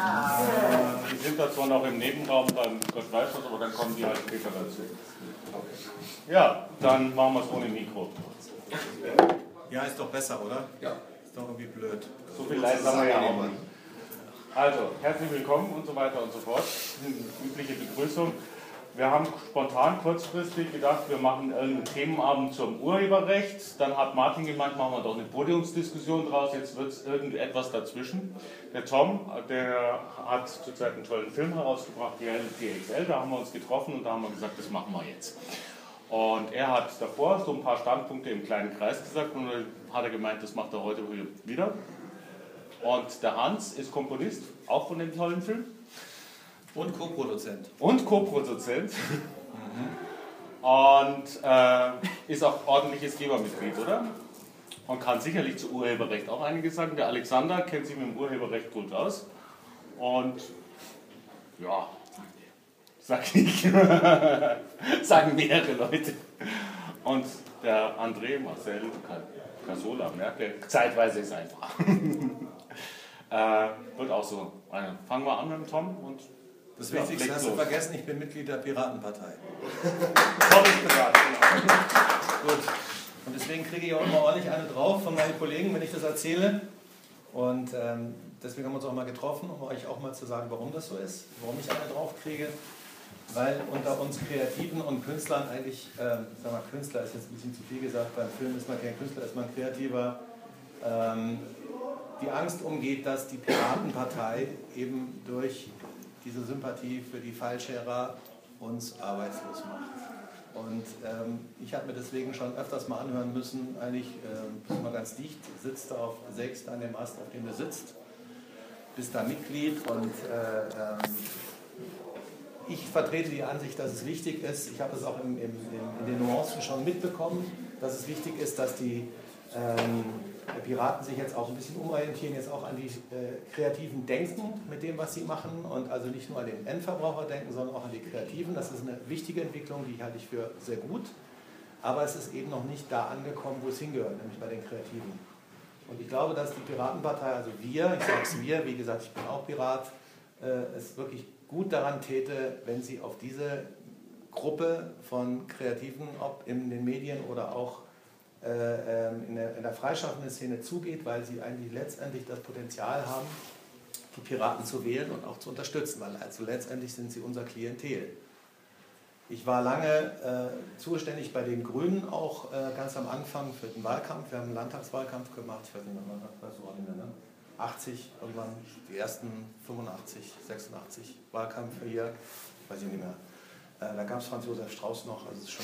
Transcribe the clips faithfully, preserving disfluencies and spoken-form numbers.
Äh, die sind da zwar noch im Nebenraum beim Gott weiß was, aber dann kommen die halt später dazu. Ja, dann machen wir es ohne Mikro. Ja, ist doch besser, oder? Ja. Ist doch irgendwie blöd. So viel Leid haben wir ja auch nicht. Also, herzlich willkommen und so weiter und so fort. Übliche Begrüßung. Wir haben spontan kurzfristig gedacht, wir machen einen Themenabend zum Urheberrecht. Dann hat Martin gemeint, machen wir doch eine Podiumsdiskussion draus. Jetzt wird es irgendetwas dazwischen. Der Tom, der hat zurzeit einen tollen Film herausgebracht, die Reality X L. Da haben wir uns getroffen und da haben wir gesagt, das machen wir jetzt. Und er hat davor so ein paar Standpunkte im kleinen Kreis gesagt und dann hat er gemeint, das macht er heute wieder. Und der Hans ist Komponist, auch von dem tollen Film. Und Co-Produzent. Und Co-Produzent. Mhm. Und äh, ist auch ordentliches Gebermitglied, oder? Und kann sicherlich zu Urheberrecht auch einiges sagen. Der Alexander kennt sich mit dem Urheberrecht gut aus. Und ja, sag ich, sagen mehrere Leute. Und der André Marcel Casola, merke, zeitweise ist einfach. äh, wird auch so. Also, fangen wir an mit dem Tom und das ja, Wichtigste hast du vergessen, ich bin Mitglied der Piratenpartei. Tolles Pirat, genau. Gut. Und deswegen kriege ich auch immer ordentlich eine drauf von meinen Kollegen, wenn ich das erzähle. Und ähm, deswegen haben wir uns auch mal getroffen, um euch auch mal zu sagen, warum das so ist, warum ich eine drauf kriege. Weil unter uns Kreativen und Künstlern eigentlich, ähm, sag mal, Künstler ist jetzt ein bisschen zu viel gesagt, beim Film ist man kein Künstler, ist man Kreativer, ähm, die Angst umgeht, dass die Piratenpartei eben durch diese Sympathie für die Fallscherer uns arbeitslos macht. Und ähm, ich habe mir deswegen schon öfters mal anhören müssen, eigentlich ähm, bist du mal ganz dicht, sitzt da auf sechs an dem Ast, auf dem du sitzt, bist da Mitglied und äh, ähm, ich vertrete die Ansicht, dass es wichtig ist, ich habe es auch im, im, in den Nuancen schon mitbekommen, dass es wichtig ist, dass die ähm, Piraten sich jetzt auch ein bisschen umorientieren, jetzt auch an die äh, Kreativen denken mit dem, was sie machen und also nicht nur an den Endverbraucher denken, sondern auch an die Kreativen. Das ist eine wichtige Entwicklung, die halte ich für sehr gut, aber es ist eben noch nicht da angekommen, wo es hingehört, nämlich bei den Kreativen. Und ich glaube, dass die Piratenpartei, also wir, ich sage es wir, wie gesagt, ich bin auch Pirat, äh, es wirklich gut daran täte, wenn sie auf diese Gruppe von Kreativen, ob in den Medien oder auch in der, in der freischaffenden Szene zugeht, weil sie eigentlich letztendlich das Potenzial haben, die Piraten zu wählen und auch zu unterstützen, weil also letztendlich sind sie unser Klientel. Ich war lange äh, zuständig bei den Grünen, auch äh, ganz am Anfang für den Wahlkampf. Wir haben einen Landtagswahlkampf gemacht, ich weiß nicht mehr, was so nicht mehr, ne? achtzig, irgendwann die ersten fünfundachtzig, sechsundachtzig Wahlkämpfe hier, weiß ich nicht mehr. Da gab es Franz Josef Strauß noch, also ist schon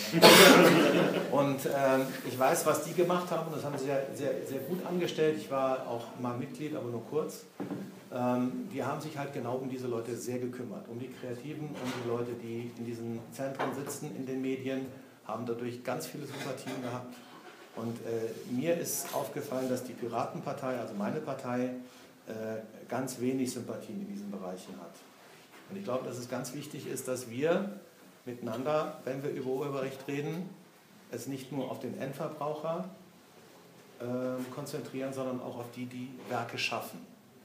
und ähm, ich weiß, was die gemacht haben, das haben sie sehr, sehr, sehr gut angestellt. Ich war auch mal Mitglied, aber nur kurz. Ähm, die haben sich halt genau um diese Leute sehr gekümmert, um die Kreativen, um die Leute, die in diesen Zentren sitzen, in den Medien, haben dadurch ganz viele Sympathien gehabt. Und äh, mir ist aufgefallen, dass die Piratenpartei, also meine Partei, äh, ganz wenig Sympathien in diesen Bereichen hat. Und ich glaube, dass es ganz wichtig ist, dass wir miteinander, wenn wir über Urheberrecht reden, es nicht nur auf den Endverbraucher äh, konzentrieren, sondern auch auf die, die Werke schaffen.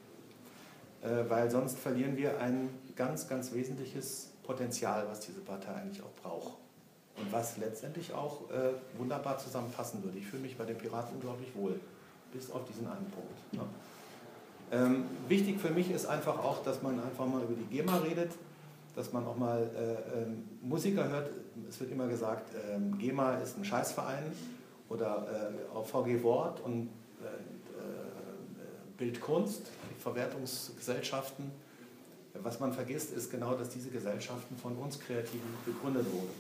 Äh, weil sonst verlieren wir ein ganz, ganz wesentliches Potenzial, was diese Partei eigentlich auch braucht. Und was letztendlich auch äh, wunderbar zusammenpassen würde. Ich fühle mich bei den Piraten unglaublich wohl, bis auf diesen einen Punkt. Ja. Ähm, wichtig für mich ist einfach auch, dass man einfach mal über die GEMA redet, dass man auch mal äh, ähm, Musiker hört. Es wird immer gesagt, ähm, GEMA ist ein Scheißverein oder äh, auch V G Wort und äh, äh, Bildkunst, die Verwertungsgesellschaften. Was man vergisst, ist genau, dass diese Gesellschaften von uns Kreativen gegründet wurden.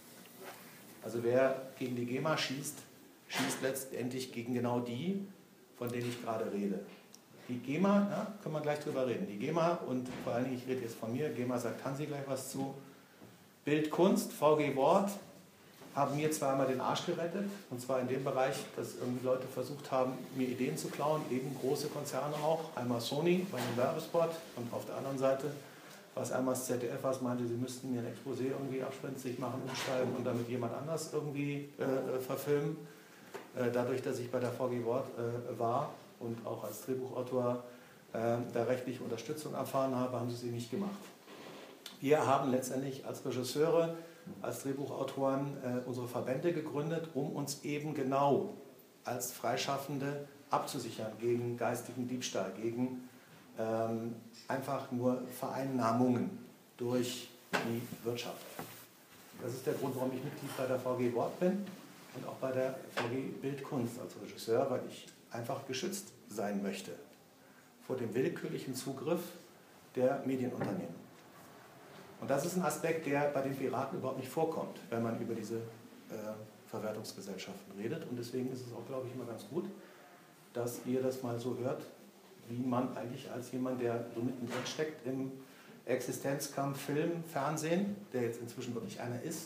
Also wer gegen die GEMA schießt, schießt letztendlich gegen genau die, von denen ich gerade rede. Die GEMA, ja, können wir gleich drüber reden. Die GEMA und vor allen Dingen, ich rede jetzt von mir, GEMA sagt Hansi gleich was zu. Bildkunst, V G Wort, haben mir zweimal den Arsch gerettet. Und zwar in dem Bereich, dass irgendwie Leute versucht haben, mir Ideen zu klauen, eben große Konzerne auch. Einmal Sony bei einem Werbespot und auf der anderen Seite war es einmal das Z D F, was meinte, sie müssten mir ein Exposé irgendwie abspenstig machen, umschreiben und damit jemand anders irgendwie äh, verfilmen. Äh, dadurch, dass ich bei der V G Wort äh, war und auch als Drehbuchautor äh, da rechtliche Unterstützung erfahren habe, haben sie sie nicht gemacht. Wir haben letztendlich als Regisseure, als Drehbuchautoren äh, unsere Verbände gegründet, um uns eben genau als Freischaffende abzusichern gegen geistigen Diebstahl, gegen ähm, einfach nur Vereinnahmungen durch die Wirtschaft. Das ist der Grund, warum ich Mitglied bei der V G Wort bin und auch bei der V G Bildkunst als Regisseur, weil ich einfach geschützt sein möchte vor dem willkürlichen Zugriff der Medienunternehmen. Und das ist ein Aspekt, der bei den Piraten überhaupt nicht vorkommt, wenn man über diese äh, Verwertungsgesellschaften redet. Und deswegen ist es auch, glaube ich, immer ganz gut, dass ihr das mal so hört, wie man eigentlich als jemand, der so mittendrin steckt im Existenzkampf Film, Fernsehen, der jetzt inzwischen wirklich einer ist,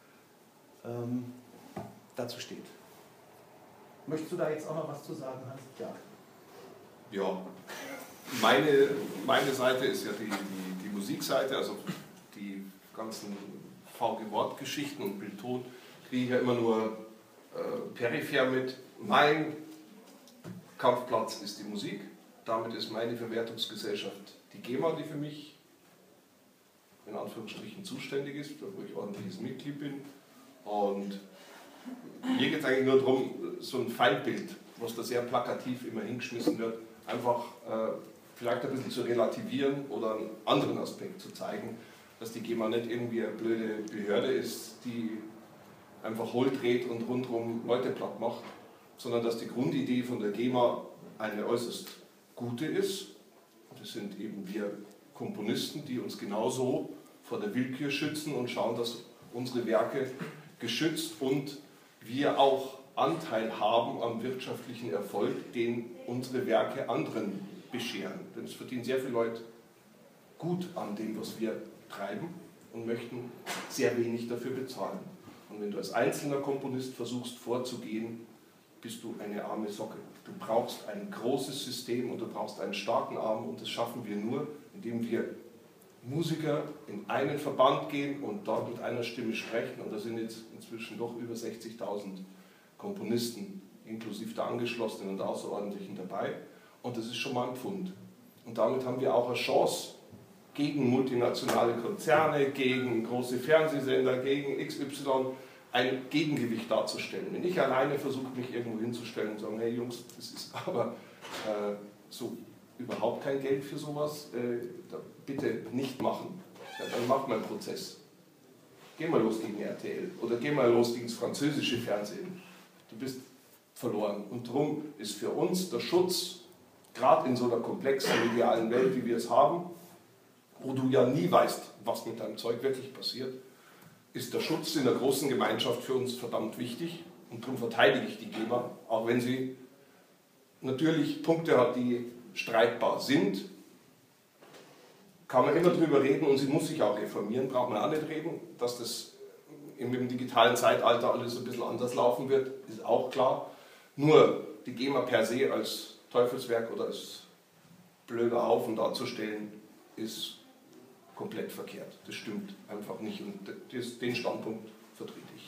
ähm, dazu steht. Möchtest du da jetzt auch noch was zu sagen, Hans? Ja. Ja, meine, meine Seite ist ja die, die, die Musikseite, also die ganzen V G-Wort-Geschichten und Bildton kriege ich ja immer nur äh, peripher mit. Mein Kampfplatz ist die Musik, damit ist meine Verwertungsgesellschaft die GEMA, die für mich in Anführungsstrichen zuständig ist, wo ich ordentliches Mitglied bin. Und hier geht es eigentlich nur darum, so ein Feindbild, was da sehr plakativ immer hingeschmissen wird, einfach äh, vielleicht ein bisschen zu relativieren oder einen anderen Aspekt zu zeigen, dass die GEMA nicht irgendwie eine blöde Behörde ist, die einfach hohl dreht und rundherum Leute platt macht, sondern dass die Grundidee von der GEMA eine äußerst gute ist. Das sind eben wir Komponisten, die uns genauso vor der Willkür schützen und schauen, dass unsere Werke geschützt und wir auch Anteil haben am wirtschaftlichen Erfolg, den unsere Werke anderen bescheren. Denn es verdienen sehr viele Leute gut an dem, was wir treiben und möchten sehr wenig dafür bezahlen. Und wenn du als einzelner Komponist versuchst vorzugehen, bist du eine arme Socke. Du brauchst ein großes System und du brauchst einen starken Arm und das schaffen wir nur, indem wir Musiker in einen Verband gehen und dort mit einer Stimme sprechen. Und da sind jetzt inzwischen doch über sechzigtausend Komponisten, inklusive der Angeschlossenen und Außerordentlichen dabei. Und das ist schon mal ein Pfund. Und damit haben wir auch eine Chance, gegen multinationale Konzerne, gegen große Fernsehsender, gegen X Y ein Gegengewicht darzustellen. Wenn ich alleine versuche, mich irgendwo hinzustellen und sagen, hey Jungs, das ist aber äh, so überhaupt kein Geld für sowas, äh, bitte nicht machen. Ja, dann mach mal einen Prozess. Geh mal los gegen R T L oder geh mal los gegen das französische Fernsehen. Du bist verloren. Und darum ist für uns der Schutz, gerade in so einer komplexen medialen Welt, wie wir es haben, wo du ja nie weißt, was mit deinem Zeug wirklich passiert, ist der Schutz in der großen Gemeinschaft für uns verdammt wichtig. Und darum verteidige ich die GEMA, auch wenn sie natürlich Punkte hat, die streitbar sind. Kann man immer drüber reden und sie muss sich auch reformieren, braucht man auch nicht reden. Dass das im digitalen Zeitalter alles ein bisschen anders laufen wird, ist auch klar. Nur die GEMA per se als Teufelswerk oder als blöder Haufen darzustellen, ist komplett verkehrt. Das stimmt einfach nicht und das, den Standpunkt vertrete ich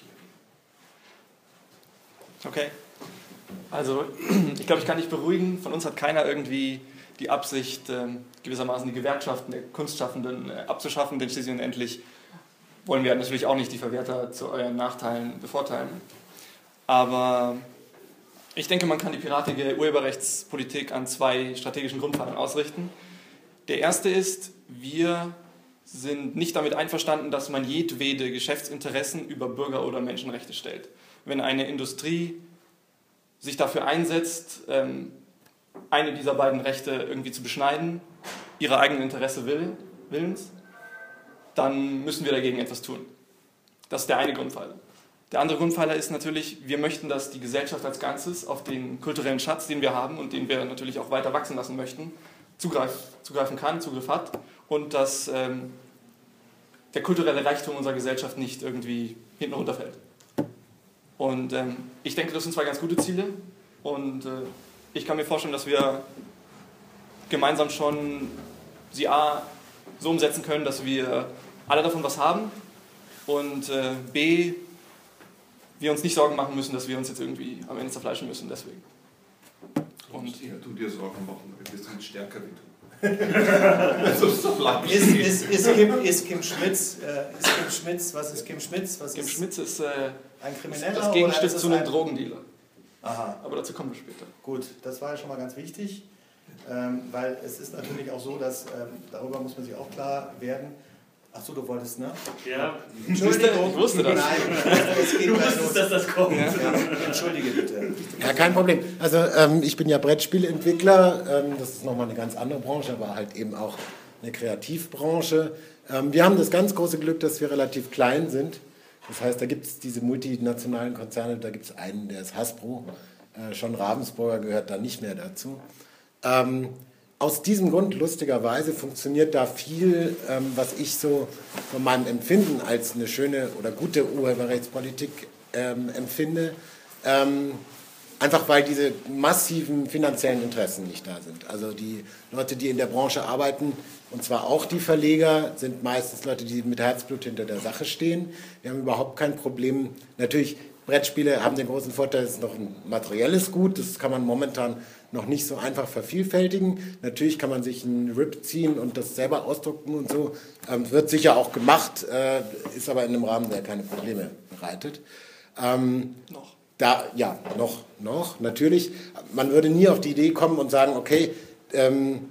hier. Okay. Also ich glaube, ich kann dich beruhigen. Von uns hat keiner irgendwie die Absicht, gewissermaßen die Gewerkschaften der Kunstschaffenden abzuschaffen, denn schließlich und endlich wollen wir natürlich auch nicht die Verwerter zu euren Nachteilen bevorteilen. Aber ich denke, man kann die piratige Urheberrechtspolitik an zwei strategischen Grundpfeilern ausrichten. Der erste ist, wir sind nicht damit einverstanden, dass man jedwede Geschäftsinteressen über Bürger- oder Menschenrechte stellt. Wenn eine Industrie sich dafür einsetzt, eine dieser beiden Rechte irgendwie zu beschneiden, ihrer eigenen Interesse willens, dann müssen wir dagegen etwas tun. Das ist der eine Grundpfeiler. Der andere Grundpfeiler ist natürlich, wir möchten, dass die Gesellschaft als Ganzes auf den kulturellen Schatz, den wir haben und den wir natürlich auch weiter wachsen lassen möchten, zugreif, zugreifen kann, Zugriff hat und dass ähm, der kulturelle Reichtum unserer Gesellschaft nicht irgendwie hinten runterfällt. Und ähm, ich denke, das sind zwei ganz gute Ziele und äh, ich kann mir vorstellen, dass wir gemeinsam schon sie A so umsetzen können, dass wir alle davon was haben und äh, B wir uns nicht Sorgen machen müssen, dass wir uns jetzt irgendwie am Ende zerfleischen müssen deswegen. Und ja, du dir Sorgen machen, wir sind stärker wie du. Also, so ist, ist, ist, Kim, ist Kim Schmitz, äh, ist Kim Schmitz, was ist Kim Schmitz? Was Kim ist Schmitz ist äh, ein Krimineller das Gegenstück oder zu einem Drogendealer. Aha. Aber dazu kommen wir später. Gut, das war ja schon mal ganz wichtig, ähm, weil es ist natürlich auch so, dass, ähm, darüber muss man sich auch klar werden. Achso, du wolltest, ne? Ja. Entschuldigung. Ich wusste das. Nein, es geht Du gleich wusstest, los. dass das kommt. Ja, entschuldige bitte. Ja, kein Problem. Also ähm, ich bin ja Brettspielentwickler, ähm, das ist nochmal eine ganz andere Branche, aber halt eben auch eine Kreativbranche. Ähm, wir haben das ganz große Glück, dass wir relativ klein sind. Das heißt, da gibt es diese multinationalen Konzerne, da gibt es einen, der ist Hasbro, äh, schon Ravensburger gehört da nicht mehr dazu. Ähm, Aus diesem Grund, lustigerweise, funktioniert da viel, ähm, was ich so von meinem Empfinden als eine schöne oder gute Urheberrechtspolitik ähm, empfinde. Ähm, einfach weil diese massiven finanziellen Interessen nicht da sind. Also die Leute, die in der Branche arbeiten, und zwar auch die Verleger, sind meistens Leute, die mit Herzblut hinter der Sache stehen. Wir haben überhaupt kein Problem. Natürlich, Brettspiele haben den großen Vorteil, es ist noch ein materielles Gut, das kann man momentan noch nicht so einfach vervielfältigen. Natürlich kann man sich einen R I P ziehen und das selber ausdrucken und so. Ähm, wird sicher auch gemacht, äh, ist aber in einem Rahmen, der keine Probleme bereitet. Ähm, noch. Da, ja, noch, noch, natürlich. Man würde nie auf die Idee kommen und sagen, okay, ähm,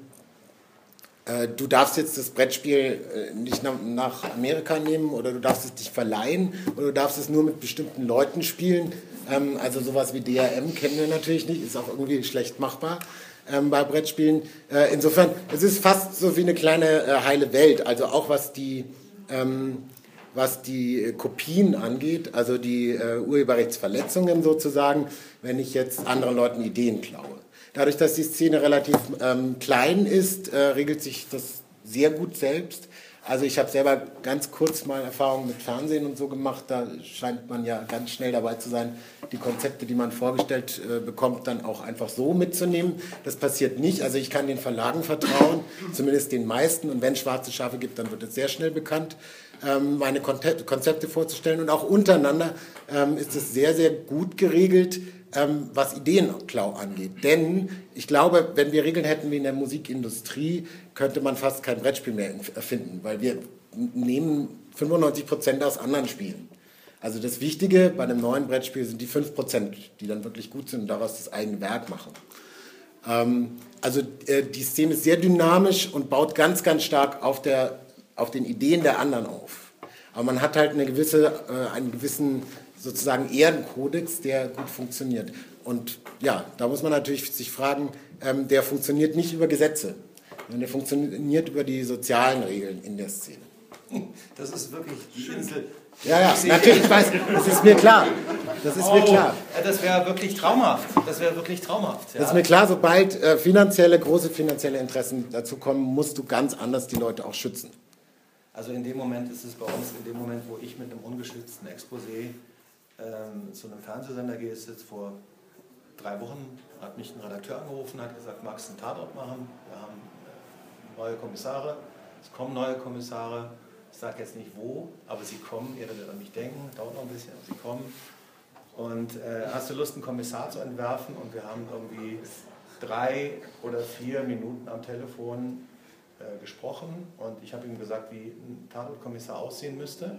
äh, du darfst jetzt das Brettspiel äh, nicht nach, nach Amerika nehmen oder du darfst es nicht verleihen oder du darfst es nur mit bestimmten Leuten spielen. Ähm, also sowas wie D R M kennen wir natürlich nicht, ist auch irgendwie schlecht machbar ähm, bei Brettspielen. Äh, insofern, es ist fast so wie eine kleine äh, heile Welt, also auch was die... Ähm, was die Kopien angeht, also die äh, Urheberrechtsverletzungen sozusagen, wenn ich jetzt anderen Leuten Ideen klaue. Dadurch, dass die Szene relativ ähm, klein ist, äh, regelt sich das sehr gut selbst. Also ich habe selber ganz kurz mal Erfahrungen mit Fernsehen und so gemacht, da scheint man ja ganz schnell dabei zu sein, die Konzepte, die man vorgestellt äh, bekommt, dann auch einfach so mitzunehmen. Das passiert nicht, also ich kann den Verlagen vertrauen, zumindest den meisten, und wenn es schwarze Schafe gibt, dann wird es sehr schnell bekannt, ähm, meine Konzepte vorzustellen, und auch untereinander ähm, ist es sehr, sehr gut geregelt, ähm, was Ideenklau angeht. Denn ich glaube, wenn wir Regeln hätten wie in der Musikindustrie, könnte man fast kein Brettspiel mehr erfinden, weil wir nehmen fünfundneunzig Prozent aus anderen Spielen. Also das Wichtige bei einem neuen Brettspiel sind die fünf Prozent, die dann wirklich gut sind und daraus das eigene Werk machen. Ähm, also äh, die Szene ist sehr dynamisch und baut ganz, ganz stark auf, der, auf den Ideen der anderen auf. Aber man hat halt eine gewisse, äh, einen gewissen sozusagen Ehrenkodex, der gut funktioniert. Und ja, da muss man natürlich sich fragen, ähm, der funktioniert nicht über Gesetze, sondern der funktioniert über die sozialen Regeln in der Szene. Das ist wirklich die Insel. Ja, ja, natürlich, ich weiß, das ist mir klar. Das ist oh, mir klar. Das wäre wirklich traumhaft. Das wäre wirklich traumhaft. Ja. Das ist mir klar, sobald äh, finanzielle, große finanzielle Interessen dazu kommen, musst du ganz anders die Leute auch schützen. Also in dem Moment ist es bei uns, in dem Moment, wo ich mit einem ungeschützten Exposé ähm, zu einem Fernsehsender gehe, ist jetzt vor drei Wochen, hat mich ein Redakteur angerufen, hat gesagt, magst du einen Tatort machen? Wir haben äh, neue Kommissare, es kommen neue Kommissare, ich sage jetzt nicht wo, aber sie kommen, ihr werdet an mich denken, dauert noch ein bisschen, aber sie kommen. Und äh, hast du Lust, einen Kommissar zu entwerfen? Und wir haben irgendwie drei oder vier Minuten am Telefon äh, gesprochen und ich habe ihm gesagt, wie ein Tatortkommissar aussehen müsste.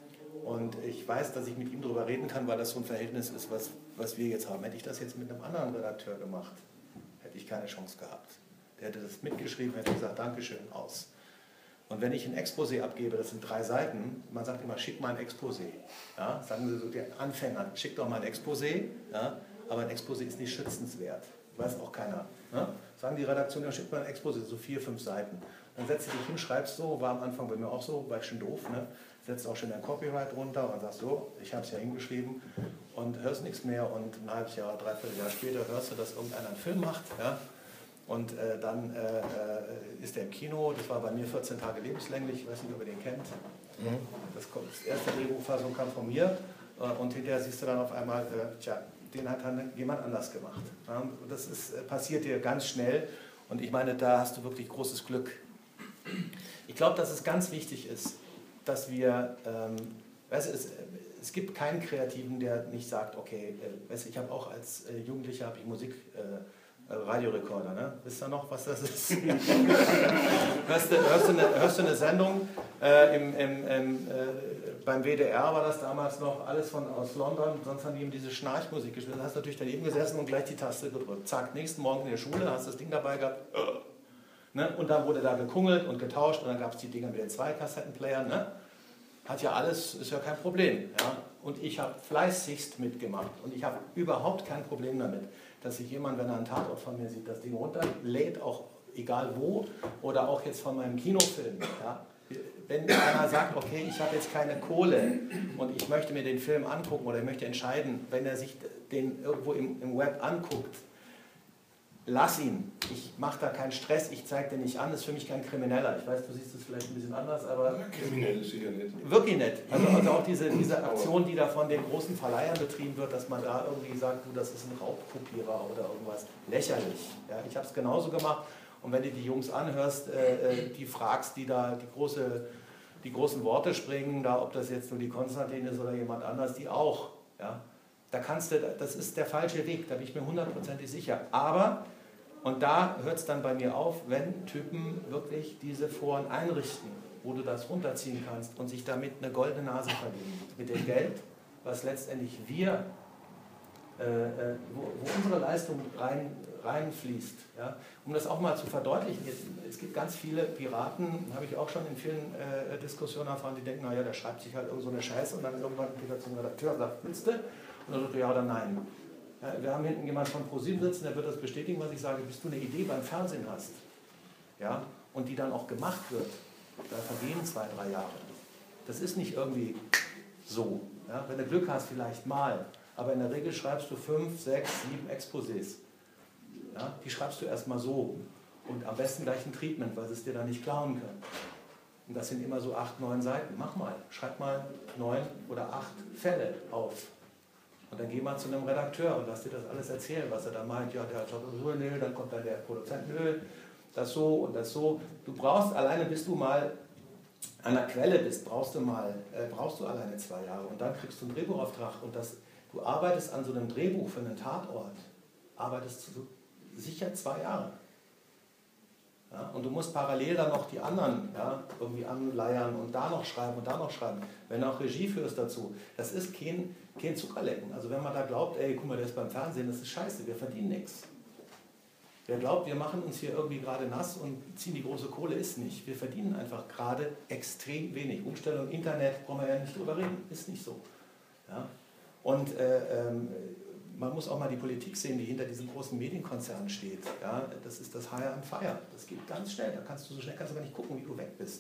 Und ich weiß, dass ich mit ihm darüber reden kann, weil das so ein Verhältnis ist, was, was wir jetzt haben. Hätte ich das jetzt mit einem anderen Redakteur gemacht, hätte ich keine Chance gehabt. Der hätte das mitgeschrieben, hätte gesagt, Dankeschön, aus. Und wenn ich ein Exposé abgebe, das sind drei Seiten, man sagt immer, schick mal ein Exposé. Ja, sagen Sie so den Anfängern, schick doch mal ein Exposé, ja, aber ein Exposé ist nicht schützenswert. Weiß auch keiner. Ne? Sagen die Redaktion, ja, schick mal ein Exposé, so vier, fünf Seiten. Dann setzt du dich hin, schreibst so, war am Anfang bei mir auch so, war ich schon doof, ne? Setzt auch schon dein Copyright runter und sagst so, ich habe es ja hingeschrieben und hörst nichts mehr und ein halbes Jahr, dreiviertel Jahr später hörst du, dass irgendeiner einen Film macht, ja? Und äh, dann äh, ist der im Kino, das war bei mir vierzehn Tage lebenslänglich, ich weiß nicht, ob ihr den kennt. Mhm. Das, kommt, das erste Drehbuchfassung kam von mir äh, und hinterher siehst du dann auf einmal, äh, tja, den hat dann jemand anders gemacht. Ja? Das ist, äh, passiert dir ganz schnell und ich meine, da hast du wirklich großes Glück. Ich glaube, dass es ganz wichtig ist, dass wir, ähm, weißt du, es, es gibt keinen Kreativen, der nicht sagt, okay, äh, weißt du, ich habe auch als äh, Jugendlicher habe ich Musik äh, Radiorekorder, ne? Wisst ihr noch, was das ist? hörst, du, hörst, du eine, hörst du eine Sendung äh, im, im, im, äh, beim W D R war das damals noch alles von aus London, sonst haben die eben diese Schnarchmusik gespielt. Dann hast du natürlich daneben gesessen und gleich die Taste gedrückt. Zack, nächsten Morgen in der Schule, hast das Ding dabei gehabt. Äh, ne? Und dann wurde da gekungelt und getauscht und dann gab es die Dinger mit den zwei Kassettenplayern. Ne? Hat ja alles, ist ja kein Problem. Ja? Und ich habe fleißigst mitgemacht und ich habe überhaupt kein Problem damit, dass sich jemand, wenn er einen Tatort von mir sieht, das Ding runterlädt, auch egal wo, oder auch jetzt von meinem Kinofilm. Ja? Wenn einer sagt, okay, ich habe jetzt keine Kohle und ich möchte mir den Film angucken oder ich möchte entscheiden, wenn er sich den irgendwo im, im Web anguckt, lass ihn. Ich mache da keinen Stress, ich zeige den nicht an, das ist für mich kein Krimineller. Ich weiß, du siehst das vielleicht ein bisschen anders, aber... Kriminell ist sicher nicht. Wirklich nicht. Also, also auch diese, diese Aktion, die da von den großen Verleihern betrieben wird, dass man da irgendwie sagt, du, das ist ein Raubkopierer oder irgendwas. Lächerlich. Ja, ich habe es genauso gemacht. Und wenn du die Jungs anhörst, äh, die fragst, die da die, große, die großen Worte springen, da, ob das jetzt nur die Konstantin ist oder jemand anders, die auch. Ja, da kannst du, das ist der falsche Weg, da bin ich mir hundertprozentig sicher. Aber... Und da hört es dann bei mir auf, wenn Typen wirklich diese Foren einrichten, wo du das runterziehen kannst und sich damit eine goldene Nase verdienen. Mit dem Geld, was letztendlich wir, äh, wo, wo unsere Leistung rein, reinfließt. Ja? Um das auch mal zu verdeutlichen, jetzt, es gibt ganz viele Piraten, habe ich auch schon in vielen äh, Diskussionen erfahren, die denken, naja, der schreibt sich halt irgend so eine Scheiße und dann irgendwann geht er zum Redakteur und sagt, willst du? Und dann sagt er ja oder nein. Ja, wir haben hinten jemanden von ProSieben sitzen, der wird das bestätigen, was ich sage, bis du eine Idee beim Fernsehen hast, ja, und die dann auch gemacht wird, da vergehen zwei, drei Jahre. Das ist nicht irgendwie so. Ja? Wenn du Glück hast, vielleicht mal, aber in der Regel schreibst du fünf, sechs, sieben Exposés. Ja? Die schreibst du erstmal so und am besten gleich ein Treatment, weil sie es dir dann nicht klauen können. Und das sind immer so acht, neun Seiten. Mach mal, schreib mal neun oder acht Fälle auf. Und dann geh mal zu einem Redakteur und lass dir das alles erzählen, was er da meint. Ja, der hat so, nö, dann kommt dann der Produzent, nö, das so und das so. Du brauchst alleine, bis du mal an der Quelle bist, brauchst du mal, äh, brauchst du alleine zwei Jahre. Und dann kriegst du einen Drehbuchauftrag. Und das, du arbeitest an so einem Drehbuch für einen Tatort, arbeitest du sicher zwei Jahre. Ja, und du musst parallel dann noch die anderen, ja, irgendwie anleiern und da noch schreiben und da noch schreiben. Wenn du auch Regie führst dazu, das ist kein, kein Zuckerlecken. Also wenn man da glaubt, ey, guck mal, der ist beim Fernsehen, das ist scheiße, wir verdienen nichts. Wer glaubt, wir machen uns hier irgendwie gerade nass und ziehen die große Kohle, ist nicht. Wir verdienen einfach gerade extrem wenig. Umstellung Internet, brauchen wir ja nicht drüber reden, ist nicht so. Ja? Und äh, ähm, man muss auch mal die Politik sehen, die hinter diesen großen Medienkonzernen steht. Ja, das ist das Hire and Fire. Das geht ganz schnell. Da kannst du so schnell kannst du gar nicht gucken, wie du weg bist.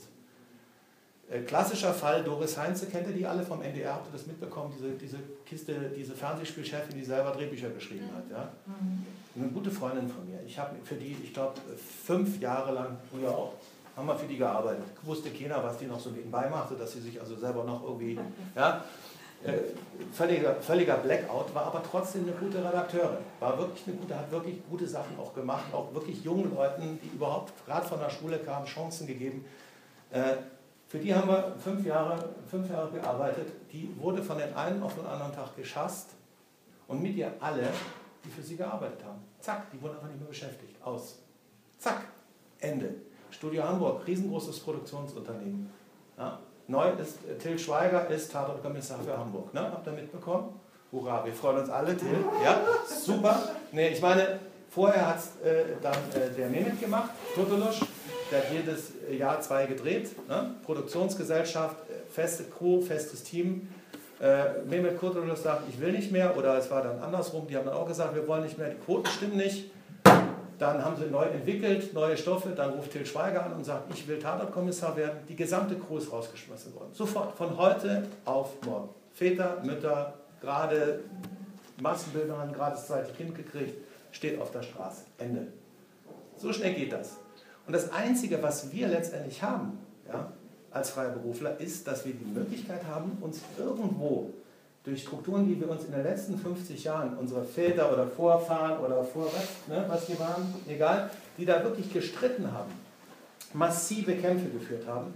Äh, klassischer Fall, Doris Heinze, kennt ihr die alle vom N D R? Habt ihr das mitbekommen? Diese, diese Kiste, diese Fernsehspielchefin, die selber Drehbücher geschrieben hat. Ja? Eine gute Freundin von mir. Ich habe für die, ich glaube, fünf Jahre lang, früher auch, haben wir für die gearbeitet. Wusste keiner, was die noch so nebenbei machte, dass sie sich also selber noch irgendwie... Ja, Äh, völliger, völliger Blackout, war aber trotzdem eine gute Redakteurin. War wirklich eine gute, hat wirklich gute Sachen auch gemacht, auch wirklich jungen Leuten, die überhaupt gerade von der Schule kamen, Chancen gegeben. Äh, für die haben wir fünf Jahre, fünf Jahre gearbeitet. Die wurde von den einen auf den anderen Tag geschasst und mit ihr alle, die für sie gearbeitet haben. Zack, die wurden einfach nicht mehr beschäftigt. Aus. Zack, Ende. Studio Hamburg, riesengroßes Produktionsunternehmen. Ja. Neu ist, Till Schweiger ist Tatortkommissar für Hamburg. Ne? Habt ihr mitbekommen? Hurra, wir freuen uns alle, Till. Ja, super. Nee, ich meine, vorher hat es äh, dann äh, der Mehmet gemacht, Kurtulusch. Der hat jedes Jahr zwei gedreht. Ne? Produktionsgesellschaft, feste Crew, festes Team. Äh, Mehmet Kurtulusch sagt, ich will nicht mehr. Oder es war dann andersrum, die haben dann auch gesagt, wir wollen nicht mehr, die Quoten stimmen nicht. Dann haben sie neu entwickelt, neue Stoffe, dann ruft Till Schweiger an und sagt, ich will Tatortkommissar werden. Die gesamte Crew ist rausgeschmissen worden. Sofort, von heute auf morgen. Väter, Mütter, gerade Massenbildnerin, gerade das zweite Kind gekriegt, steht auf der Straße. Ende. So schnell geht das. Und das Einzige, was wir letztendlich haben, ja, als Freiberufler, ist, dass wir die Möglichkeit haben, uns irgendwo durch Strukturen, die wir uns in den letzten fünfzig Jahren, unsere Väter oder Vorfahren oder vor was, ne, was die waren, egal, die da wirklich gestritten haben, massive Kämpfe geführt haben,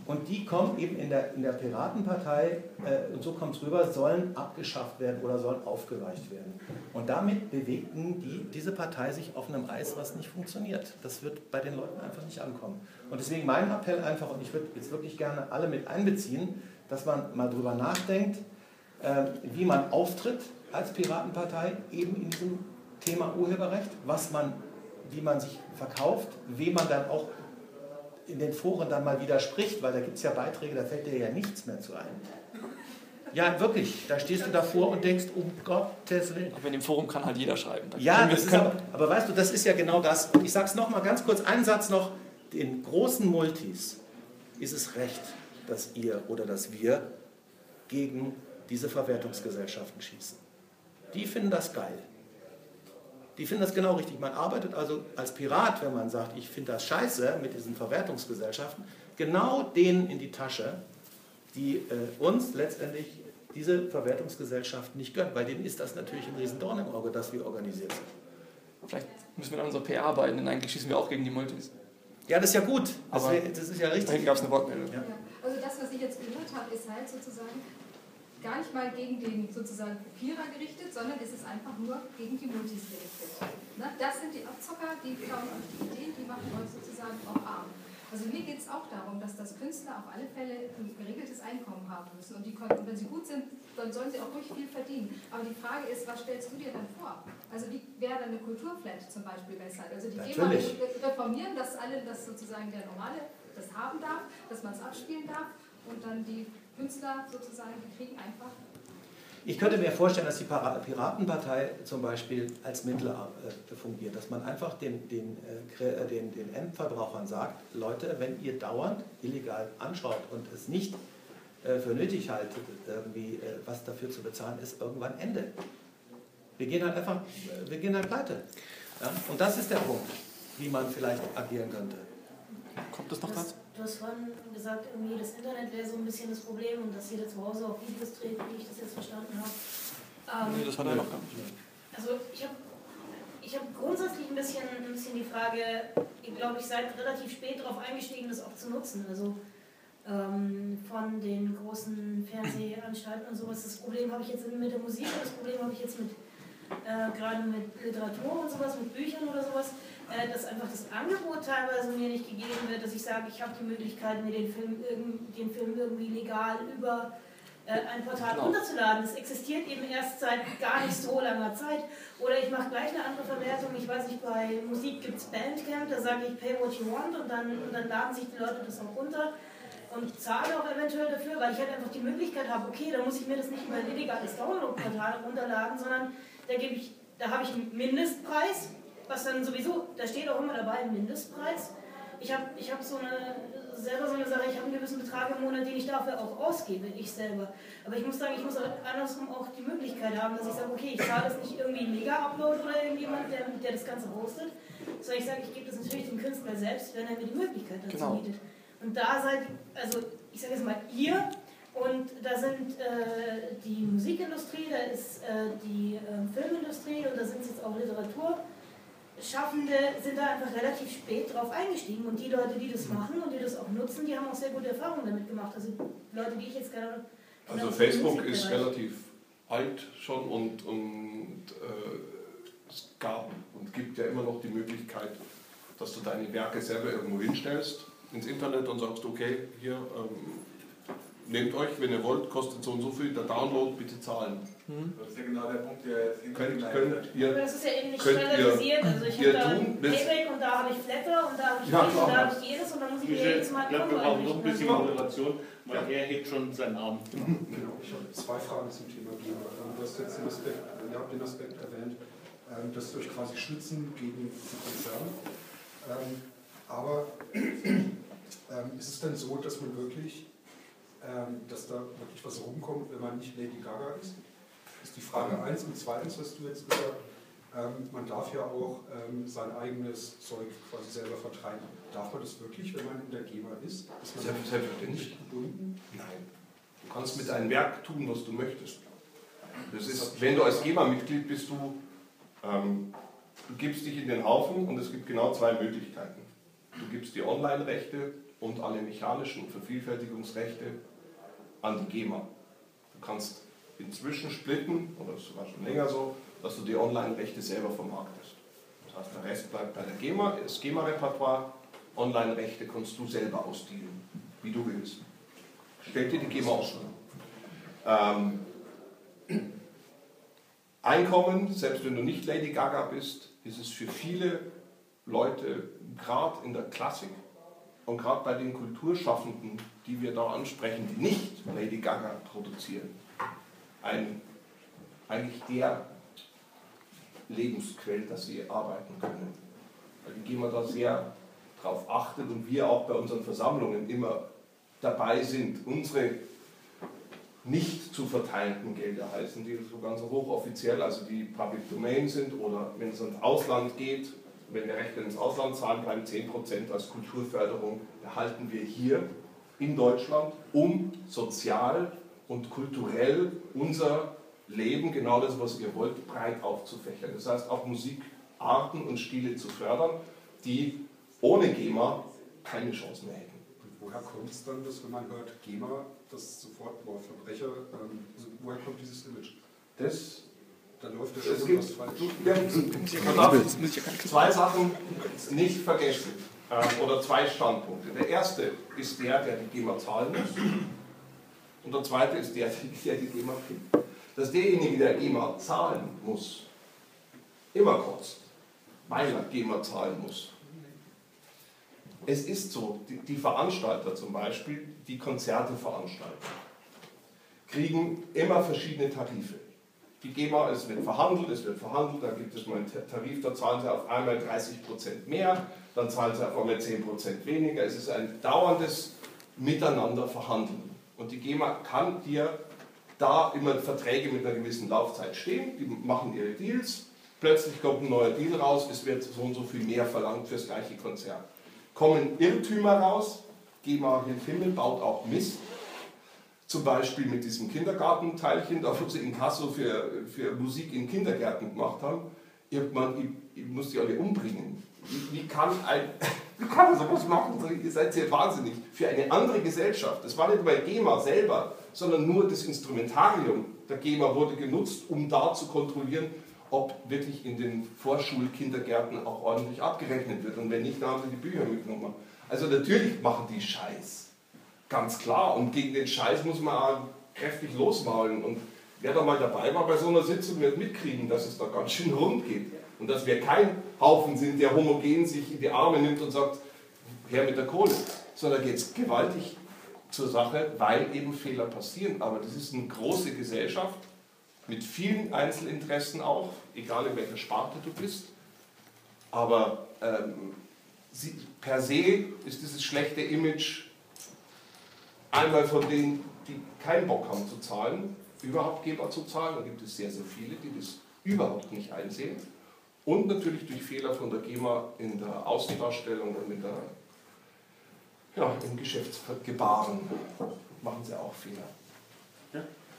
Und die kommen eben in der, in der Piratenpartei, äh, und so kommt es rüber, sollen abgeschafft werden oder sollen aufgeweicht werden. Und damit bewegten die, diese Partei sich auf einem Eis, was nicht funktioniert. Das wird bei den Leuten einfach nicht ankommen. Und deswegen mein Appell einfach, und ich würde jetzt wirklich gerne alle mit einbeziehen, dass man mal drüber nachdenkt, äh, wie man auftritt als Piratenpartei, eben in diesem Thema Urheberrecht, was man, wie man sich verkauft, wem man dann auch in den Foren dann mal widerspricht, weil da gibt es ja Beiträge, da fällt dir ja nichts mehr zu ein. Ja, wirklich, da stehst du davor und denkst, um Gottes Willen. Aber in dem Forum kann halt jeder schreiben. Da ja, wir, das ist aber, aber weißt du, das ist ja genau das. Und ich sage es nochmal ganz kurz, einen Satz noch. Den großen Multis ist es recht, dass ihr oder dass wir gegen diese Verwertungsgesellschaften schießen. Die finden das geil. Die finden das genau richtig. Man arbeitet also als Pirat, wenn man sagt, ich finde das scheiße mit diesen Verwertungsgesellschaften, genau denen in die Tasche, die äh, uns letztendlich diese Verwertungsgesellschaften nicht gönnen. Bei denen ist das natürlich ein Riesendorn im Auge, dass wir organisiert sind. Vielleicht müssen wir an unserer P R arbeiten, denn eigentlich schießen wir auch gegen die Multis. Ja, das ist ja gut. Das, Aber wär, das ist ja richtig. Dahin gab es eine Wortmeldung. Ja. Also das, was ich jetzt gehört habe, ist halt sozusagen gar nicht mal gegen den sozusagen Kopierer gerichtet, sondern es ist einfach nur gegen die Multis gerichtet. Ne? Das sind die Abzocker, die klauen euch die Ideen, die machen euch sozusagen auch arm. Also mir geht es auch darum, dass das Künstler auf alle Fälle ein geregeltes Einkommen haben müssen. Und, die, und wenn sie gut sind, dann sollen sie auch ruhig viel verdienen. Aber die Frage ist, was stellst du dir dann vor? Also wie wäre dann eine Kulturflat zum Beispiel besser? Also die GEMA reformieren, dass alle das sozusagen der Normale das haben darf, dass man es abspielen darf und dann die Künstler sozusagen, die kriegen einfach... Ich könnte mir vorstellen, dass die Piratenpartei zum Beispiel als Mittel äh, fungiert, dass man einfach den, den, äh, den, den Endverbrauchern sagt, Leute, wenn ihr dauernd illegal anschaut und es nicht äh, für nötig haltet, irgendwie äh, was dafür zu bezahlen, ist irgendwann Ende. Wir gehen halt einfach, wir gehen halt pleite. Ja? Und das ist der Punkt, wie man vielleicht agieren könnte. Kommt das noch dazu? Du hast vorhin gesagt, irgendwie das Internet wäre so ein bisschen das Problem und dass jeder zu Hause auf Videos dreht, wie ich das jetzt verstanden habe. Ähm, nee, das hat er noch gar nicht. Also ich habe ich hab grundsätzlich ein bisschen, ein bisschen die Frage, ich glaube, ich seid relativ spät darauf eingestiegen, das auch zu nutzen. Also ähm, von den großen Fernsehanstalten und sowas. Das Problem habe ich jetzt mit der Musik, das Problem habe ich jetzt mit äh, gerade mit Literatur und sowas, mit Büchern oder sowas. Dass einfach das Angebot teilweise mir nicht gegeben wird, dass ich sage, ich habe die Möglichkeit, mir den Film, den Film irgendwie legal über ein Portal genau. runterzuladen. Das existiert eben erst seit gar nicht so langer Zeit. Oder ich mache gleich eine andere Verwertung. Ich weiß nicht, bei Musik gibt es Bandcamp, da sage ich Pay What You Want und dann, und dann laden sich die Leute das auch runter und zahle auch eventuell dafür, weil ich halt einfach die Möglichkeit habe, okay, da muss ich mir das nicht über ein illegales Download-Portal runterladen, sondern da, gebe ich, da habe ich einen Mindestpreis, was dann sowieso, da steht auch immer dabei, ein Mindestpreis. Ich habe ich hab so eine, selber so eine Sache, ich habe einen gewissen Betrag im Monat, den ich dafür auch ausgebe, ich selber. Aber ich muss sagen, ich muss andersrum auch die Möglichkeit haben, dass ich sage, okay, ich zahle das nicht irgendwie Mega-Upload oder irgendjemand, der, der das Ganze hostet, sondern ich sage, ich gebe das natürlich dem Künstler selbst, wenn er mir die Möglichkeit dazu genau. bietet. Und da seid, also ich sage jetzt mal ihr, und da sind äh, die Musikindustrie, da ist äh, die äh, Filmindustrie und da sind jetzt auch Literatur. Schaffende sind da einfach relativ spät drauf eingestiegen und die Leute, die das machen und die das auch nutzen, die haben auch sehr gute Erfahrungen damit gemacht. Also Leute, die ich jetzt gerade... Also Facebook ist relativ alt schon und, und äh, es gab und gibt ja immer noch die Möglichkeit, dass du deine Werke selber irgendwo hinstellst ins Internet und sagst, okay, hier ähm, nehmt euch, wenn ihr wollt, kostet so und so viel, der Download, bitte zahlen. Mhm. Das ist ja genau der Punkt, der jetzt könnt, könnt ihr, Aber das ist ja eben nicht standardisiert. Also ich habe da Payback und da habe ich Flatter und da habe ich ja, dies und da habe ich jenes und dann muss ich mir jedes Mal Ich glaube, wir brauchen noch ein bisschen kommen. Moderation, weil ja. er hebt schon seinen Arm. Genau, ich habe zwei Fragen zum Thema GEMA. Du hast jetzt den Aspekt, ihr habt den Aspekt erwähnt, dass ihr euch quasi schützen gegen die Konzerne. Aber ist es denn so, dass man wirklich dass da wirklich was rumkommt, wenn man nicht Lady Gaga ist? Das ist die Frage eins. Und zweitens hast du jetzt gesagt, ähm, man darf ja auch ähm, sein eigenes Zeug quasi selber vertreiben. Darf man das wirklich, wenn man in der GEMA ist? Ist man selbstverständlich nicht gebunden? Nein. Du kannst mit deinem Werk tun, was du möchtest. Das ist, wenn du als GEMA-Mitglied bist, du, ähm, du gibst dich in den Haufen und es gibt genau zwei Möglichkeiten. du gibst die Online-Rechte und alle mechanischen Vervielfältigungsrechte an die GEMA. Du kannst inzwischen splitten, oder das ist sogar schon länger so, dass du die Online-Rechte selber vermarktest. Das heißt, der Rest bleibt bei der GEMA, das GEMA-Repertoire, Online-Rechte kannst du selber ausdealen, wie du willst. Stellt dir die GEMA offen. Ähm, Einkommen, selbst wenn du nicht Lady Gaga bist, ist es für viele Leute, gerade in der Klassik und gerade bei den Kulturschaffenden, die wir da ansprechen, die nicht Lady Gaga produzieren, ein, eigentlich der Lebensquell, dass sie arbeiten können. Weil die GEMA da sehr darauf achtet und wir auch bei unseren Versammlungen immer dabei sind, unsere nicht zu verteilenden Gelder heißen, die so ganz hochoffiziell, also die Public Domain sind, oder wenn es ins Ausland geht, wenn wir Rechte ins Ausland zahlen, bleiben zehn Prozent als Kulturförderung, erhalten wir hier in Deutschland, um sozial und kulturell unser Leben, genau das, was ihr wollt, breit aufzufächern. Das heißt, auch Musikarten und Stile zu fördern, die ohne GEMA keine Chance mehr hätten. Und woher kommt es dann, dass wenn man hört GEMA, das sofort boah, Verbrecher, ähm, also woher kommt dieses Image? Das, da läuft ja es schon gibt, was falsch. man darf zwei Sachen nicht vergessen, äh, oder zwei Standpunkte. Der erste ist der, der die GEMA zahlen muss, und der zweite ist der, der die GEMA kriegt. Dass derjenige, der GEMA zahlen muss, immer kotzt, weil er GEMA zahlen muss. Es ist so, die, die Veranstalter zum Beispiel, die Konzerte veranstalten, kriegen immer verschiedene Tarife. Die GEMA, es wird verhandelt, es wird verhandelt, da gibt es mal einen Tarif, da zahlen sie auf einmal dreißig Prozent mehr, dann zahlen sie auf einmal zehn Prozent weniger. Es ist ein dauerndes Miteinander verhandeln. Und die GEMA kann dir da immer Verträge mit einer gewissen Laufzeit stehen, die machen ihre Deals, plötzlich kommt ein neuer Deal raus, es wird so und so viel mehr verlangt für das gleiche Konzert. Kommen Irrtümer raus, GEMA Hilf Himmel baut auch Mist, zum Beispiel mit diesem Kindergartenteilchen, da wo sie Inkasso für, für Musik in Kindergärten gemacht haben. Irgendwann, ich, ich muss die alle umbringen. Wie, wie, kann ein, wie kann man sowas machen? Ihr seid sehr wahnsinnig. Für eine andere Gesellschaft, das war nicht bei GEMA selber, sondern nur das Instrumentarium der GEMA wurde genutzt, um da zu kontrollieren, ob wirklich in den Vorschulkindergärten auch ordentlich abgerechnet wird. Und wenn nicht, dann haben sie die Bücher mitgenommen. Also natürlich machen die Scheiß. Ganz klar. Und gegen den Scheiß muss man auch kräftig losmaulen. Und wer da mal dabei war bei so einer Sitzung, wird mitkriegen, dass es da ganz schön rund geht. Und dass wir kein Haufen sind, der homogen sich in die Arme nimmt und sagt, her mit der Kohle. Sondern geht es gewaltig zur Sache, weil eben Fehler passieren. Aber das ist eine große Gesellschaft, mit vielen Einzelinteressen auch, egal in welcher Sparte du bist. Aber ähm, sie, per se ist dieses schlechte Image einmal von denen, die keinen Bock haben zu zahlen, überhaupt GEMA zu zahlen. Da gibt es sehr, sehr viele, die das überhaupt nicht einsehen. Und natürlich durch Fehler von der GEMA in der Außendarstellung und in der, ja, im Geschäftsgebaren machen sie auch Fehler. Ja.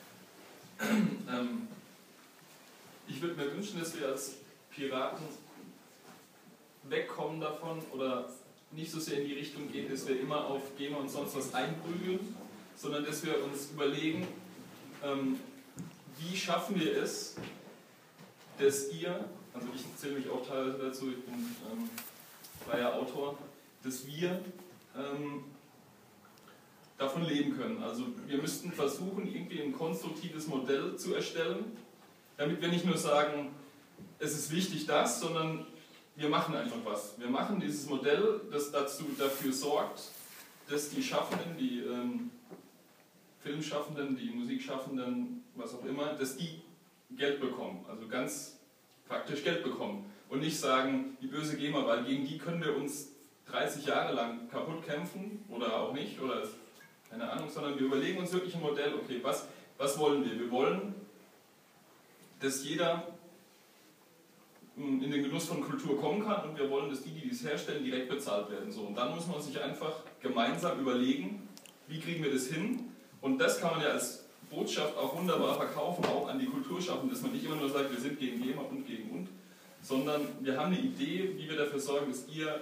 Ähm, ich würde mir wünschen, dass wir als Piraten wegkommen davon oder nicht so sehr in die Richtung gehen, dass wir immer auf GEMA und sonst was einprügeln, sondern dass wir uns überlegen, ähm, wie schaffen wir es, dass ihr, also ich zähle mich auch teilweise dazu, ich bin ähm, freier Autor, dass wir ähm, davon leben können. Also wir müssten versuchen, irgendwie ein konstruktives Modell zu erstellen, damit wir nicht nur sagen, es ist wichtig das, sondern wir machen einfach was. Wir machen dieses Modell, das dazu, dafür sorgt, dass die Schaffenden, die ähm, Filmschaffenden, die Musikschaffenden, was auch immer, dass die Geld bekommen, also ganz praktisch Geld bekommen. Und nicht sagen, die böse GEMA, weil gegen die können wir uns dreißig Jahre lang kaputt kämpfen oder auch nicht, oder keine Ahnung, sondern wir überlegen uns wirklich ein Modell, okay, was, was wollen wir? Wir wollen, dass jeder in den Genuss von Kultur kommen kann und wir wollen, dass die, die dies herstellen, direkt bezahlt werden. So, und dann muss man sich einfach gemeinsam überlegen, wie kriegen wir das hin? Und das kann man ja als Botschaft auch wunderbar verkaufen, auch an die Kulturschaffenden, dass man nicht immer nur sagt, wir sind gegen GEMA und gegen und, sondern wir haben eine Idee, wie wir dafür sorgen, dass ihr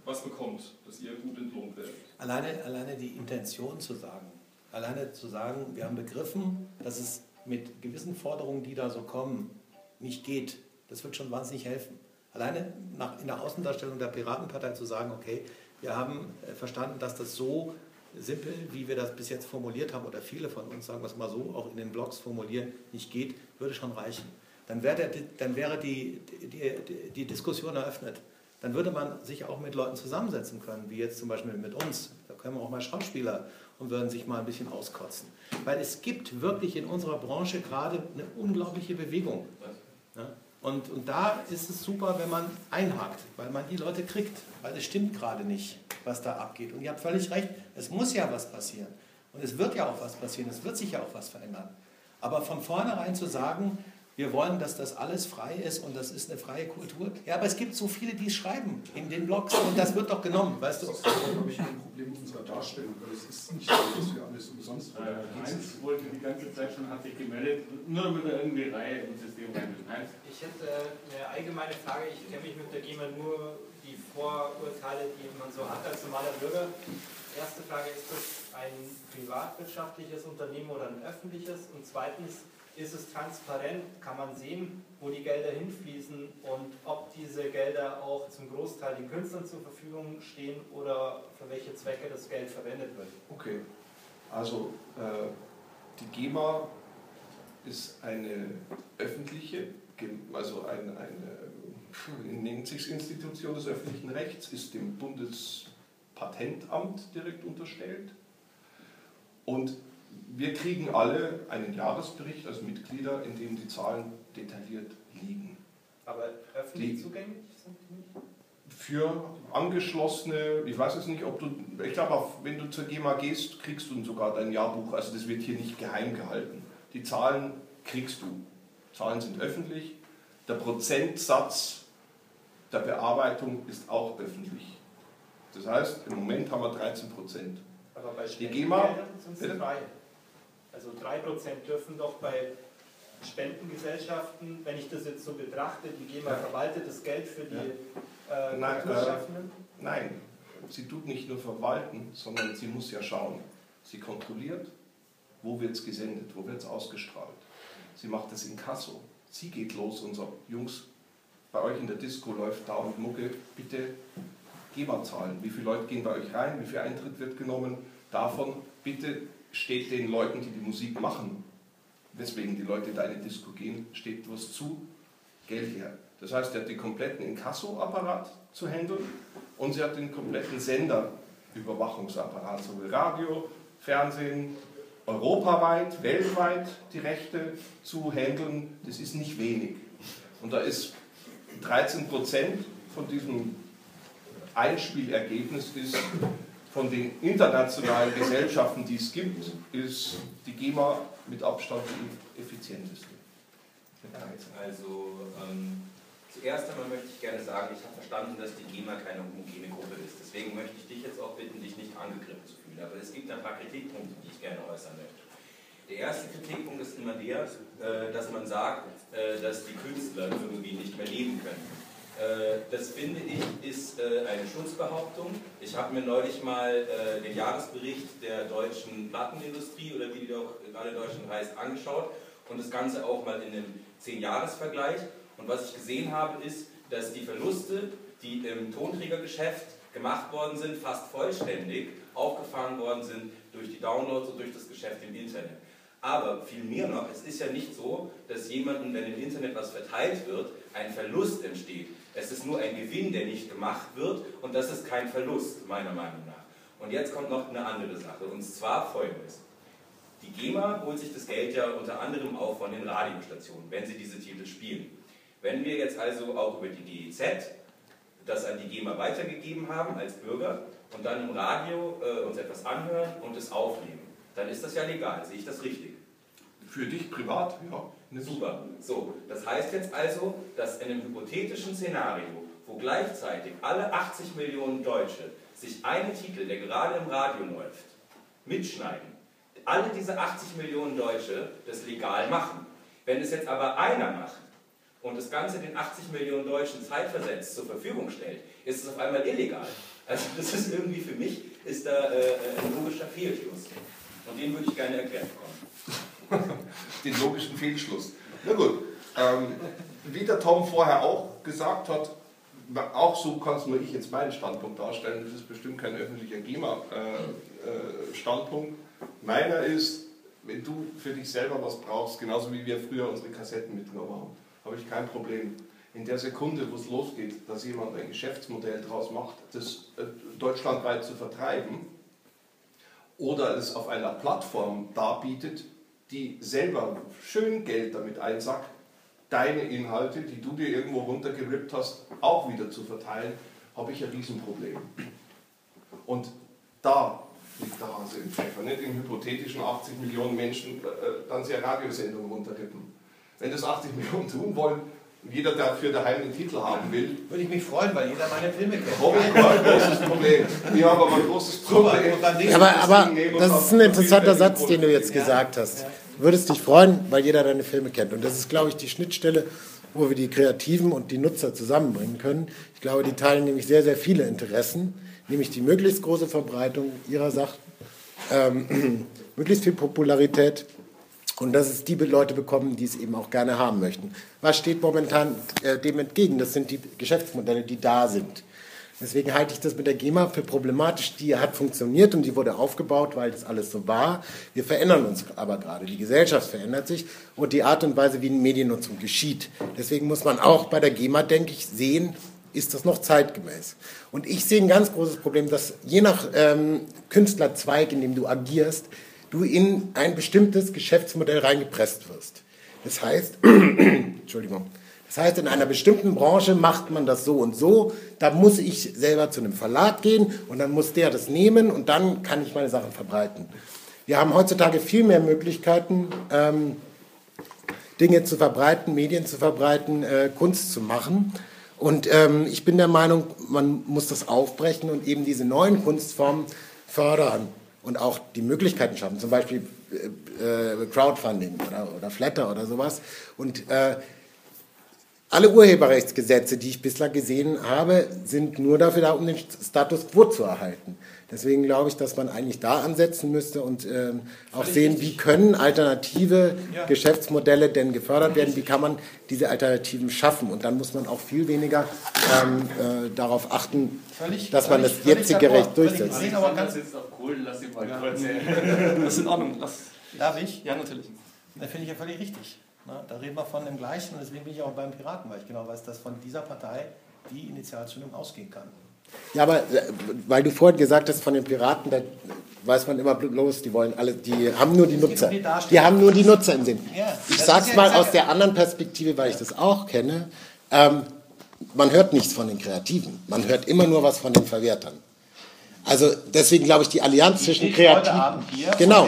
was bekommt, dass ihr gut entlohnt werdet. Alleine, alleine die Intention zu sagen, alleine zu sagen, wir haben begriffen, dass es mit gewissen Forderungen, die da so kommen, nicht geht, das wird schon wahnsinnig helfen. Alleine nach, in der Außendarstellung der Piratenpartei zu sagen, okay, wir haben verstanden, dass das so simpel, wie wir das bis jetzt formuliert haben, oder viele von uns, sagen wir es mal so, auch in den Blogs formulieren, nicht geht, würde schon reichen. Dann wäre, der, dann wäre die, die, die Diskussion eröffnet. Dann würde man sich auch mit Leuten zusammensetzen können, wie jetzt zum Beispiel mit uns. Da können wir auch mal Schauspieler und würden sich mal ein bisschen auskotzen. Weil es gibt wirklich in unserer Branche gerade eine unglaubliche Bewegung. Ja? Und, und da ist es super, wenn man einhakt, weil man die Leute kriegt. Weil es stimmt gerade nicht, was da abgeht. Und ihr habt völlig recht, es muss ja was passieren. Und es wird ja auch was passieren, es wird sich ja auch was verändern. Aber von vornherein zu sagen, wir wollen, dass das alles frei ist und das ist eine freie Kultur. Ja, aber es gibt so viele, die schreiben in den Blogs und das wird doch genommen, weißt du? Das ist, glaube ich, ein Problem unserer Darstellung, weil es ist nicht so, dass wir alles umsonst wollen. Äh, Heinz wollte die ganze Zeit schon, hat sich gemeldet, nur damit er irgendwie Reihe im System rein will. Heinz? Ich hätte eine allgemeine Frage, ich kenne mich mit der GEMA nur die Vorurteile, die man so hat als normaler Bürger. Erste Frage, ist das ein privatwirtschaftliches Unternehmen oder ein öffentliches? Und zweitens, ist es transparent, kann man sehen, wo die Gelder hinfließen und ob diese Gelder auch zum Großteil den Künstlern zur Verfügung stehen oder für welche Zwecke das Geld verwendet wird. Okay, also äh, die GEMA ist eine öffentliche, also eine, eine nennt sich Institution des öffentlichen Rechts, ist dem Bundespatentamt direkt unterstellt und wir kriegen alle einen Jahresbericht als Mitglieder, in dem die Zahlen detailliert liegen. Aber öffentlich die zugänglich sind die nicht? Für Angeschlossene, ich weiß jetzt nicht, ob du, ich glaube, wenn du zur GEMA gehst, kriegst du sogar dein Jahrbuch, also das wird hier nicht geheim gehalten. Die Zahlen kriegst du. Zahlen sind öffentlich. Der Prozentsatz der Bearbeitung ist auch öffentlich. Das heißt, im Moment haben wir dreizehn Prozent. Aber bei die GEMA sind es drei. Also drei Prozent dürfen doch bei Spendengesellschaften, wenn ich das jetzt so betrachte, die GEMA ja. verwaltet das Geld für die ja. äh, nein, Kulturschaffenden? Äh, nein, sie tut nicht nur verwalten, sondern sie muss ja schauen. Sie kontrolliert, wo wird es gesendet, wo wird es ausgestrahlt. Sie macht das Inkasso. Sie geht los und sagt, Jungs, bei euch in der Disco läuft da und Mucke, bitte GEMA-Zahlen. Wie viele Leute gehen bei euch rein, wie viel Eintritt wird genommen? Davon bitte steht den Leuten, die die Musik machen, weswegen die Leute in deine Disco gehen, steht was zu, Geld her. Das heißt, er hat den kompletten Inkasso-Apparat zu handeln und sie hat den kompletten Sender-Überwachungsapparat, sowohl Radio, Fernsehen, europaweit, weltweit die Rechte zu handeln. Das ist nicht wenig. Und da ist dreizehn Prozent von diesem Einspielergebnis ist, von den internationalen Gesellschaften, die es gibt, ist die GEMA mit Abstand die effizienteste. Also ähm, zuerst einmal möchte ich gerne sagen, ich habe verstanden, dass die GEMA keine homogene Gruppe ist. Deswegen möchte ich dich jetzt auch bitten, dich nicht angegriffen zu fühlen. Aber es gibt ein paar Kritikpunkte, die ich gerne äußern möchte. Der erste Kritikpunkt ist immer der, äh, dass man sagt, äh, dass die Künstler irgendwie nicht mehr leben können. Das finde ich ist eine Schutzbehauptung. Ich habe mir neulich mal den Jahresbericht der deutschen Plattenindustrie oder wie die doch gerade in Deutschland heißt, angeschaut und das Ganze auch mal in einem zehn-Jahres-Vergleich. Und was ich gesehen habe, ist, dass die Verluste, die im Tonträgergeschäft gemacht worden sind, fast vollständig aufgefangen worden sind durch die Downloads und durch das Geschäft im Internet. Aber viel mehr noch, es ist ja nicht so, dass jemandem, wenn im Internet was verteilt wird, ein Verlust entsteht. Es ist nur ein Gewinn, der nicht gemacht wird und das ist kein Verlust, meiner Meinung nach. Und jetzt kommt noch eine andere Sache, und zwar folgendes. Die GEMA holt sich das Geld ja unter anderem auch von den Radiostationen, wenn sie diese Titel spielen. Wenn wir jetzt also auch über die G E Z das an die GEMA weitergegeben haben als Bürger und dann im Radio äh, uns etwas anhören und es aufnehmen, dann ist das ja legal, sehe ich das richtig? Für dich privat, ja. Super. So, das heißt jetzt also, dass in einem hypothetischen Szenario, wo gleichzeitig alle achtzig Millionen Deutsche sich einen Titel, der gerade im Radio läuft, mitschneiden, alle diese achtzig Millionen Deutsche das legal machen. Wenn es jetzt aber einer macht und das Ganze den achtzig Millionen Deutschen zeitversetzt zur Verfügung stellt, ist es auf einmal illegal. Also das ist irgendwie für mich, ist da äh, ein logischer Fehlschluss. Und den würde ich gerne erklärt bekommen. Den logischen Fehlschluss. Na gut, ähm, wie der Tom vorher auch gesagt hat, auch so kann es nur ich jetzt meinen Standpunkt darstellen, das ist bestimmt kein öffentlicher GEMA-Standpunkt. Meiner ist, wenn du für dich selber was brauchst, genauso wie wir früher unsere Kassetten mitgenommen haben, habe ich kein Problem. In der Sekunde, wo es losgeht, dass jemand ein Geschäftsmodell daraus macht, das deutschlandweit zu vertreiben oder es auf einer Plattform darbietet, die selber schön Geld damit einsackt, deine Inhalte, die du dir irgendwo runtergerippt hast, auch wieder zu verteilen, habe ich ein Riesenproblem. Und da liegt der Hase im Pfeffer, nicht im hypothetischen achtzig Millionen Menschen äh, dann sehr Radiosendungen runterrippen. Wenn das achtzig Millionen tun wollen, jeder dafür daheim einen Titel haben will, würde ich mich freuen, weil jeder meine Filme kennt. Habe ich ein großes Problem. Ich habe aber ein großes Problem. Aber, aber das ist ein interessanter Satz, den du jetzt gesagt hast. Du würdest dich freuen, weil jeder deine Filme kennt. Und das ist, glaube ich, die Schnittstelle, wo wir die Kreativen und die Nutzer zusammenbringen können. Ich glaube, die teilen nämlich sehr, sehr viele Interessen, nämlich die möglichst große Verbreitung ihrer Sachen, ähm, möglichst viel Popularität und dass es die Leute bekommen, die es eben auch gerne haben möchten. Was steht momentan äh, dem entgegen? Das sind die Geschäftsmodelle, die da sind. Deswegen halte ich das mit der GEMA für problematisch. Die hat funktioniert und die wurde aufgebaut, weil das alles so war. Wir verändern uns aber gerade. Die Gesellschaft verändert sich und die Art und Weise, wie Mediennutzung geschieht. Deswegen muss man auch bei der GEMA, denke ich, sehen, ist das noch zeitgemäß. Und ich sehe ein ganz großes Problem, dass je nach ähm, Künstlerzweig, in dem du agierst, du in ein bestimmtes Geschäftsmodell reingepresst wirst. Das heißt, Entschuldigung, das heißt, in einer bestimmten Branche macht man das so und so, da muss ich selber zu einem Verlag gehen und dann muss der das nehmen und dann kann ich meine Sachen verbreiten. Wir haben heutzutage viel mehr Möglichkeiten, ähm, Dinge zu verbreiten, Medien zu verbreiten, äh, Kunst zu machen. Und ähm, ich bin der Meinung, man muss das aufbrechen und eben diese neuen Kunstformen fördern und auch die Möglichkeiten schaffen, zum Beispiel äh, Crowdfunding oder, oder Flatter oder sowas. Und äh, alle Urheberrechtsgesetze, die ich bislang gesehen habe, sind nur dafür da, um den Status quo zu erhalten. Deswegen glaube ich, dass man eigentlich da ansetzen müsste und ähm, auch sehen, wie können alternative ja. Geschäftsmodelle denn gefördert werden, wie kann man diese Alternativen schaffen. Und dann muss man auch viel weniger ähm, äh, darauf achten, völlig, dass man völlig, das jetzige Recht durchsetzt. Ich aber ganz jetzt auf Kohlen, lass ihn mal kurz erzählen. Das ist in Ordnung. Lass. Darf ich? Ja, natürlich. Das finde ich ja völlig richtig. Na, da reden wir von dem Gleichen und deswegen bin ich auch beim Piraten, weil ich genau weiß, dass von dieser Partei die Initialzündung ausgehen kann. Ja, aber weil du vorhin gesagt hast, von den Piraten, da weiß man immer bloß, die wollen alle, die haben nur die Nutzer. Die, die haben nur die Nutzer im Sinn. Ja, ich sag's mal aus der anderen Perspektive, weil ich das auch kenne. Ähm, man hört nichts von den Kreativen. Man hört immer nur was von den Verwertern. Also deswegen glaube ich, die Allianz zwischen Kreativen. Genau.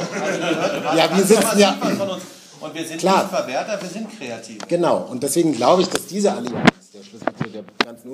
Also, ja, wir sitzen ja. Und wir sind klar. nicht Verwerter, wir sind kreativ. Genau, und deswegen glaube ich, dass diese Allianz der Schlüssel zu der ganzen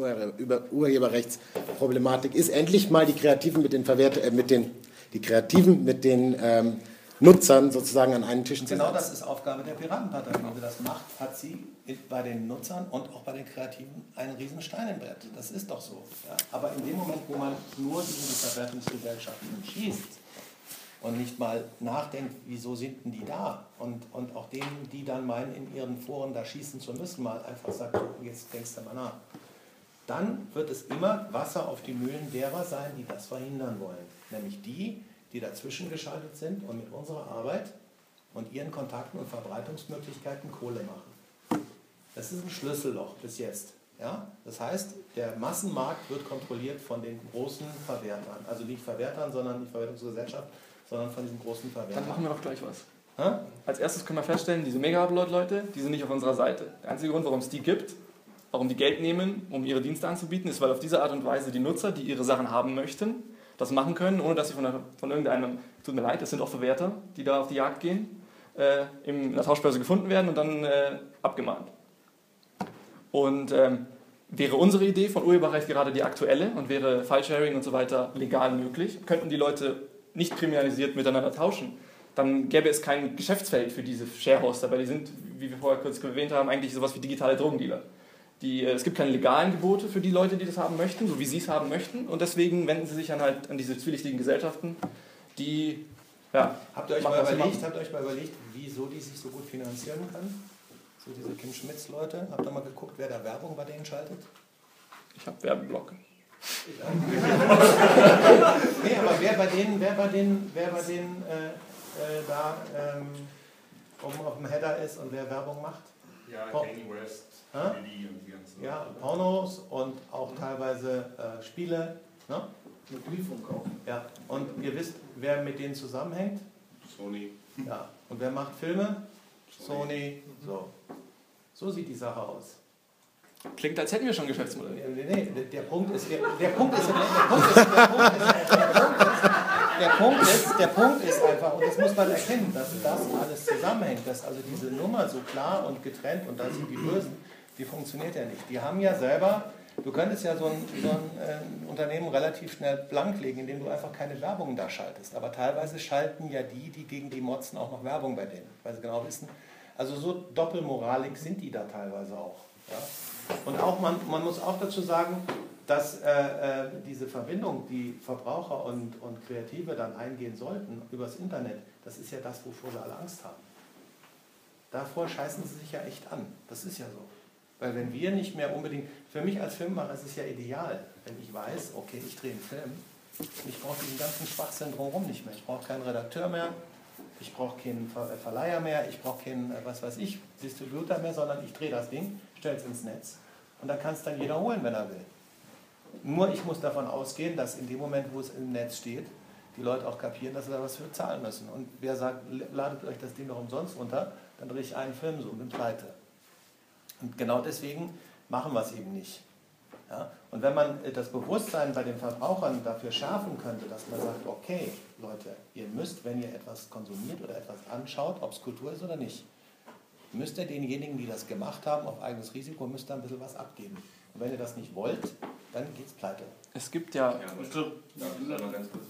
Urheberrechtsproblematik ist, endlich mal die Kreativen mit den Verwerter, äh, mit den, die Kreativen mit den ähm, Nutzern sozusagen an einen Tisch zu setzen. Genau, das ist Aufgabe der Piratenpartei. Wenn sie das macht, hat sie bei den Nutzern und auch bei den Kreativen einen riesen Stein im Brett. Das ist doch so. Ja? Aber in dem Moment, wo man nur diese Verwertungsgesellschaften schießt, und nicht mal nachdenkt, wieso sind denn die da? Und, und auch denen, die dann meinen, in ihren Foren da schießen zu müssen, mal einfach sagt, jetzt denkst du mal nach. Dann wird es immer Wasser auf die Mühlen derer sein, die das verhindern wollen. Nämlich die, die dazwischen geschaltet sind und mit unserer Arbeit und ihren Kontakten und Verbreitungsmöglichkeiten Kohle machen. Das ist ein Schlüsselloch bis jetzt. Ja? Das heißt, der Massenmarkt wird kontrolliert von den großen Verwertern. Also nicht Verwertern, sondern nicht Verwertungsgesellschaft, sondern von diesen großen Verwertern. Dann machen wir doch gleich was. Ha? Als erstes können wir feststellen, diese Mega-Upload-Leute, die sind nicht auf unserer Seite. Der einzige Grund, warum es die gibt, warum die Geld nehmen, um ihre Dienste anzubieten, ist, weil auf diese Art und Weise die Nutzer, die ihre Sachen haben möchten, das machen können, ohne dass sie von, der, von irgendeinem, tut mir leid, das sind auch Verwerter, die da auf die Jagd gehen, äh, in der Tauschbörse gefunden werden und dann äh, abgemahnt. Und ähm, wäre unsere Idee von Urheberrecht gerade die aktuelle und wäre File-Sharing und so weiter legal möglich, könnten die Leute nicht kriminalisiert miteinander tauschen, dann gäbe es kein Geschäftsfeld für diese Sharehoster, weil die sind, wie wir vorher kurz erwähnt haben, eigentlich sowas wie digitale Drogendealer. Die, es gibt keine legalen Gebote für die Leute, die das haben möchten, so wie sie es haben möchten. Und deswegen wenden sie sich dann halt an diese zwielichtigen Gesellschaften, die... Ja, habt, ihr euch machen, mal was sie überlegt, machen. habt ihr euch mal überlegt, wieso die sich so gut finanzieren können? So diese Kim Schmitz-Leute. Habt ihr mal geguckt, wer da Werbung bei denen schaltet? Ich habe Werbeblock. Nee, aber wer bei denen, wer bei denen, wer bei denen äh, äh, da ähm, oben auf dem Header ist und wer Werbung macht? Ja, Po- Kanye West, Hä? Diddy und die ganzen. Ja, Pornos und auch teilweise äh, Spiele. Ne? Mobilfunk auch. Ja, und ihr wisst, wer mit denen zusammenhängt? Sony. Ja. Und wer macht Filme? Sony. So. So sieht die Sache aus. Klingt, als hätten wir schon Geschäftsmodell. Nee, nee, der, der Punkt ist, der, der Punkt ist, der Punkt ist, der Punkt ist, der Punkt ist, der Punkt ist, der Punkt ist einfach, und das muss man erkennen, dass das alles zusammenhängt, dass also diese Nummer so klar und getrennt, und da sind die Bösen, die funktioniert ja nicht. Die haben ja selber, du könntest ja so ein, so ein äh, Unternehmen relativ schnell blanklegen, indem du einfach keine Werbung da schaltest. Aber teilweise schalten ja die, die gegen die motzen, auch noch Werbung bei denen, weil sie genau wissen, also so doppelmoralig sind die da teilweise auch. Ja? Und auch man, man muss auch dazu sagen, dass äh, äh, diese Verbindung, die Verbraucher und, und Kreative dann eingehen sollten übers Internet, das ist ja das, wovor sie alle Angst haben. Davor scheißen sie sich ja echt an. Das ist ja so. Weil wenn wir nicht mehr unbedingt, für mich als Filmemacher ist es ja ideal, wenn ich weiß, okay, ich drehe einen Film, ich brauche diesen ganzen Schwachsinn drumherum nicht mehr. Ich brauche keinen Redakteur mehr, ich brauche keinen Ver Verleiher mehr, ich brauche keinen, was weiß ich, Distributor mehr, sondern ich drehe das Ding, stelle es ins Netz und dann kann es dann jeder holen, wenn er will. Nur ich muss davon ausgehen, dass in dem Moment, wo es im Netz steht, die Leute auch kapieren, dass sie da was für zahlen müssen. Und wer sagt, ladet euch das Ding doch umsonst runter, dann drehe ich einen Film so und bin pleite. Und genau deswegen machen wir es eben nicht. Ja? Und wenn man das Bewusstsein bei den Verbrauchern dafür schärfen könnte, dass man sagt, okay, Leute, ihr müsst, wenn ihr etwas konsumiert oder etwas anschaut, ob es Kultur ist oder nicht, müsst ihr denjenigen, die das gemacht haben, auf eigenes Risiko, müsst ihr ein bisschen was abgeben. Und wenn ihr das nicht wollt, dann geht's pleite. Es gibt ja... Ja, aber mal ganz kurz.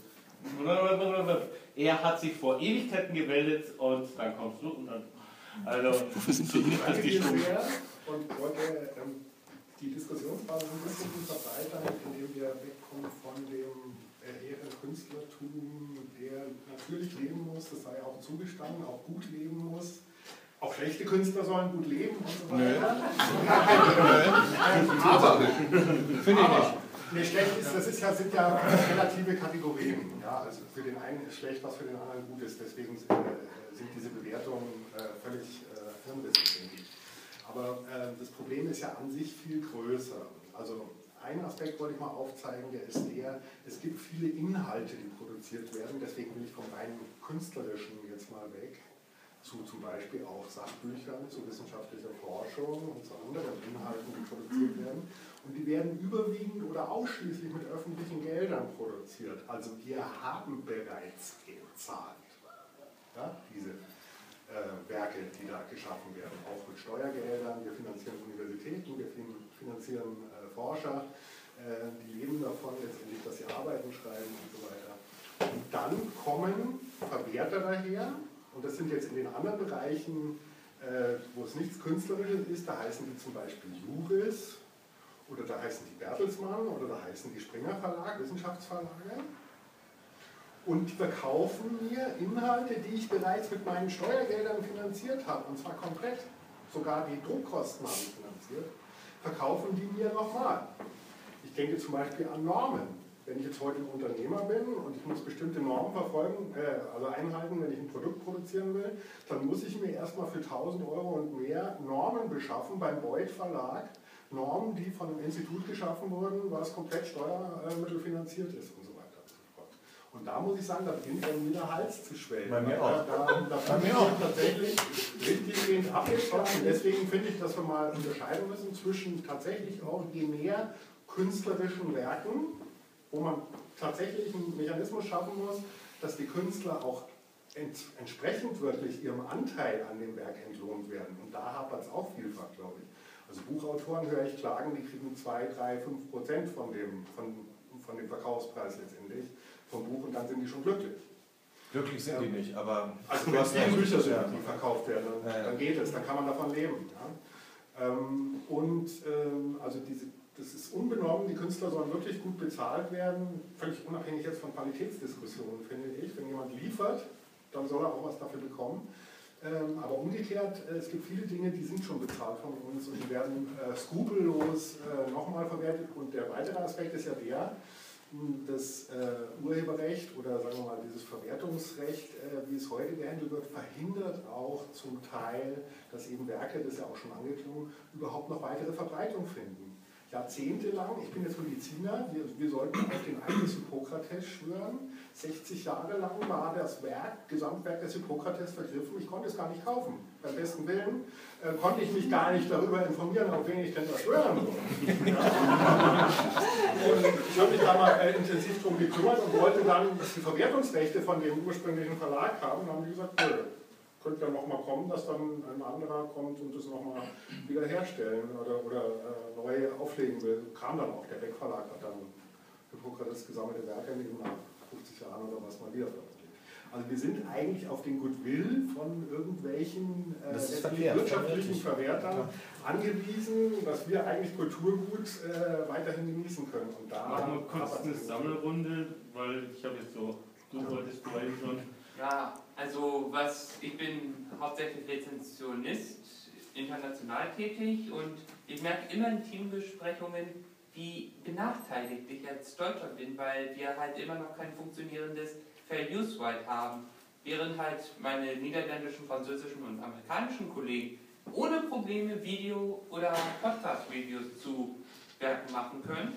Er hat sich vor Ewigkeiten gemeldet und dann kommst du und dann... Also, wofür sind wir hier? Danke dir sehr und wollte ähm, die Diskussionsbasis ein bisschen verbreitern, indem wir wegkommen von dem äh, eher Künstlertum, der natürlich leben muss, das sei auch zugestanden, auch gut leben muss. Auch schlechte Künstler sollen gut leben und so weiter. Nö. Aber, finde ich nicht. Nee, schlecht ist, das ist ja, sind ja relative Kategorien. Ja, also für den einen ist schlecht, was für den anderen gut ist. Deswegen sind, äh, sind diese Bewertungen äh, völlig äh, hirnrissig, denke ich. Aber äh, das Problem ist ja an sich viel größer. Also einen Aspekt wollte ich mal aufzeigen, der ist der, es gibt viele Inhalte, die produziert werden. Deswegen will ich vom rein künstlerischen jetzt mal weg. Zu zum Beispiel auch Sachbüchern, zu wissenschaftlicher Forschung und zu anderen Inhalten, die produziert werden. Und die werden überwiegend oder ausschließlich mit öffentlichen Geldern produziert. Also wir haben bereits gezahlt, ja, diese äh, Werke, die da geschaffen werden, auch mit Steuergeldern. Wir finanzieren Universitäten, wir finanzieren äh, Forscher, äh, die leben davon letztendlich, dass sie Arbeiten schreiben und so weiter. Und dann kommen Verwerter daher. Und das sind jetzt in den anderen Bereichen, äh, wo es nichts Künstlerisches ist, da heißen die zum Beispiel Juris oder da heißen die Bertelsmann oder da heißen die Springer Verlag, Wissenschaftsverlage. Und die verkaufen mir Inhalte, die ich bereits mit meinen Steuergeldern finanziert habe, und zwar komplett, sogar die Druckkosten habe ich finanziert, verkaufen die mir nochmal. Ich denke zum Beispiel an Normen. Wenn ich jetzt heute ein Unternehmer bin und ich muss bestimmte Normen verfolgen, äh, also einhalten, wenn ich ein Produkt produzieren will, dann muss ich mir erstmal für tausend Euro und mehr Normen beschaffen beim Beuth Verlag. Normen, die von einem Institut geschaffen wurden, was komplett steuermittelfinanziert ist und so weiter und so fort. Und da muss ich sagen, da beginnt bei mir der Hals zu schwellen. Bei mir auch. Da, da, da bei mir auch. Tatsächlich richtig abgeschlossen. Deswegen finde ich, dass wir mal unterscheiden müssen zwischen tatsächlich auch je mehr künstlerischen Werken, wo man tatsächlich einen Mechanismus schaffen muss, dass die Künstler auch ent entsprechend wirklich ihrem Anteil an dem Werk entlohnt werden. Und da hapert es auch vielfach, glaube ich. Also Buchautoren höre ich klagen, die kriegen zwei, drei, fünf Prozent von dem, von, von dem Verkaufspreis letztendlich vom Buch und dann sind die schon glücklich. Glücklich sind die nicht, aber... Also wenn es die Bücher sind, die verkauft werden, dann, dann geht es, dann kann man davon leben. Ja? Ähm, und ähm, also diese, das ist unbenommen, die Künstler sollen wirklich gut bezahlt werden, völlig unabhängig jetzt von Qualitätsdiskussionen, finde ich. Wenn jemand liefert, dann soll er auch was dafür bekommen. Ähm, aber umgekehrt, äh, es gibt viele Dinge, die sind schon bezahlt von uns und die werden äh, skrupellos äh, nochmal verwertet. Und der weitere Aspekt ist ja der, das äh, Urheberrecht oder sagen wir mal dieses Verwertungsrecht, äh, wie es heute gehandelt wird, verhindert auch zum Teil, dass eben Werke, das ist ja auch schon angeklungen, überhaupt noch weitere Verbreitung finden. Jahrzehntelang, ich bin jetzt Mediziner, wir, wir sollten auf den Eid des Hippokrates schwören. sechzig Jahre lang war das Werk, Gesamtwerk des Hippokrates vergriffen, ich konnte es gar nicht kaufen. Beim besten Willen äh, konnte ich mich gar nicht darüber informieren, auf wen ich denn da schwören soll. Ja. Und ich habe mich da mal äh, intensiv drum gekümmert und wollte dann die Verwertungsrechte von dem ursprünglichen Verlag haben. Und dann haben die gesagt, nö, könnte ja nochmal kommen, dass dann ein anderer kommt und das nochmal wiederherstellen oder, oder äh, neu auflegen will. Kam dann auch, der Beck Verlag hat dann Hippokrates gesammelte Werke eben nach fünfzig Jahren oder was mal wieder veröffentlicht. Also wir sind eigentlich auf den Goodwill von irgendwelchen äh, wirtschaftlichen Verwertern angewiesen, dass wir eigentlich Kulturgut äh, weiterhin genießen können. Und da machen wir kurz eine Sammelrunde, weil ich habe jetzt so, du wolltest vorhin schon. Ja, also was, ich bin hauptsächlich Rezensionist, international tätig und ich merke immer in Teambesprechungen, wie benachteiligt ich als Deutscher bin, weil wir halt immer noch kein funktionierendes Fair Use Right haben, während halt meine niederländischen, französischen und amerikanischen Kollegen ohne Probleme Video- oder Podcast-Videos zu Werken machen können,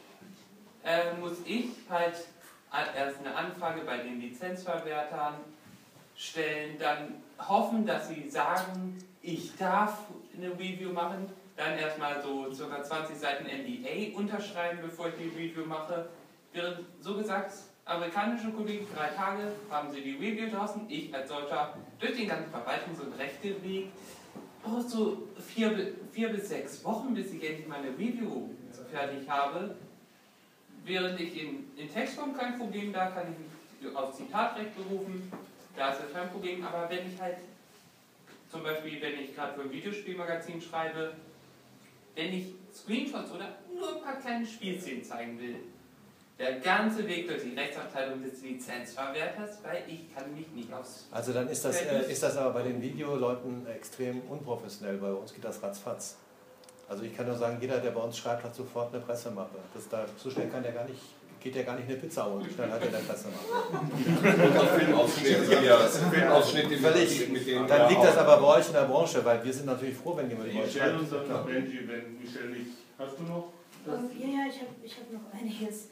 äh, muss ich halt erst eine Anfrage bei den Lizenzverwertern stellen, dann hoffen, dass sie sagen, ich darf eine Review machen, dann erstmal so ca. zwanzig Seiten N D A unterschreiben, bevor ich die Review mache. Während, so gesagt, amerikanische Kollegen, drei Tage haben sie die Review draußen, ich als Deutscher durch den ganzen Verwaltungs- und Rechteweg brauche so vier, vier bis sechs Wochen, bis ich endlich meine Review fertig habe. Während ich in, in Textform kein Problem, da kann ich mich auf Zitatrecht berufen, da ist das kein Problem, aber wenn ich halt, zum Beispiel wenn ich gerade für ein Videospielmagazin schreibe, wenn ich Screenshots oder nur ein paar kleine Spielszenen zeigen will, der ganze Weg durch die Rechtsabteilung des Lizenzverwerters, weil ich kann mich nicht aufs... Also dann ist das, äh, ist das aber bei den Videoleuten extrem unprofessionell, bei uns geht das ratzfatz. Also ich kann nur sagen, jeder, der bei uns schreibt, hat sofort eine Pressemappe. Das da, so schnell kann der gar nicht, geht der gar nicht eine Pizza holen, so schnell hat er eine Pressemappe. Und auch Filmausschnitte, ja, Filmausschnitte völlig, mit denen. Dann liegt das aber bei euch in der Branche, weil wir sind natürlich froh, wenn jemand bei euch Michelle und dann noch Benji, wenn Michelle nicht... Hast du noch? Um, ja, ja, ich habe ich hab noch einiges.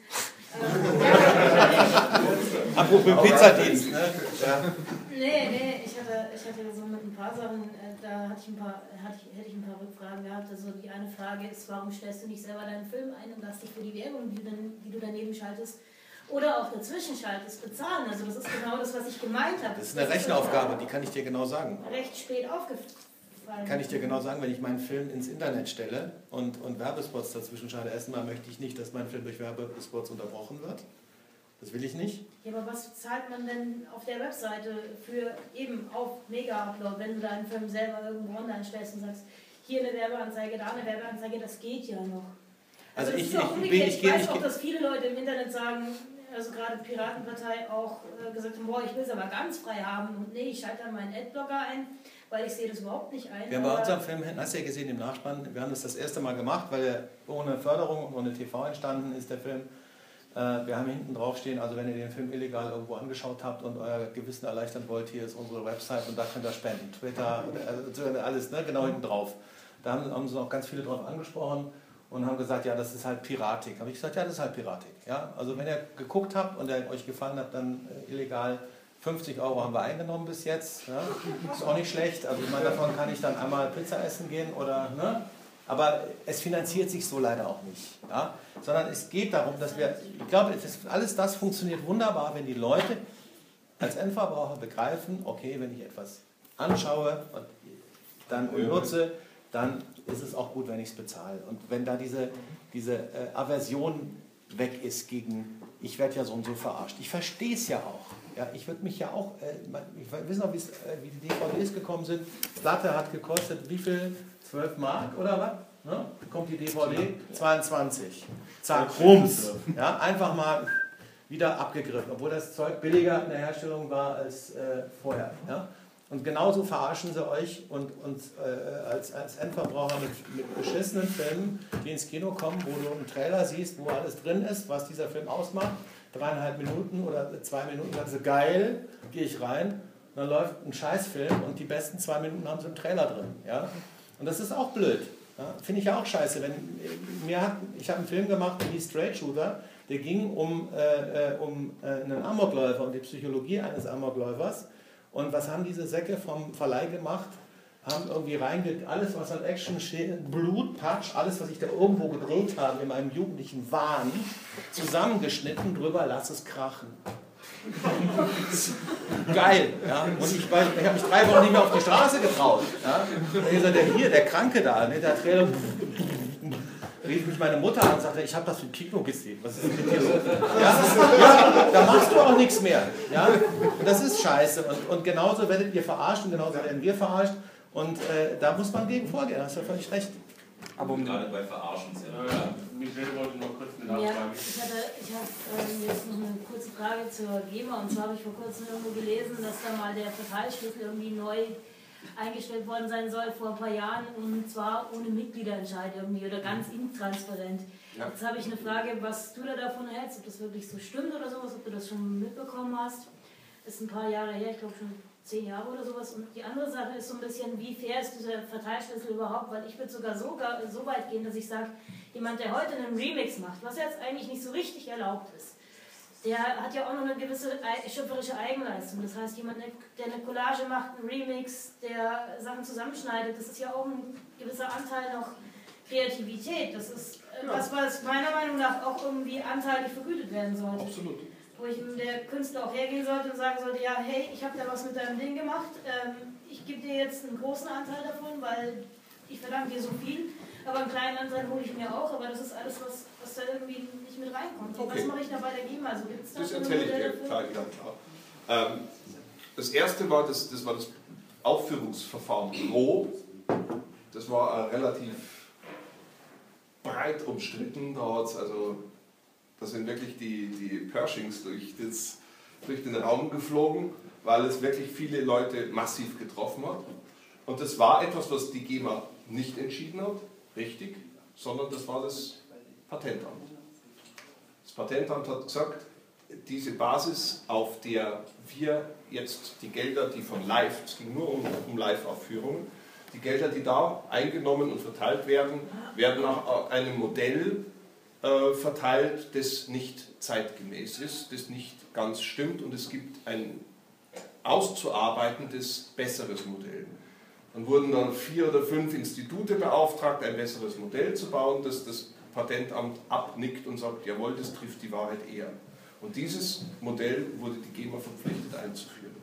Apropos Pizzadienst, ne? Ja. Nee, nee, ich hatte, ich hatte so mit ein paar Sachen, äh, da hatte ich ein paar, hatte ich, hätte ich ein paar Rückfragen gehabt. Also die eine Frage ist, warum stellst du nicht selber deinen Film ein und lässt dich für die Werbung, die du, dann, die du daneben schaltest, oder auch dazwischen schaltest, bezahlen? Also das ist genau das, was ich gemeint habe. Das ist eine Rechenaufgabe, die kann ich dir genau sagen. Recht spät aufgefallen. Kann ich dir genau sagen, wenn ich meinen Film ins Internet stelle und, und Werbespots dazwischen schalte, erstmal möchte ich nicht, dass mein Film durch Werbespots unterbrochen wird. Das will ich nicht. Ja, aber was zahlt man denn auf der Webseite für eben auf Mega-Upload, wenn du deinen Film selber irgendwo online stellst und sagst, hier eine Werbeanzeige, da eine Werbeanzeige, das geht ja noch. Also, also ich, ist auch ich, ich, ich, ich, weiß ich, auch, dass viele Leute im Internet sagen, also gerade Piratenpartei auch äh, gesagt haben, boah, ich will es aber ganz frei haben und nee, ich schalte dann meinen Adblocker ein, weil ich sehe das überhaupt nicht ein. Wir haben bei unserem Film, hast du ja gesehen im Nachspann, wir haben das das erste Mal gemacht, weil er ohne Förderung und ohne T V entstanden ist, der Film. Äh, wir haben hinten drauf stehen, also wenn ihr den Film illegal irgendwo angeschaut habt und euer Gewissen erleichtern wollt, hier ist unsere Website und da könnt ihr spenden. Twitter, also alles, ne, genau hinten drauf. Da haben, haben sie noch ganz viele drauf angesprochen und haben gesagt, ja, das ist halt Piratik. Habe ich gesagt, ja, das ist halt Piratik. Ja? Also wenn ihr geguckt habt und er euch gefallen hat, dann äh, illegal. fünfzig Euro haben wir eingenommen bis jetzt. Ja? Ist auch nicht schlecht. Also ich meine, davon kann ich dann einmal Pizza essen gehen oder, ne? Aber es finanziert sich so leider auch nicht. Ja? Sondern es geht darum, dass wir, ich glaube, das, alles das funktioniert wunderbar, wenn die Leute als Endverbraucher begreifen, okay, wenn ich etwas anschaue und dann und nutze, dann ist es auch gut, wenn ich es bezahle. Und wenn da diese, diese äh, Aversion weg ist gegen, ich werde ja so und so verarscht. Ich verstehe es ja auch. Ja, ich würde mich ja auch, äh, ich weiß noch, äh, wie die D V Ds gekommen sind. Platte hat gekostet, wie viel? zwölf Mark oder was? Ne? Kommt die D V D? zweiundzwanzig. Zack, rums. Ja, einfach mal wieder abgegriffen, obwohl das Zeug billiger in der Herstellung war als äh, vorher. Ja? Und genauso verarschen sie euch und uns äh, als, als Endverbraucher mit, mit beschissenen Filmen, die ins Kino kommen, wo du einen Trailer siehst, wo alles drin ist, was dieser Film ausmacht. Dreieinhalb Minuten oder zwei Minuten, sagst du, geil, gehe ich rein, und dann läuft ein Scheißfilm und die besten zwei Minuten haben sie im Trailer drin. Ja? Und das ist auch blöd. Ja? Finde ich ja auch scheiße. Wenn, mir hat, ich habe einen Film gemacht, der hieß Straight Shooter, der ging um, äh, um äh, einen Amokläufer und die Psychologie eines Amokläufers. Und was haben diese Säcke vom Verleih gemacht? Haben irgendwie reinge... Alles, was an Action, Blut, Patsch, alles, was ich da irgendwo gedreht habe, in meinem jugendlichen Wahn, zusammengeschnitten, drüber, lass es krachen. Geil. Ja? Und ich, ich habe mich drei Wochen nicht mehr auf die Straße getraut. Ja? Und ich sagte, hier, der Kranke da, ne, der Trailer... rief mich meine Mutter an und sagte, ich habe das für Kino gesehen. Was ist denn mit dir so? Ja, ja, da machst du auch nichts mehr. Ja? Und das ist scheiße. Und, und genauso werdet ihr verarscht und genauso werden wir verarscht. Und äh, da muss man gegen vorgehen, hast du ja völlig recht. Aber um gerade bei Verarschen sind. Ja, Michelle wollte noch kurz eine Ja, Nachfrage. ich hatte, ich habe ähm, jetzt noch eine kurze Frage zur GEMA. Und zwar habe ich vor kurzem irgendwo gelesen, dass da mal der Verteilschlüssel irgendwie neu eingestellt worden sein soll vor ein paar Jahren, und zwar ohne Mitgliederentscheid irgendwie oder ganz intransparent. Ja. Jetzt habe ich eine Frage, was du da davon hältst, ob das wirklich so stimmt oder sowas, ob du das schon mitbekommen hast. Das ist ein paar Jahre her, ich glaube schon zehn Jahre oder sowas. Und die andere Sache ist so ein bisschen, wie fair ist dieser Verteilschlüssel überhaupt, weil ich würde sogar so, so weit gehen, dass ich sage, jemand, der heute einen Remix macht, was jetzt eigentlich nicht so richtig erlaubt ist, der hat ja auch noch eine gewisse schöpferische Eigenleistung. Das heißt, jemand, der eine Collage macht, einen Remix, der Sachen zusammenschneidet, das ist ja auch ein gewisser Anteil noch Kreativität. Das ist ja was, was meiner Meinung nach auch irgendwie anteilig vergütet werden sollte. Absolut. Wo ich der Künstler auch hergehen sollte und sagen sollte, ja, hey, ich habe da was mit deinem Ding gemacht, ähm, ich gebe dir jetzt einen großen Anteil davon, weil ich verdanke dir so viel. Aber einen kleinen Anteil hole ich mir auch, aber das ist alles, was, was da irgendwie nicht mit reinkommt. Okay. Was mache ich da bei der GEMA? Also gibt's da das erzähle ich dir, klar, ja, klar. Ähm, das erste war das, das war das Aufführungsverfahren Pro. Das war äh, relativ breit umstritten. Da, also, da sind wirklich die, die Pershings durch, das, durch den Raum geflogen, weil es wirklich viele Leute massiv getroffen hat. Und das war etwas, was die GEMA nicht entschieden hat. Richtig, sondern das war das Patentamt. Das Patentamt hat gesagt, diese Basis, auf der wir jetzt die Gelder, die von Live, es ging nur um, um Live-Aufführungen, die Gelder, die da eingenommen und verteilt werden, werden nach einem Modell äh, verteilt, das nicht zeitgemäß ist, das nicht ganz stimmt, und es gibt ein auszuarbeitendes, besseres Modell. Dann wurden dann vier oder fünf Institute beauftragt, ein besseres Modell zu bauen, das das Patentamt abnickt und sagt, jawohl, das trifft die Wahrheit eher. Und dieses Modell wurde die GEMA verpflichtet einzuführen.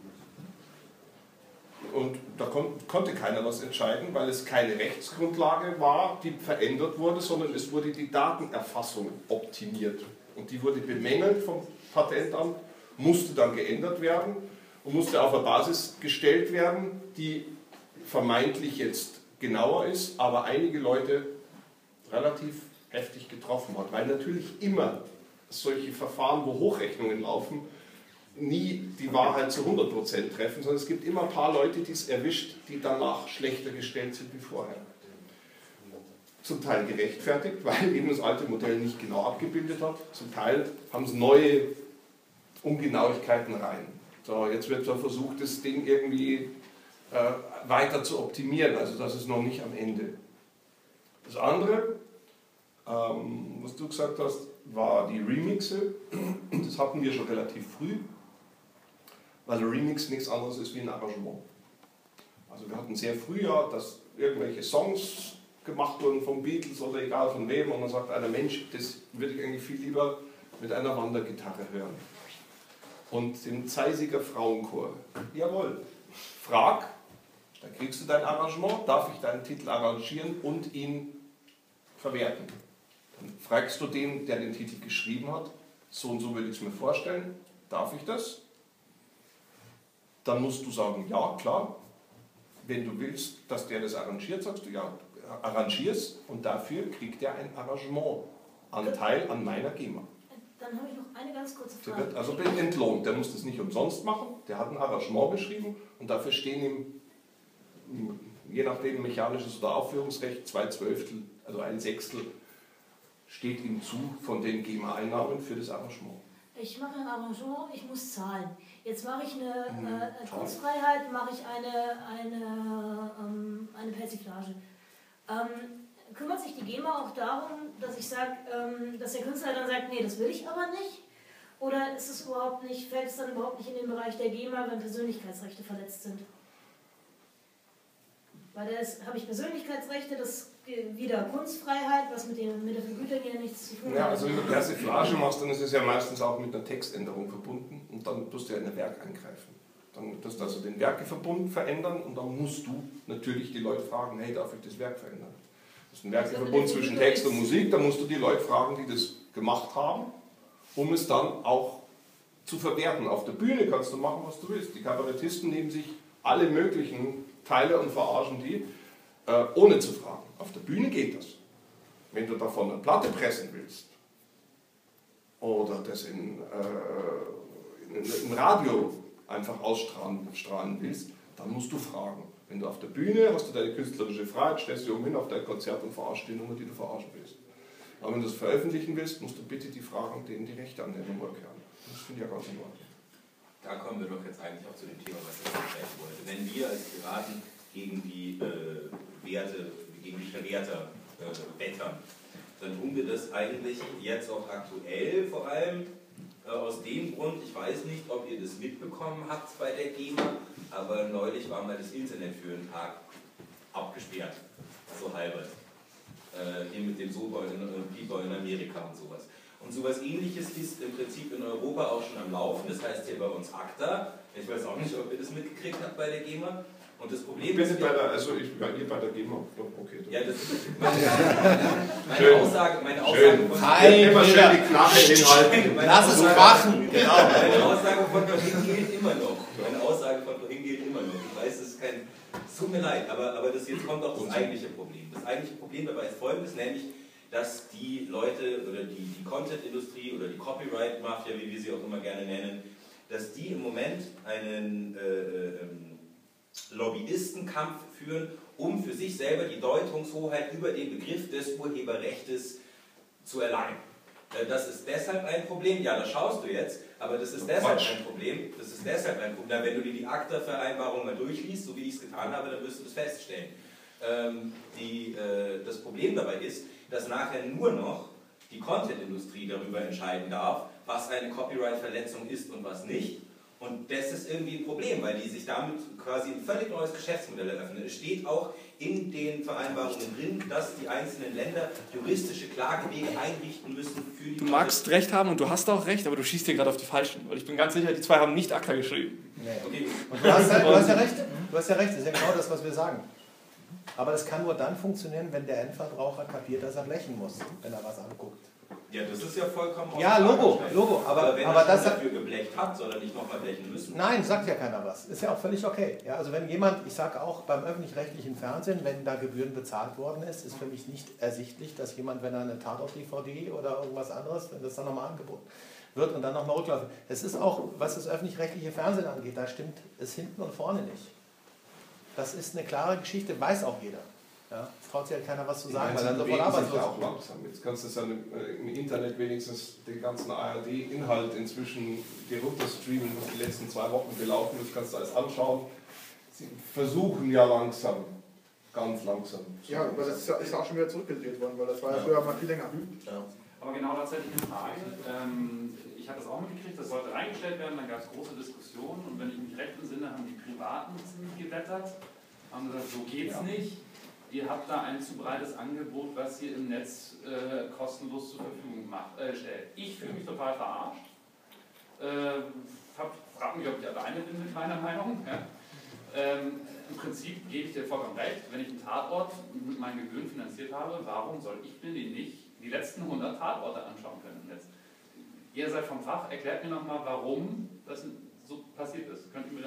Und da kon konnte keiner was entscheiden, weil es keine Rechtsgrundlage war, die verändert wurde, sondern es wurde die Datenerfassung optimiert. Und die wurde bemängelt vom Patentamt, musste dann geändert werden und musste auf eine Basis gestellt werden, die vermeintlich jetzt genauer ist, aber einige Leute relativ heftig getroffen hat, weil natürlich immer solche Verfahren, wo Hochrechnungen laufen, nie die Wahrheit zu hundert Prozent treffen, sondern es gibt immer ein paar Leute, die es erwischt, die danach schlechter gestellt sind wie vorher. Zum Teil gerechtfertigt, weil eben das alte Modell nicht genau abgebildet hat, zum Teil haben es neue Ungenauigkeiten rein. So, jetzt wird so versucht, das Ding irgendwie Äh, weiter zu optimieren, also das ist noch nicht am Ende. Das andere, ähm, was du gesagt hast, war die Remixe. Das hatten wir schon relativ früh, weil ein Remix nichts anderes ist wie ein Arrangement. Also wir hatten sehr früh ja, dass irgendwelche Songs gemacht wurden von Beatles oder egal von wem, und dann sagt einer, Mensch, das würde ich eigentlich viel lieber mit einer Wandergitarre hören. Und dem Zeisiger Frauenchor, jawohl, frag, dann kriegst du dein Arrangement, darf ich deinen Titel arrangieren und ihn verwerten. Dann fragst du den, der den Titel geschrieben hat, so und so würde ich es mir vorstellen, darf ich das? dann musst du sagen, ja, klar, wenn du willst, dass der das arrangiert, sagst du, ja, arrangier's und dafür kriegt er ein Arrangementanteil an meiner GEMA. Dann habe ich noch eine ganz kurze Der Frage. wird also entlohnt, der muss das nicht umsonst machen, der hat ein Arrangement beschrieben und dafür stehen ihm, je nachdem mechanisches oder Aufführungsrecht, zwei Zwölftel, also ein Sechstel, steht ihm zu von den GEMA-Einnahmen für das Arrangement. Ich mache ein Arrangement, ich muss zahlen. Jetzt mache ich eine hm, äh, Kunstfreiheit, mache ich eine, eine, ähm, eine Persiflage. Ähm, kümmert sich die GEMA auch darum, dass ich sage, ähm, dass der Künstler dann sagt, nee, das will ich aber nicht? Oder ist es überhaupt nicht, fällt es dann überhaupt nicht in den Bereich der GEMA, wenn Persönlichkeitsrechte verletzt sind? Weil da habe ich Persönlichkeitsrechte, das wieder Kunstfreiheit, was mit, dem, mit der Vergütung hier nichts zu tun hat. Ja, also wenn du Persiflage machst, dann ist es ja meistens auch mit einer Textänderung verbunden und dann tust du ja in ein Werk eingreifen. Dann tust du also den Werkeverbund verändern und dann musst du natürlich die Leute fragen, hey, darf ich das Werk verändern? Das ist ein Werkeverbund zwischen Text und Musik, da musst du die Leute fragen, die das gemacht haben, um es dann auch zu verwerten. Auf der Bühne kannst du machen, was du willst. Die Kabarettisten nehmen sich alle möglichen Teile und verarschen die, äh, ohne zu fragen. Auf der Bühne geht das. Wenn du davon eine Platte pressen willst oder das in, äh, in, in Radio einfach ausstrahlen strahlen willst, dann musst du fragen. Wenn du auf der Bühne hast du deine künstlerische Freiheit, stellst du umhin auf dein Konzert und verarschst die Nummer, die du verarschen willst. Aber wenn du es veröffentlichen willst, musst du bitte die fragen, denen die Rechte an der Nummer gehören. Das finde ich ja ganz in Ordnung. Da kommen wir doch jetzt eigentlich auch zu dem Thema, was ich sprechen wollte. Wenn wir als Piraten gegen die äh, Werte, gegen die Verwerter äh, wettern, dann tun wir das eigentlich jetzt auch aktuell vor allem äh, aus dem Grund, ich weiß nicht, ob ihr das mitbekommen habt bei der GEMA, aber neulich war mal das Internet für einen Tag abgesperrt, so halber. Äh, hier mit dem Sober in, äh, People in Amerika und sowas. Und sowas Ähnliches ist im Prinzip in Europa auch schon am Laufen, das heißt hier bei uns ACTA. Ich weiß auch nicht, ob ihr das mitgekriegt habt bei der GEMA. Und das Problem ich ist... Bei der, also ich war hier bei der GEMA, okay. Ja, das ist meine, meine Aussage, meine Aussage schön. von... Nein, immer schön die Knarre hinhalten. Lass es krachen! Genau, meine Aussage von vorhin gilt immer noch. Meine Aussage von vorhin gilt immer noch. Ich weiß, es ist kein... Es tut mir leid, aber, aber das jetzt kommt auch das eigentliche Problem. Das eigentliche Problem dabei ist folgendes, nämlich, dass die Leute oder die, die Content-Industrie oder die Copyright-Mafia, wie wir sie auch immer gerne nennen, dass die im Moment einen äh, äh, Lobbyistenkampf führen, um für sich selber die Deutungshoheit über den Begriff des Urheberrechts zu erlangen. Äh, das ist deshalb ein Problem, ja, da schaust du jetzt, aber das ist deshalb ein Problem, das ist deshalb ein Problem, wenn du dir die ACTA-Vereinbarung mal durchliest, so wie ich es getan habe, dann wirst du das feststellen. Ähm, die, äh, das Problem dabei ist, dass nachher nur noch die Content-Industrie darüber entscheiden darf, was eine Copyright-Verletzung ist und was nicht. Und das ist irgendwie ein Problem, weil die sich damit quasi ein völlig neues Geschäftsmodell eröffnen. Es steht auch in den Vereinbarungen drin, dass die einzelnen Länder juristische Klagewege einrichten müssen für die... Du magst recht haben und du hast auch recht, aber du schießt dir gerade auf die Falschen. Weil ich bin ganz sicher, die zwei haben nicht ACTA geschrieben. Nee. Okay. Und du hast, du hast ja recht, du hast ja recht, das ist ja genau das, was wir sagen. Aber das kann nur dann funktionieren, wenn der Endverbraucher kapiert, dass er blechen muss, wenn er was anguckt. Ja, das ist ja vollkommen... Ja, Logo, Logo, aber, aber wenn aber er das schon dafür geblecht hat, soll er nicht nochmal blechen müssen. Nein, sagt ja keiner was. Ist ja auch völlig okay. Ja, also wenn jemand, ich sage auch beim öffentlich-rechtlichen Fernsehen, wenn da Gebühren bezahlt worden ist, ist für mich nicht ersichtlich, dass jemand, wenn er eine Tatort-D V D oder irgendwas anderes, wenn das dann nochmal angeboten wird und dann nochmal rückläuft. Es ist auch, was das öffentlich-rechtliche Fernsehen angeht, da stimmt es hinten und vorne nicht. Das ist eine klare Geschichte, weiß auch jeder. Ja, es traut sich halt keiner was zu sagen, weil dann sofort arbeitslos auch langsam. Jetzt kannst du dann im Internet wenigstens den ganzen A R D-Inhalt inzwischen dir runterstreamen, was die letzten zwei Wochen gelaufen ist, kannst du alles anschauen. Sie versuchen ja langsam, ganz langsam. Ja, aber das ist ja, ist auch schon wieder zurückgedreht worden, weil das war ja früher mal viel länger. Ja. Aber genau das hätte ich eine Frage. Ähm, ich habe das auch mitgekriegt, das sollte reingestellt werden, dann gab es große Diskussionen und wenn ich mich recht entsinne, haben die Privaten ziemlich gewettert, haben gesagt, so geht's ja nicht. Ihr habt da ein zu breites Angebot, was ihr im Netz äh, kostenlos zur Verfügung macht, äh, stellt. Ich fühle mich total verarscht. Äh, frage mich, ob ich alleine bin mit meiner Meinung. Ja. Ähm, Im Prinzip gebe ich dir vollkommen recht, wenn ich einen Tatort mit meinen Gebühren finanziert habe, warum soll ich mir nicht die letzten hundert Tatorte anschauen können im Netz? Ihr seid vom Fach, erklärt mir nochmal, warum das so passiert ist. Könnt ihr mir da was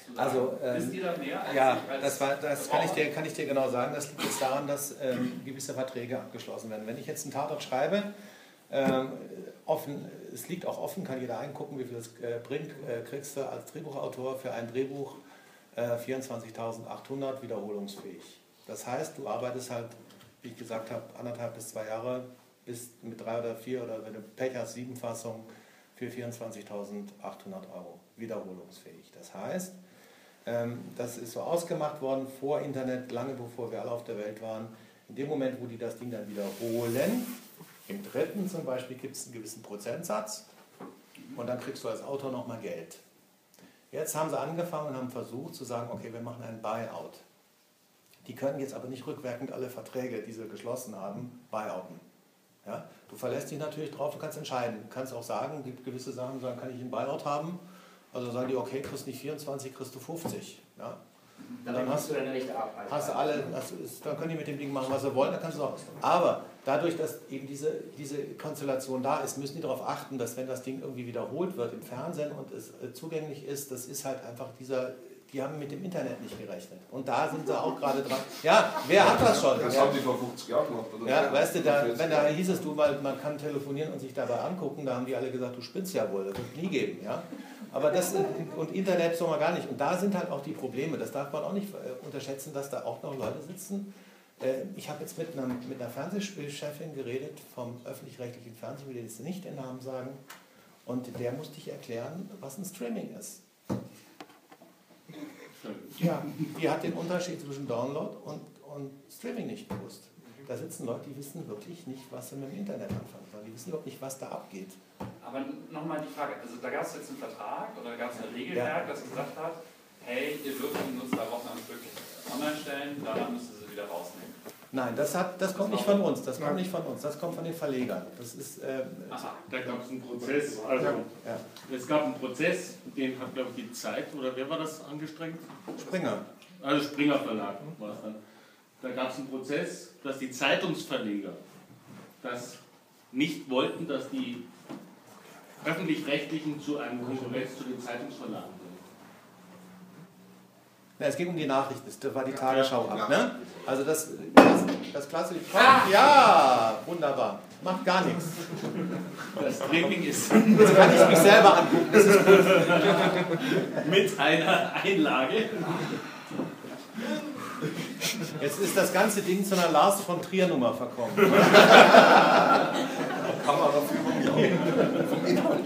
Also, ähm, wisst ihr da mehr als ja, ich als das, war, das kann, ich dir, kann ich dir genau sagen. Das liegt jetzt daran, dass ähm, gewisse Verträge abgeschlossen werden. Wenn ich jetzt einen Tatort schreibe, ähm, offen, es liegt auch offen, kann jeder eingucken, wie viel es äh, bringt, äh, kriegst du als Drehbuchautor für ein Drehbuch äh, vierundzwanzigtausendachthundert wiederholungsfähig. Das heißt, du arbeitest halt, wie ich gesagt habe, anderthalb bis zwei Jahre, bis mit drei oder vier oder wenn du Pech hast, sieben Fassungen für vierundzwanzigtausendachthundert Euro wiederholungsfähig. Das heißt, ähm, das ist so ausgemacht worden vor Internet, lange bevor wir alle auf der Welt waren. In dem Moment, wo die das Ding dann wiederholen, im dritten zum Beispiel gibt es einen gewissen Prozentsatz und dann kriegst du als Autor nochmal Geld. Jetzt haben sie angefangen und haben versucht zu sagen, okay, wir machen einen Buyout. Die können jetzt aber nicht rückwirkend alle Verträge, die sie geschlossen haben, buyouten. Ja? Du verlässt dich natürlich drauf, du kannst entscheiden. Du kannst auch sagen, gibt gewisse Sachen, sagen, kann ich einen Buyout haben? Also sagen die, okay, kriegst nicht vierundzwanzig, kriegst du fünfzig. Ja? Und dann hast du deine Rechte ab. Hast du alle, hast du, dann können die mit dem Ding machen, was sie wollen, dann kannst du auch. Aber dadurch, dass eben diese, diese Konstellation da ist, müssen die darauf achten, dass wenn das Ding irgendwie wiederholt wird im Fernsehen und es äh, zugänglich ist, das ist halt einfach dieser, die haben mit dem Internet nicht gerechnet. Und da sind sie auch gerade dran. Ja, wer hat das schon? Das ja. haben die vor fünfzig Jahren gemacht. Oder? Ja, weißt du, da, wenn da hieß es, du mal, man kann telefonieren und sich dabei angucken, da haben die alle gesagt, du spinnst ja wohl, das wird es nie geben. Ja? Aber das, und Internet so mal gar nicht. Und da sind halt auch die Probleme, das darf man auch nicht unterschätzen, dass da auch noch Leute sitzen. Ich habe jetzt mit einer, mit einer Fernsehchefin geredet vom öffentlich-rechtlichen Fernsehen, ich will jetzt nicht den Namen sagen, und der musste ich erklären, was ein Streaming ist. Ja, die hat den Unterschied zwischen Download und, und Streaming nicht gewusst. Da sitzen Leute, die wissen wirklich nicht, was sie mit dem Internet anfangen sollen. Die wissen überhaupt nicht, was da abgeht. Aber nochmal die Frage, also da gab es jetzt einen Vertrag oder gab es ein Regelwerk, ja, das gesagt hat, hey, ihr dürft die Nutzer Wochen am Stück online stellen, danach müsst ihr sie wieder rausnehmen. Nein, das, hat, das kommt nicht von uns, das kommt nicht von uns, das kommt von den Verlegern. Das ist, äh, Aha, da gab es einen Prozess, also ja. Es gab einen Prozess, den hat, glaube ich, die Zeit, oder wer war das angestrengt? Springer. Also Springer Verlag war es dann. Da gab es einen Prozess, dass die Zeitungsverleger das nicht wollten, dass die Öffentlich-Rechtlichen zu einem Konkurrenz zu den Zeitungsverlagen sind. Ja, es ging um die Nachrichten, das war die Tagesschau ab. Ne? Also das, das, das klassische ah. Ja, wunderbar. Macht gar nichts. Das Training ist. Jetzt kann ich mich selber angucken, das ist gut. Mit einer Einlage. Jetzt ist das ganze Ding zu einer Lars von Trier Nummer verkommen. Kameraführung, ja. Vom Inhalt.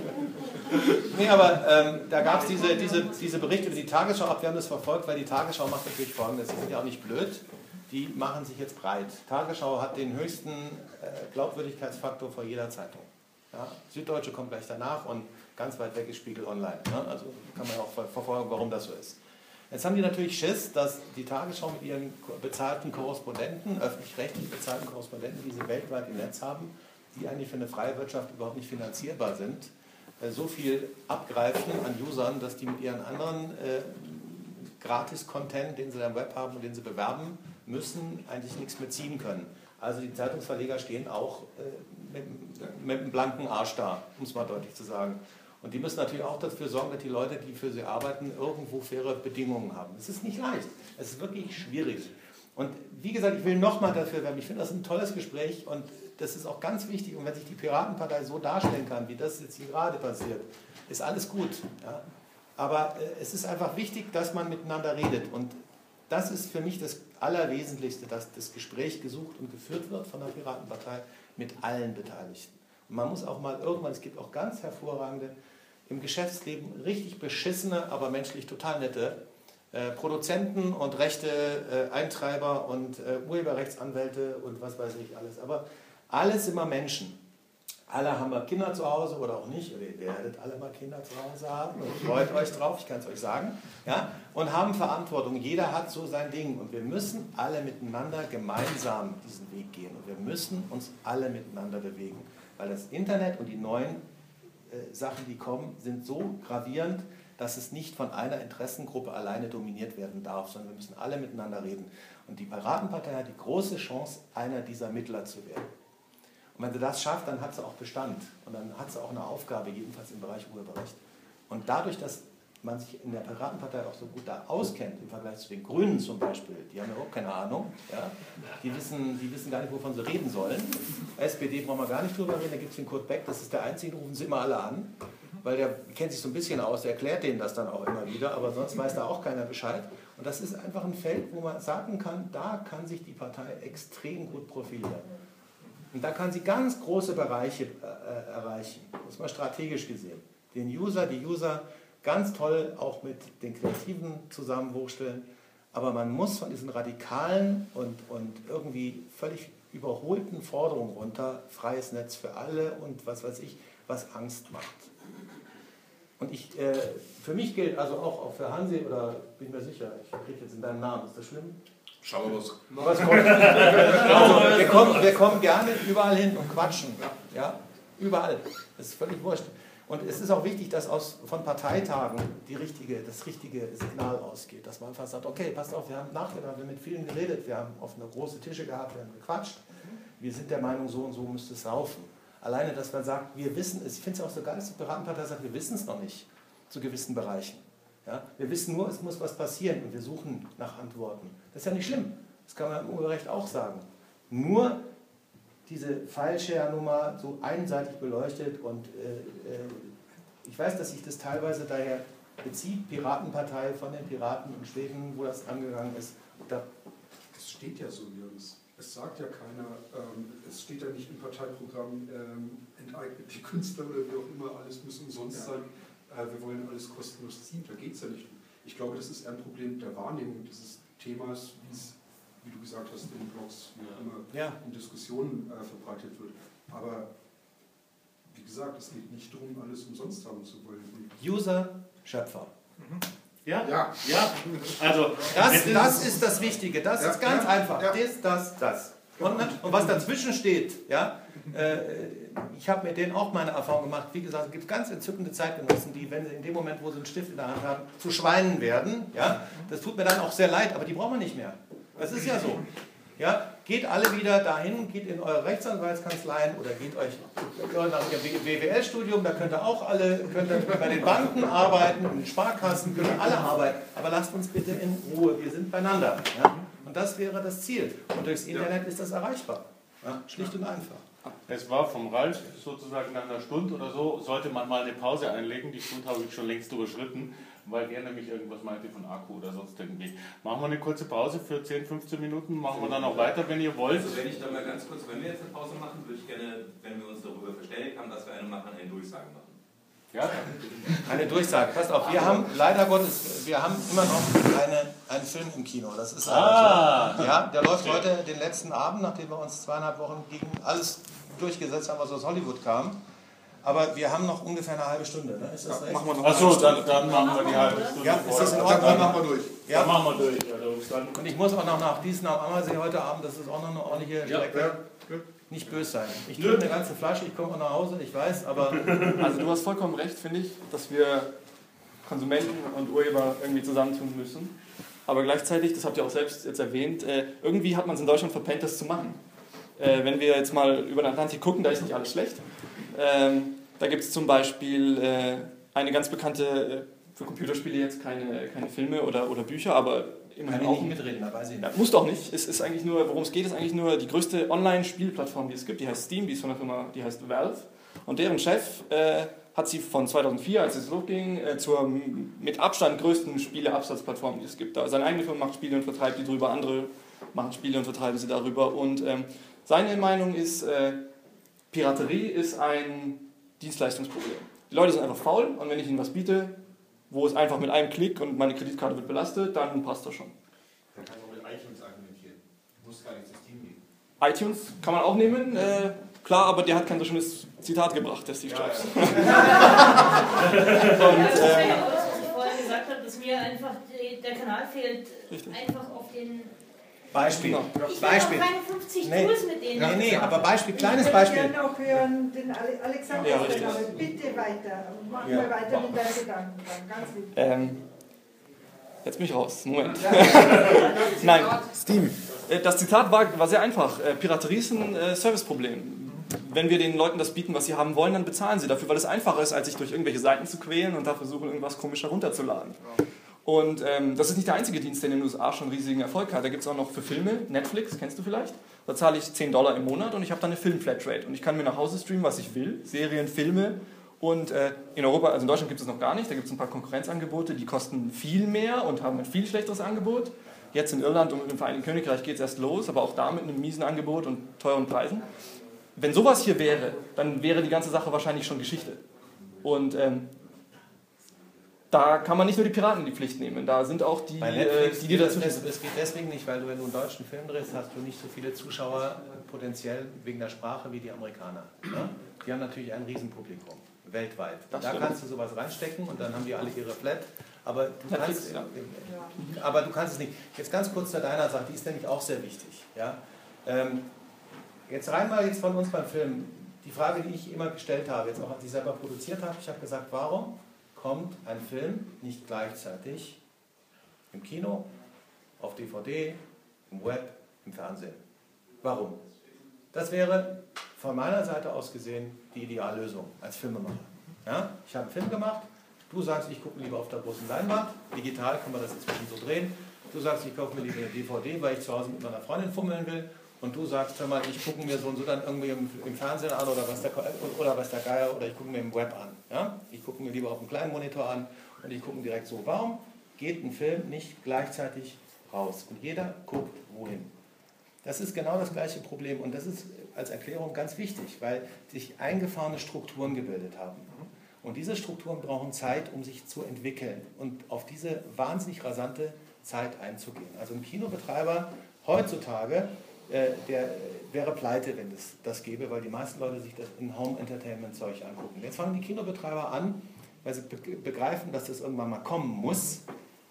Nee, aber ähm, da gab es diese, diese, diese Berichte über die Tagesschau ab. Wir haben das verfolgt, weil die Tagesschau macht natürlich Folgendes. Die sind ja auch nicht blöd. Die machen sich jetzt breit. Tagesschau hat den höchsten äh, Glaubwürdigkeitsfaktor vor jeder Zeitung. Ja? Süddeutsche kommt gleich danach und ganz weit weg ist Spiegel Online. Ne? Also kann man auch verfolgen, warum das so ist. Jetzt haben die natürlich Schiss, dass die Tagesschau mit ihren bezahlten Korrespondenten, öffentlich-rechtlich bezahlten Korrespondenten, die sie weltweit im Netz haben, die eigentlich für eine freie Wirtschaft überhaupt nicht finanzierbar sind, so viel abgreifen an Usern, dass die mit ihren anderen äh, Gratis-Content, den sie da im Web haben und den sie bewerben müssen, eigentlich nichts mehr ziehen können. Also die Zeitungsverleger stehen auch äh, mit, mit einem blanken Arsch da, um es mal deutlich zu sagen. Und die müssen natürlich auch dafür sorgen, dass die Leute, die für sie arbeiten, irgendwo faire Bedingungen haben. Es ist nicht leicht, es ist wirklich schwierig. Und wie gesagt, ich will nochmal dafür werben, ich finde das ein tolles Gespräch und das ist auch ganz wichtig. Und wenn sich die Piratenpartei so darstellen kann, wie das jetzt hier gerade passiert, ist alles gut. Ja? Aber äh, es ist einfach wichtig, dass man miteinander redet. Und das ist für mich das Allerwesentlichste, dass das Gespräch gesucht und geführt wird von der Piratenpartei mit allen Beteiligten. Und man muss auch mal irgendwann, es gibt auch ganz hervorragende, im Geschäftsleben richtig beschissene, aber menschlich total nette äh, Produzenten und Rechte, äh, Eintreiber und äh, Urheberrechtsanwälte und was weiß ich alles. Aber alles immer Menschen. Alle haben mal Kinder zu Hause oder auch nicht. Oder ihr werdet alle mal Kinder zu Hause haben. Und freut euch drauf, ich kann es euch sagen. Ja? Und haben Verantwortung. Jeder hat so sein Ding. Und wir müssen alle miteinander gemeinsam diesen Weg gehen. Und wir müssen uns alle miteinander bewegen. Weil das Internet und die neuen äh, Sachen, die kommen, sind so gravierend, dass es nicht von einer Interessengruppe alleine dominiert werden darf, sondern wir müssen alle miteinander reden. Und die Piratenpartei hat die große Chance, einer dieser Mittler zu werden. Und wenn sie das schafft, dann hat sie auch Bestand. Und dann hat sie auch eine Aufgabe, jedenfalls im Bereich Urheberrecht. Und dadurch, dass man sich in der Piratenpartei auch so gut da auskennt, im Vergleich zu den Grünen zum Beispiel, die haben ja überhaupt keine Ahnung, ja? die, wissen, die wissen gar nicht, wovon sie reden sollen. S P D brauchen wir gar nicht drüber reden, da gibt es den Kurt Beck, das ist der Einzige, den rufen sie immer alle an, weil der kennt sich so ein bisschen aus, der erklärt denen das dann auch immer wieder, aber sonst weiß da auch keiner Bescheid. Und das ist einfach ein Feld, wo man sagen kann, da kann sich die Partei extrem gut profilieren. Und da kann sie ganz große Bereiche äh, erreichen, das ist mal strategisch gesehen. Den User, die User ganz toll auch mit den Kreativen zusammenwursteln, aber man muss von diesen radikalen und, und irgendwie völlig überholten Forderungen runter, freies Netz für alle und was weiß ich, was Angst macht. Und ich, äh, für mich gilt also auch, auch für Hansi, oder bin mir sicher, ich kriege jetzt in deinen Namen, ist das schlimm? Schauen wir was. was kommt. Also, wir, kommen, wir kommen gerne überall hin und quatschen. Ja? Überall. Das ist völlig wurscht. Und es ist auch wichtig, dass aus, von Parteitagen die richtige, das richtige Signal ausgeht. Dass man einfach sagt, okay, passt auf, wir haben nachgedacht, wir haben mit vielen geredet, wir haben offene große Tische gehabt, wir haben gequatscht. Wir sind der Meinung, so und so müsste es laufen. Alleine, dass man sagt, wir wissen es, ich finde es auch so geil, dass die Piratenpartei sagt, wir wissen es noch nicht, zu gewissen Bereichen. Ja? Wir wissen nur, es muss was passieren und wir suchen nach Antworten. Das ist ja nicht schlimm, das kann man im Urheberrecht auch sagen. Nur diese File-Share-Nummer so einseitig beleuchtet und äh, äh, ich weiß, dass sich das teilweise daher bezieht, Piratenpartei von den Piraten in Schweden, wo das angegangen ist. Da es steht ja so nirgends. Es sagt ja keiner, ähm, es steht ja nicht im Parteiprogramm, ähm, enteignet die Künstler oder wie auch immer, alles muss umsonst ja. sein, äh, wir wollen alles kostenlos ziehen, da geht es ja nicht. Ich glaube, das ist eher ein Problem der Wahrnehmung dieses Themas, wie es, wie du gesagt hast, in Blogs, wie auch immer, ja. in Diskussionen äh, verbreitet wird. Aber wie gesagt, es geht nicht darum, alles umsonst haben zu wollen. User, Schöpfer. Mhm. Ja? Ja. Ja. Also, das, das ist das Wichtige, das ja, ist ganz ja, einfach. ja. Das, das, das. Und, und was dazwischen steht, ja, äh, ich habe mit denen auch meine Erfahrung gemacht. Wie gesagt, es gibt ganz entzückende Zeitgenossen, die, wenn sie in dem Moment, wo sie einen Stift in der Hand haben, zu Schweinen werden. Ja, das tut mir dann auch sehr leid, aber die brauchen wir nicht mehr. Das ist ja so. Ja, geht alle wieder dahin, geht in eure Rechtsanwaltskanzleien oder geht euch nach dem B W L-Studium, da könnt ihr auch alle, könnt ihr bei den Banken arbeiten, in den Sparkassen, könnt ihr alle arbeiten. Aber lasst uns bitte in Ruhe, wir sind beieinander. Ja? Und das wäre das Ziel. Und durchs Internet ist das erreichbar. Ja? Schlicht und einfach. Es war vom Ralf sozusagen nach einer Stunde oder so, sollte man mal eine Pause einlegen. Die Stunde habe ich schon längst überschritten, weil er nämlich irgendwas meinte von Akku oder sonst irgendwie. Machen wir eine kurze Pause für zehn, fünfzehn Minuten, machen wir dann noch weiter, wenn ihr wollt. Also wenn ich da mal ganz kurz, wenn wir jetzt eine Pause machen, würde ich gerne, wenn wir uns darüber verständigt haben, dass wir eine machen, eine Durchsage machen. Ja? Eine Durchsage. Passt auf, wir haben leider Gottes, wir haben immer noch eine, einen Film im Kino. Das ist ah, so. Ja, der läuft heute den letzten Abend, nachdem wir uns zweieinhalb Wochen gegen alles durchgesetzt haben, was aus Hollywood kam. Aber wir haben noch ungefähr eine halbe Stunde. Ne? Ist das ja, machen wir noch Achso, dann, dann machen wir die halbe Stunde. Ja, ist das in Ordnung? Dann machen wir durch. Ja. Dann machen wir durch. Also, und ich muss auch noch nach Gießen am Ammersee heute Abend, das ist auch noch eine ordentliche Strecke. Ja, ja. Nicht böse sein. Ich trinke eine ganze Flasche, ich komme auch nach Hause, ich weiß, aber... Also du hast vollkommen recht, finde ich, dass wir Konsumenten und Urheber irgendwie zusammentun müssen. Aber gleichzeitig, das habt ihr auch selbst jetzt erwähnt, äh, irgendwie hat man es in Deutschland verpennt, das zu machen. Äh, wenn wir jetzt mal über den Atlantik gucken, da ist nicht alles schlecht. Ähm, da gibt es zum Beispiel äh, eine ganz bekannte, äh, für Computerspiele jetzt keine, keine Filme oder, oder Bücher, aber immerhin auch... Kann ich nicht mitreden, da weiß ich nicht. Ja, muss doch nicht. Es ist eigentlich nur, worum es geht, ist eigentlich nur die größte Online-Spielplattform, die es gibt. Die heißt Steam, die ist von der Firma, die heißt Valve. Und deren Chef äh, hat sie von zweitausendvier, als es losging, äh, zur mit Abstand größten Spieleabsatzplattform, die es gibt. Da seine eigene Firma macht Spiele und vertreibt die drüber, andere machen Spiele und vertreiben sie darüber. Und ähm, seine Meinung ist, äh, Piraterie ist ein Dienstleistungsproblem. Die Leute sind einfach faul und wenn ich ihnen was biete, wo es einfach mit einem Klick und meine Kreditkarte wird belastet, dann passt das schon. Man kann auch mit iTunes argumentieren. Muss gar nicht zu Steam gehen. iTunes kann man auch nehmen, äh, klar, aber der hat kein so schönes Zitat gebracht, der Steve Jobs. Ja, ja. Und, das ist ja auch das, was ich vorhin gesagt habe, dass mir einfach die, der Kanal fehlt, richtig. Einfach auf den... Beispiel. Ich will Beispiel. auch keine fünfzig nee. Tools mit denen. Nee, nee, aber Beispiel, kleines ich Beispiel. Ich würde gerne auch hören, den Alexander, ja, bitte weiter. Mach ja. mal weiter mit deinen Gedanken. Ganz lieb. Ähm, jetzt bin ich raus. Moment. Nein. Steam. Das Zitat war, war sehr einfach. Piraterie ist ein äh, Serviceproblem. wenn wir den Leuten das bieten, was sie haben wollen, dann bezahlen sie dafür, weil es einfacher ist, als sich durch irgendwelche Seiten zu quälen und da versuchen, irgendwas komisch herunterzuladen. Und ähm, das ist nicht der einzige Dienst, der in den U S A schon riesigen Erfolg hat. Da gibt es auch noch für Filme, Netflix, kennst du vielleicht? Da zahle ich zehn Dollar im Monat und ich habe dann eine Film-Flatrate. Und ich kann mir nach Hause streamen, was ich will, Serien, Filme. Und äh, in Europa, also in Deutschland gibt es noch gar nicht, da gibt es ein paar Konkurrenzangebote, die kosten viel mehr und haben ein viel schlechteres Angebot. Jetzt in Irland und im Vereinigten Königreich geht es erst los, aber auch da mit einem miesen Angebot und teuren Preisen. Wenn sowas hier wäre, dann wäre die ganze Sache wahrscheinlich schon Geschichte. Und ähm, da kann man nicht nur die Piraten in die Pflicht nehmen, da sind auch die, Bei Netflix äh, die, die dazu... Das, das geht deswegen nicht, weil du, wenn du einen deutschen Film drehst, hast du nicht so viele Zuschauer potenziell wegen der Sprache wie die Amerikaner. Ne? Die haben natürlich ein Riesenpublikum, weltweit. Das da stimmt. kannst du sowas reinstecken und dann haben die alle ihre Flat. Aber du, Netflix, kannst, ja. aber du kannst es nicht. Jetzt ganz kurz zu deiner Sache, die ist nämlich auch sehr wichtig. Ja? Ähm, jetzt rein mal jetzt von uns beim Film. Die Frage, die ich immer gestellt habe, jetzt auch als ich selber produziert habe, ich habe gesagt, warum kommt ein Film nicht gleichzeitig im Kino, auf D V D, im Web, im Fernsehen? Warum? Das wäre von meiner Seite aus gesehen die Ideallösung als Filmemacher. Ja? Ich habe einen Film gemacht, du sagst, ich gucke lieber auf der großen Leinwand, digital kann man das inzwischen so drehen, du sagst, ich kaufe mir lieber eine D V D, weil ich zu Hause mit meiner Freundin fummeln will, und du sagst, hör mal, ich gucke mir so und so dann irgendwie im, im Fernsehen an oder was, der, oder was der Geier, oder ich gucke mir im Web an. Ja? Ich gucke mir lieber auf einem kleinen Monitor an und ich gucke direkt so. Warum geht ein Film nicht gleichzeitig raus? Und jeder guckt wohin. Das ist genau das gleiche Problem und das ist als Erklärung ganz wichtig, weil sich eingefahrene Strukturen gebildet haben. Und diese Strukturen brauchen Zeit, um sich zu entwickeln und auf diese wahnsinnig rasante Zeit einzugehen. Also ein Kinobetreiber heutzutage, äh, der wäre pleite, wenn es das gäbe, weil die meisten Leute sich das in Home-Entertainment-Zeug angucken. Jetzt fangen die Kinobetreiber an, weil sie be- begreifen, dass das irgendwann mal kommen muss,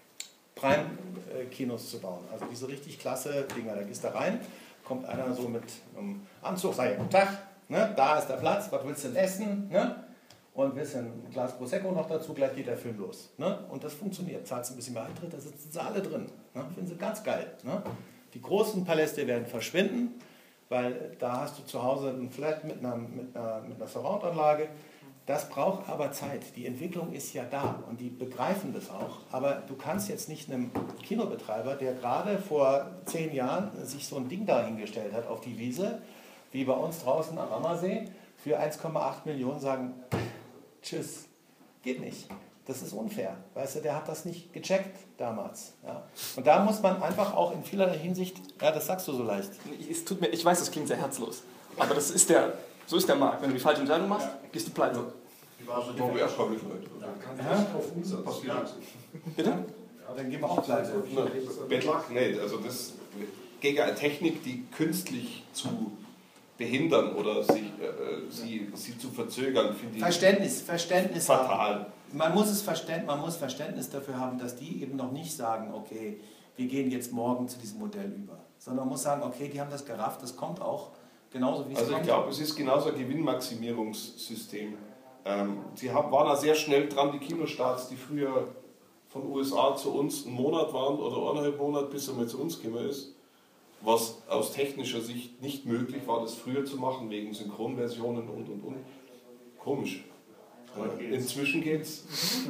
Prime-Kinos zu bauen. Also diese richtig klasse Dinger. Da gehst du rein, kommt einer so mit einem Anzug, sag ja, guten Tag, ne? Da ist der Platz, was willst du denn essen? Ne? Und ein bisschen ein Glas Prosecco noch dazu, gleich geht der Film los. Ne? Und das funktioniert. Zahlst ein bisschen mehr Eintritt, da sitzen sie alle drin. Ne? Finden sie ganz geil. Ne? Die großen Paläste werden verschwinden, weil da hast du zu Hause ein Flat mit einer, mit einer, mit einer Surround-Anlage. Das braucht aber Zeit. Die Entwicklung ist ja da und die begreifen das auch. Aber du kannst jetzt nicht einem Kinobetreiber, der gerade vor zehn Jahren sich so ein Ding da hingestellt hat auf die Wiese, wie bei uns draußen am Ammersee, für eins Komma acht Millionen sagen, tschüss, geht nicht. Das ist unfair. Weißt du, der hat das nicht gecheckt damals. Ja. Und da muss man einfach auch in vielerlei Hinsicht, ja, das sagst du so leicht. Es tut mir, ich weiß, das klingt sehr herzlos, aber das ist der, so ist der Markt. Wenn du die falsche Entscheidung machst, gehst du pleite. Die war schon die erst Leute. Kann nicht auf Umsatz passieren. Bitte? Ja, dann gehen wir auch pleite. Bettlack nicht. Also das gegen eine Technik, die künstlich zu behindern oder sich, äh, sie, sie zu verzögern, finde ich Verständnis, Verständnis fatal. Haben. Man muss, es Verständ, man muss Verständnis dafür haben, dass die eben noch nicht sagen, okay, wir gehen jetzt morgen zu diesem Modell über. Sondern man muss sagen, okay, die haben das gerafft, das kommt auch genauso wie es Also kommt. ich glaube, es ist genauso ein Gewinnmaximierungssystem. Ähm, sie haben, waren da sehr schnell dran, die Kinostarts, die früher von U S A zu uns einen Monat waren oder eineinhalb Monate, bis er mal zu uns gekommen ist, was aus technischer Sicht nicht möglich war, das früher zu machen, wegen Synchronversionen und und und. Komisch. Äh, inzwischen geht's.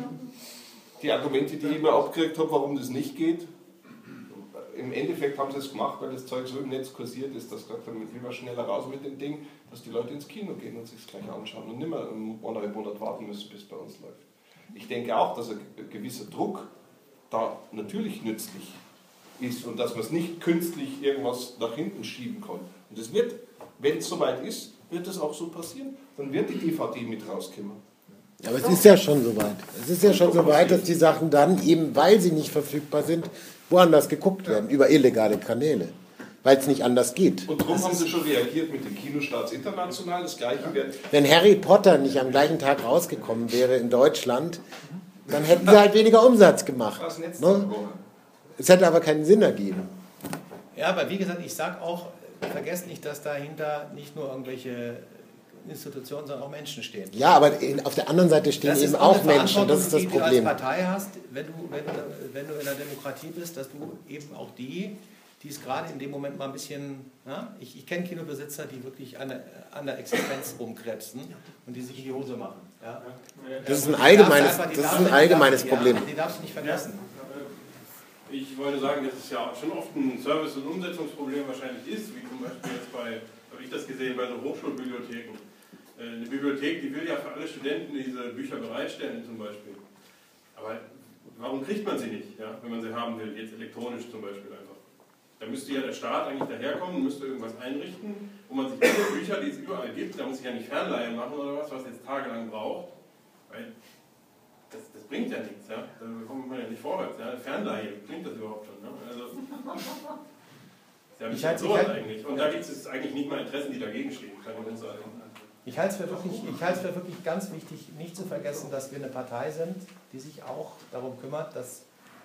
Die Argumente, die ich immer abgekriegt habe, warum das nicht geht, im Endeffekt haben sie es gemacht, weil das Zeug so im Netz kursiert ist, dass gesagt haben, lieber schneller raus mit dem Ding, dass die Leute ins Kino gehen und sich es gleich anschauen und nicht mehr einen Monat warten müssen, bis es bei uns läuft. Ich denke auch, dass ein gewisser Druck da natürlich nützlich ist und dass man es nicht künstlich irgendwas nach hinten schieben kann. Und es wird, wenn es soweit ist, wird es auch so passieren. Dann wird die D V D mit rauskommen. Aber es ist ja schon soweit. Es ist ja schon soweit, dass die Sachen dann, eben weil sie nicht verfügbar sind, woanders geguckt werden, über illegale Kanäle. Weil es nicht anders geht. Und darum haben sie schon reagiert mit den Kinostarts international. Das Gleiche wird... Wenn Harry Potter nicht am gleichen Tag rausgekommen wäre in Deutschland, dann hätten sie halt weniger Umsatz gemacht. Ne? Es hätte aber keinen Sinn ergeben. Ja, aber wie gesagt, ich sage auch, vergesst nicht, dass dahinter nicht nur irgendwelche Institutionen, sondern auch Menschen stehen. Ja, aber in, auf der anderen Seite stehen das eben auch auch Menschen. Das ist das die Problem. du als Partei hast, wenn du, wenn, du, wenn du in der Demokratie bist, dass du eben auch die, die ist gerade in dem Moment mal ein bisschen, ja, ich, ich kenne Kinobesitzer, die wirklich an der, an der Existenz rumkrebsen und die sich in die Hose machen. Ja. Das ist ein allgemeines, das ist ein allgemeines Problem. Die darfst du nicht vergessen. Ich wollte sagen, dass es ja schon oft ein Service- und Umsetzungsproblem wahrscheinlich ist, wie zum Beispiel jetzt bei, habe ich das gesehen, bei so Hochschulbibliotheken. Eine Bibliothek, die will ja für alle Studenten diese Bücher bereitstellen zum Beispiel. Aber warum kriegt man sie nicht, ja, wenn man sie haben will, jetzt elektronisch zum Beispiel einfach? Da müsste ja der Staat eigentlich daherkommen, müsste irgendwas einrichten, wo man sich alle Bücher, die es überall gibt, da muss ich ja nicht Fernleihe machen oder was, was jetzt tagelang braucht, weil das, das bringt ja nichts, ja? Da kommt man ja nicht vorwärts. Ja? Fernleihe, klingt das überhaupt schon? Ne? Also, das ist ja absurd eigentlich. Und da gibt es eigentlich nicht mal Interessen, die dagegen stehen, kann ich uns sagen. Ich halte es für wirklich, ich halte es für wirklich ganz wichtig, nicht zu vergessen, dass wir eine Partei sind, die sich auch darum kümmert, dass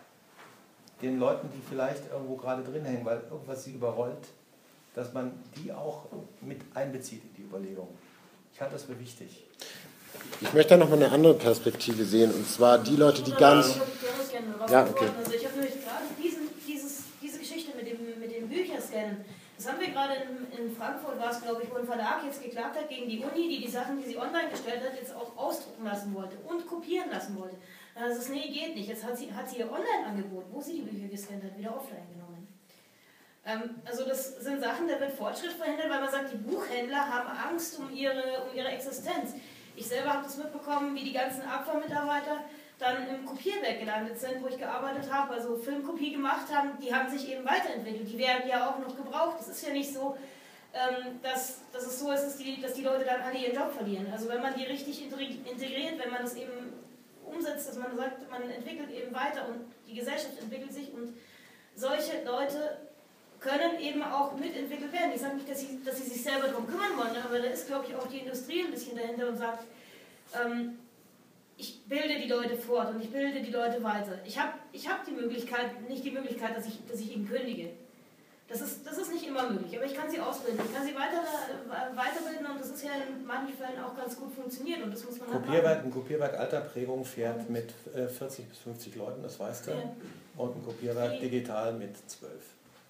den Leuten, die vielleicht irgendwo gerade drin hängen, weil irgendwas sie überrollt, dass man die auch mit einbezieht in die Überlegung. Ich halte das für wichtig. Ich möchte da nochmal eine andere Perspektive sehen, und zwar die Leute, die gar nicht... Ja, okay. Also ich habe nämlich gerade diesen, dieses, diese Geschichte mit dem, mit dem Bücherscannen, das haben wir gerade in, in Frankfurt, war es glaube ich, wo ein Verlag jetzt geklagt hat gegen die Uni, die die Sachen, die sie online gestellt hat, jetzt auch ausdrucken lassen wollte und kopieren lassen wollte. Also es nee, geht nicht. Jetzt hat sie, hat sie ihr Online-Angebot, wo sie die Bücher gescannt hat, wieder offline genommen. Ähm, also das sind Sachen, da wird Fortschritt verhindert, weil man sagt, die Buchhändler haben Angst um ihre, um ihre Existenz. Ich selber habe das mitbekommen, wie die ganzen Aqua-Mitarbeiter dann im Kopierwerk gelandet sind, wo ich gearbeitet habe, also Filmkopie gemacht haben, die haben sich eben weiterentwickelt. Die werden ja auch noch gebraucht. Es ist ja nicht so, ähm, dass, dass es so ist, dass die, dass die Leute dann alle ihren Job verlieren. Also wenn man die richtig integriert, wenn man das eben umsetzt, dass man sagt, man entwickelt eben weiter und die Gesellschaft entwickelt sich und solche Leute können eben auch mitentwickelt werden. Ich sage nicht, dass sie, dass sie sich selber darum kümmern wollen, aber da ist, glaube ich, auch die Industrie ein bisschen dahinter und sagt, ähm, ich bilde die Leute fort und ich bilde die Leute weiter. Ich habe ich hab die Möglichkeit, nicht die Möglichkeit, dass ich, dass ich ihnen kündige. Das ist, das ist nicht immer möglich, aber ich kann sie ausbilden, ich kann sie weiter, äh, weiterbilden und das ist ja in manchen Fällen auch ganz gut funktioniert und das muss man Kopierwerk, ein Kopierwerk alter Prägung fährt mit äh, vierzig bis fünfzig Leuten, das weißt du, ja. Und ein Kopierwerk digital mit zwölf.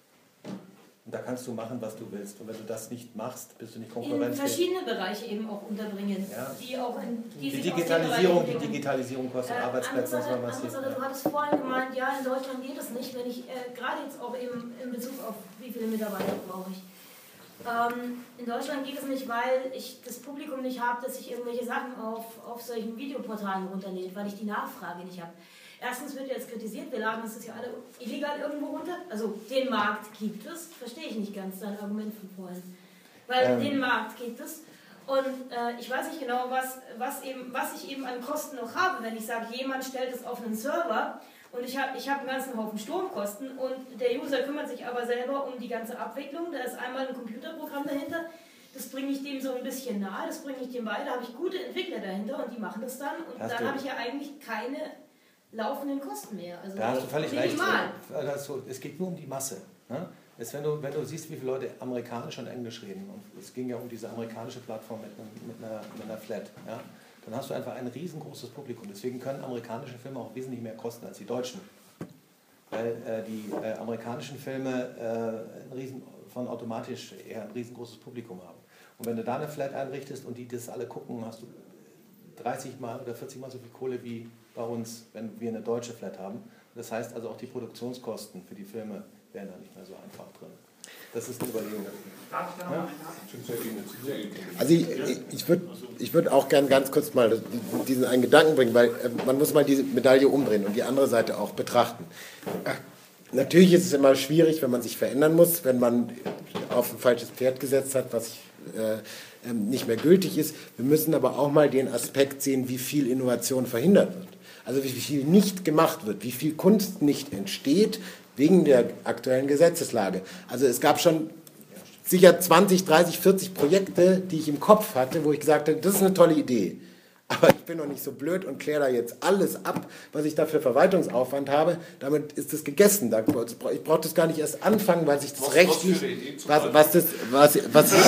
Und da kannst du machen, was du willst. Und wenn du das nicht machst, bist du nicht konkurrenzfähig. In verschiedene Bereiche eben auch unterbringen. Ja. Die, auch in, die, die, Digitalisierung, die Digitalisierung kostet äh, Arbeitsplätze. Andere, andere Sache, du hattest vorhin gemeint, ja, in Deutschland geht es nicht, wenn ich, äh, gerade jetzt auch eben in Bezug auf wie viele Mitarbeiter brauche ich. Ähm, in Deutschland geht es nicht, weil ich das Publikum nicht habe, dass ich irgendwelche Sachen auf, auf solchen Videoportalen runterlädt, weil ich die Nachfrage nicht habe. Erstens wird jetzt kritisiert, wir laden das ja alle illegal irgendwo runter. Also den Markt gibt es, verstehe ich nicht ganz dein Argument von vorhin. Weil ähm. den Markt gibt es und äh, ich weiß nicht genau, was, was, eben, was ich eben an Kosten noch habe, wenn ich sage, jemand stellt es auf einen Server und ich habe ich hab einen ganzen Haufen Stromkosten und der User kümmert sich aber selber um die ganze Abwicklung. Da ist einmal ein Computerprogramm dahinter, das bringe ich dem so ein bisschen nahe, das bringe ich dem bei, da habe ich gute Entwickler dahinter und die machen das dann und Hast dann habe ich ja eigentlich keine laufenden Kosten mehr. Also da hast du völlig recht. Also, es geht nur um die Masse. Ne? Jetzt, wenn, du, wenn du siehst, wie viele Leute Amerikanisch und Englisch reden, und es ging ja um diese amerikanische Plattform mit, einem, mit, einer, mit einer Flat, ja? Dann hast du einfach ein riesengroßes Publikum. Deswegen können amerikanische Filme auch wesentlich mehr kosten als die deutschen. Weil äh, die äh, amerikanischen Filme äh, ein riesen, von automatisch eher ein riesengroßes Publikum haben. Und wenn du da eine Flat einrichtest und die das alle gucken, hast du dreißig Mal oder vierzig Mal so viel Kohle wie bei uns, wenn wir eine deutsche Flat haben. Das heißt also auch die Produktionskosten für die Filme wären da nicht mehr so einfach drin. Das ist eine Überlegung. Ja? Also ich, ich würde ich würd auch gerne ganz kurz mal diesen einen Gedanken bringen, weil man muss mal diese Medaille umdrehen und die andere Seite auch betrachten. Natürlich ist es immer schwierig, wenn man sich verändern muss, wenn man auf ein falsches Pferd gesetzt hat, was ich, äh, nicht mehr gültig ist. Wir müssen aber auch mal den Aspekt sehen, wie viel Innovation verhindert wird. Also wie viel nicht gemacht wird, wie viel Kunst nicht entsteht wegen der aktuellen Gesetzeslage. Also es gab schon sicher zwanzig, dreißig, vierzig Projekte, die ich im Kopf hatte, wo ich gesagt habe, das ist eine tolle Idee. Aber ich bin noch nicht so blöd und kläre da jetzt alles ab, was ich da für Verwaltungsaufwand habe. Damit ist es gegessen. Ich brauche das gar nicht erst anfangen, weil sich das was, rechtlich... Was, was das... Was, was ich,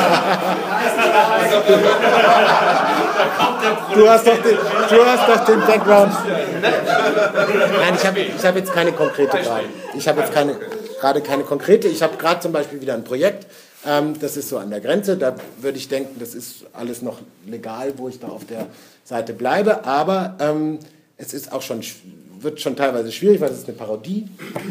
du, hast doch den, du hast doch den Background. Nein, ich habe ich hab jetzt keine konkrete Frage. Ich habe jetzt keine... gerade keine konkrete. Ich habe gerade zum Beispiel wieder ein Projekt, ähm, das ist so an der Grenze, da würde ich denken, das ist alles noch legal, wo ich da auf der Seite bleibe, aber ähm, es ist auch schon, wird schon teilweise schwierig, weil es ist eine Parodie.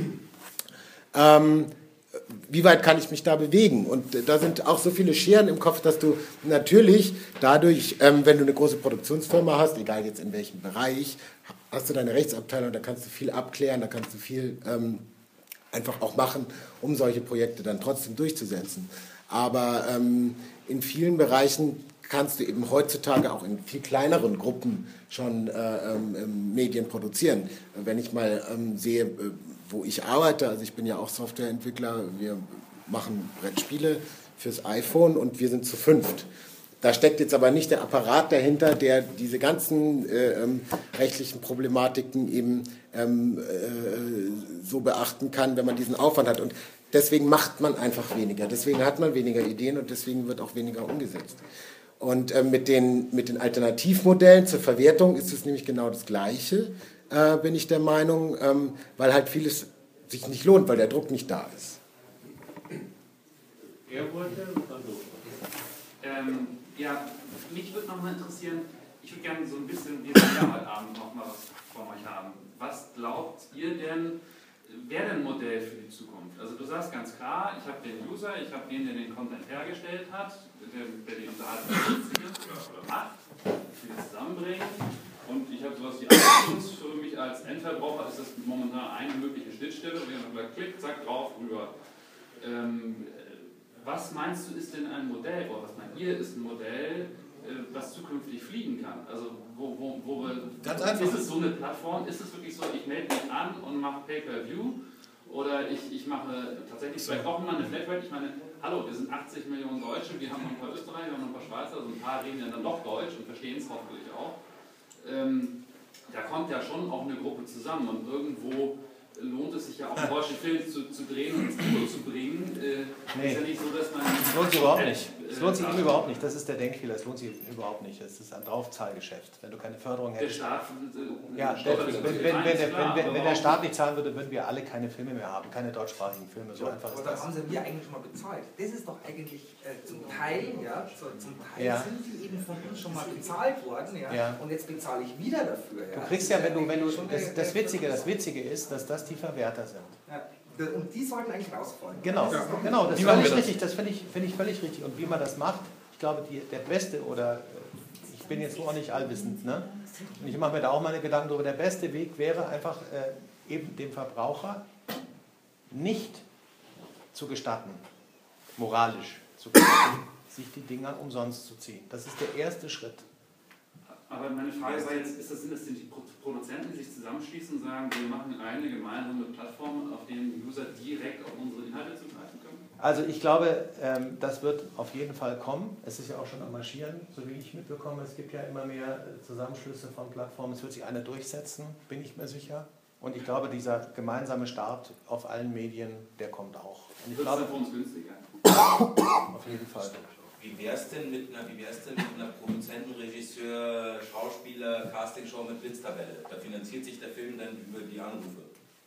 Ähm, wie weit kann ich mich da bewegen? Und da sind auch so viele Scheren im Kopf, dass du natürlich dadurch, ähm, wenn du eine große Produktionsfirma hast, egal jetzt in welchem Bereich, hast du deine Rechtsabteilung, da kannst du viel abklären, da kannst du viel ähm, einfach auch machen, um solche Projekte dann trotzdem durchzusetzen. Aber ähm, in vielen Bereichen kannst du eben heutzutage auch in viel kleineren Gruppen schon äh, ähm, Medien produzieren. Wenn ich mal ähm, sehe, äh, wo ich arbeite, also ich bin ja auch Softwareentwickler, wir machen Brettspiele fürs iPhone und wir sind zu fünft. Da steckt jetzt aber nicht der Apparat dahinter, der diese ganzen äh, ähm, rechtlichen Problematiken eben ähm, äh, so beachten kann, wenn man diesen Aufwand hat. Und deswegen macht man einfach weniger, deswegen hat man weniger Ideen und deswegen wird auch weniger umgesetzt. Und äh, mit, den, mit den Alternativmodellen zur Verwertung ist es nämlich genau das Gleiche, äh, bin ich der Meinung, ähm, weil halt vieles sich nicht lohnt, weil der Druck nicht da ist. Er wollte, also. Ähm, ja, mich würde noch mal interessieren, ich würde gerne so ein bisschen, wir werden ja heute Abend noch mal was von euch haben. Was glaubt ihr denn, wäre denn ein Modell für die Zukunft? Also du sagst ganz klar, ich habe den User, ich habe den, der den Content hergestellt hat, der, der die Unterhaltung oder macht, die zusammenbringen. Und ich habe sowas wie iTunes. Für mich als Endverbraucher ist das momentan eine mögliche Schnittstelle. Wir haben gesagt, klick, zack, drauf, rüber. Ähm, was meinst du, ist denn ein Modell, oder was meint ihr, ist ein Modell, äh, was zukünftig fliegen kann? Also wo, wo, wo wir, Ganz einfach. Ist es so eine Plattform? Ist es wirklich so, ich melde mich an und mache Pay-Per-View? Oder ich, ich mache tatsächlich, vielleicht brauchen wir eine Flatrate. Ich meine, hallo, wir sind achtzig Millionen Deutsche, wir haben noch ein paar Österreicher, wir haben noch ein paar Schweizer, also ein paar reden ja dann doch Deutsch und verstehen es hoffentlich auch. Ähm, da kommt ja schon auch eine Gruppe zusammen und irgendwo lohnt es sich ja auch, einen deutschen Film zu, zu drehen und ins Kino zu bringen. Äh, nee. Ist ja nicht so, dass man... Es lohnt sich überhaupt nicht. Es lohnt sich ihm überhaupt nicht. Das ist der Denkfehler. Es lohnt sich überhaupt nicht. Es ist ein Draufzahlgeschäft. Wenn du keine Förderung hättest... Der Staat... Äh, ja, der, wenn, wenn, wenn, wenn, wenn, wenn, wenn der Staat nicht zahlen würde, würden wir alle keine Filme mehr haben. Keine deutschsprachigen Filme. So ja, einfach ist aber das. haben sie mir eigentlich schon mal bezahlt. Das ist doch eigentlich äh, zum Teil, ja, zum Teil ja. sind die eben von uns schon mal bezahlt worden, ja, ja. und jetzt bezahle ich wieder dafür. Ja. Du kriegst ja, wenn du, wenn du, das, das Witzige, das Witzige ist, dass das die Verwerter sind. Ja, und die sollten eigentlich rausfallen. Genau, das genau, das finde ich richtig, das finde ich, finde ich völlig richtig. Und wie man das macht, ich glaube, die, der beste, oder ich bin jetzt so auch nicht allwissend, ne? Und ich mache mir da auch meine Gedanken darüber, der beste Weg wäre einfach äh, eben dem Verbraucher nicht zu gestatten, moralisch zu gestatten, sich die Dinger umsonst zu ziehen. Das ist der erste Schritt. Aber meine Frage war jetzt, ist das, sind das die Produzenten, die sich zusammenschließen und sagen, wir machen eine gemeinsame Plattform, auf denen User direkt auf unsere Inhalte zugreifen können? Also ich glaube, ähm, das wird auf jeden Fall kommen. Es ist ja auch schon am Marschieren, so wie ich mitbekomme. Es gibt ja immer mehr Zusammenschlüsse von Plattformen. Es wird sich eine durchsetzen, bin ich mir sicher. Und ich glaube, dieser gemeinsame Start auf allen Medien, der kommt auch. Und ich wird glaube, es für uns günstiger? Auf jeden Fall. Wie wäre es denn mit einer, wie wär's denn mit einer Produzenten, Regisseur, Schauspieler, Castingshow mit Blitztabelle? Da finanziert sich der Film dann über die Anrufe.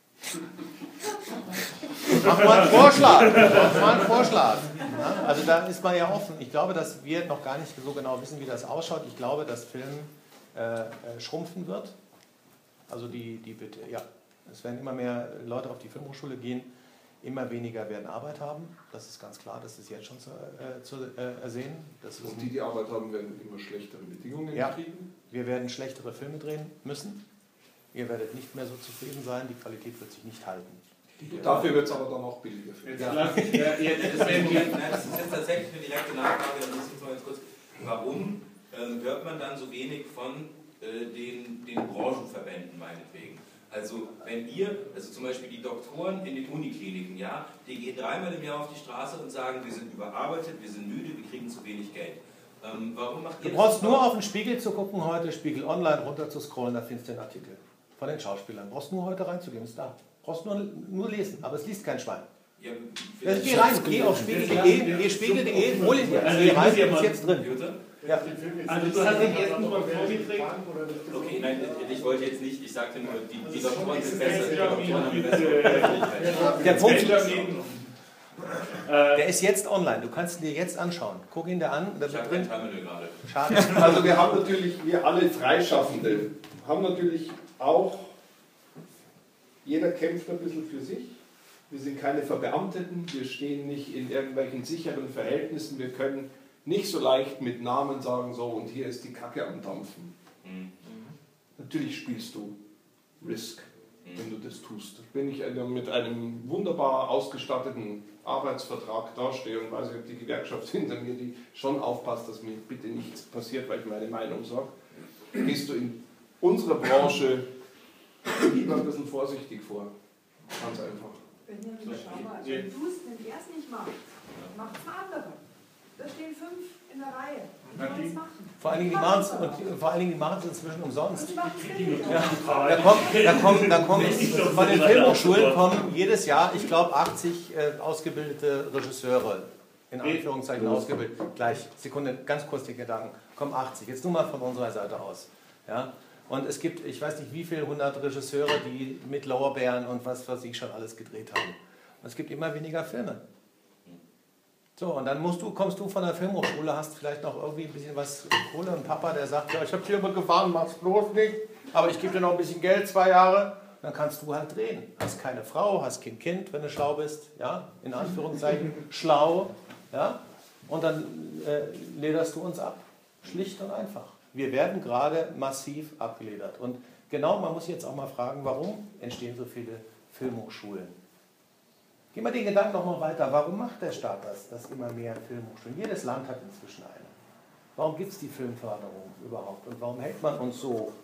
Mach mal einen Vorschlag. Mach mal einen Vorschlag. Ja, also da ist man ja offen. Ich glaube, dass wir noch gar nicht so genau wissen, wie das ausschaut. Ich glaube, dass Film äh, schrumpfen wird. Also die, die bitte, ja, es werden immer mehr Leute auf die Filmhochschule gehen. Immer weniger werden Arbeit haben, das ist ganz klar, das ist jetzt schon zu, äh, zu äh, ersehen. Das ist und die, die Arbeit haben, werden immer schlechtere Bedingungen ja, kriegen? Wir werden schlechtere Filme drehen müssen. Ihr werdet nicht mehr so zufrieden sein, die Qualität wird sich nicht halten. Dafür wird es aber dann auch billiger. Ja. Ja, ja, das, das ist jetzt tatsächlich eine direkte Nachfrage, da muss ich mal ganz kurz. Warum ähm, hört man dann so wenig von äh, den, den Branchenverbänden meinetwegen? Also wenn ihr, also zum Beispiel die Doktoren in den Unikliniken, ja, die gehen dreimal im Jahr auf die Straße und sagen, wir sind überarbeitet, wir sind müde, wir kriegen zu wenig Geld. Ähm, warum macht ihr du das? brauchst nur auf den Spiegel zu gucken heute, Spiegel Online runter zu scrollen, da findest du den Artikel von den Schauspielern. Du brauchst nur heute reinzugehen, ist da. Du brauchst nur, nur lesen, aber es liest kein Schwein. Ja, also geh rein, geh auf spiegel punkt de, geh spiegel punkt de, hol ihn jetzt, geh rein, ist jetzt drin. Ja. Also du hast den ersten Mal vorgetragen. Okay, nein, ich wollte jetzt nicht, ich sagte nur, die, die Doktoren sind besser, die Doktoren haben bessere. Der Punkt der ist jetzt online, du kannst ihn dir jetzt anschauen. Guck ihn dir an. Da ich habe kein Terminal gerade. Schade. Also wir haben natürlich, wir alle Freischaffende, haben natürlich auch, jeder kämpft ein bisschen für sich. Wir sind keine Verbeamteten, wir stehen nicht in irgendwelchen sicheren Verhältnissen, wir können nicht so leicht mit Namen sagen, so und hier ist die Kacke am Dampfen. Mhm. Natürlich spielst du Risk, mhm. wenn du das tust. Wenn ich mit einem wunderbar ausgestatteten Arbeitsvertrag dastehe und weiß, ich habe die Gewerkschaft hinter mir, die schon aufpasst, dass mir bitte nichts passiert, weil ich meine Meinung sage, gehst du in unserer Branche lieber ein bisschen vorsichtig vor. Ganz einfach. Benjamin, schau mal, wenn du es, wenn er es nicht macht, macht es andere. Da stehen fünf in der Reihe. Die wollen es machen. Vor allen Dingen, die machen es, und vor allen Dingen, die machen es inzwischen umsonst. Ja. Da kommt, da kommt, da kommt, von den Filmhochschulen kommen jedes Jahr, ich glaube, achtzig äh, ausgebildete Regisseure, in Anführungszeichen ausgebildet. Gleich, Sekunde, ganz kurz die Gedanken. Kommen achtzig, jetzt nur mal von unserer Seite aus. Ja? Und es gibt, ich weiß nicht wie viele hundert Regisseure, die mit Lorbeeren und was weiß ich schon alles gedreht haben. Und es gibt immer weniger Filme. So, und dann musst du, kommst du von der Filmhochschule, hast vielleicht noch irgendwie ein bisschen was Kohle und Papa, der sagt, ja, ich habe Filme gefahren, mach's bloß nicht, aber ich gebe dir noch ein bisschen Geld, zwei Jahre, dann kannst du halt drehen. Hast keine Frau, hast kein Kind, wenn du schlau bist, ja, in Anführungszeichen schlau, ja, und dann äh, lederst du uns ab. Schlicht und einfach. Wir werden gerade massiv abgeledert. Und genau, man muss jetzt auch mal fragen, warum entstehen so viele Filmhochschulen? Gehen wir den Gedanken noch mal weiter. Warum macht der Staat das, dass immer mehr Filmhochschulen? Jedes Land hat inzwischen eine. Warum gibt es die Filmförderung überhaupt? Und warum hält man uns so?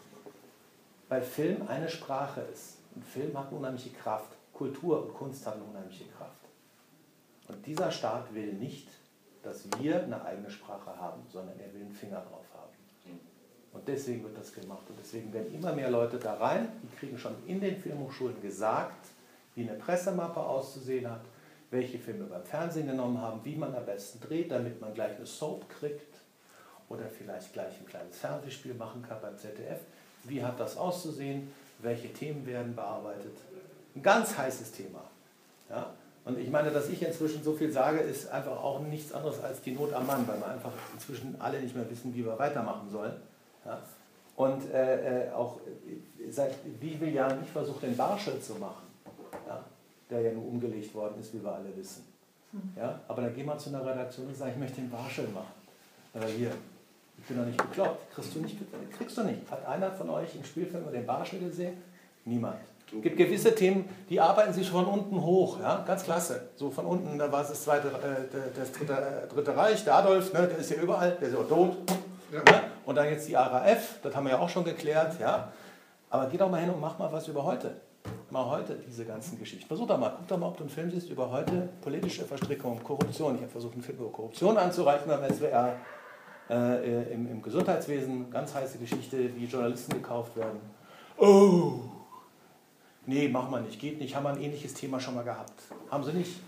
Weil Film eine Sprache ist. Und Film hat unheimliche Kraft. Kultur und Kunst haben unheimliche Kraft. Und dieser Staat will nicht, dass wir eine eigene Sprache haben, sondern er will einen Finger drauf haben. Und deswegen wird das gemacht. Und deswegen werden immer mehr Leute da rein, die kriegen schon in den Filmhochschulen gesagt, wie eine Pressemappe auszusehen hat, welche Filme beim Fernsehen genommen haben, wie man am besten dreht, damit man gleich eine Soap kriegt oder vielleicht gleich ein kleines Fernsehspiel machen kann beim Z D F. Wie hat das auszusehen? Welche Themen werden bearbeitet? Ein ganz heißes Thema. Ja? Und ich meine, dass ich inzwischen so viel sage, ist einfach auch nichts anderes als die Not am Mann, weil wir einfach inzwischen alle nicht mehr wissen, wie wir weitermachen sollen. Ja? Und äh, auch seit wie vielen Jahren ich versuche, den Barschel zu machen. Ja, der ja nur umgelegt worden ist, wie wir alle wissen. Ja, aber dann geh mal zu einer Redaktion und sag, ich möchte den Barschel machen. Aber hier, ich bin doch nicht bekloppt. Kriegst du nicht, kriegst du nicht. Hat einer von euch im Spielfilm den Barschel gesehen? Niemand. Es gibt gewisse Themen, die arbeiten sich von unten hoch. Ja? Ganz klasse. So von unten, da war es das, zweite, äh, das dritte, äh, dritte Reich, der Adolf, ne, der ist ja überall, der ist ja auch tot. Ja. Ja? Und dann jetzt die A R A F, das haben wir ja auch schon geklärt. Ja? Aber geh doch mal hin und mach mal was über heute. Mal heute diese ganzen Geschichten. Versuch doch mal, guck doch mal, ob du einen Film siehst über heute politische Verstrickung, Korruption. Ich habe versucht, einen Film über Korruption anzureichen beim S W R, äh, im, im Gesundheitswesen, ganz heiße Geschichte, wie Journalisten gekauft werden. Oh, nee, machen wir nicht, geht nicht, haben wir ein ähnliches Thema schon mal gehabt. Haben sie nicht.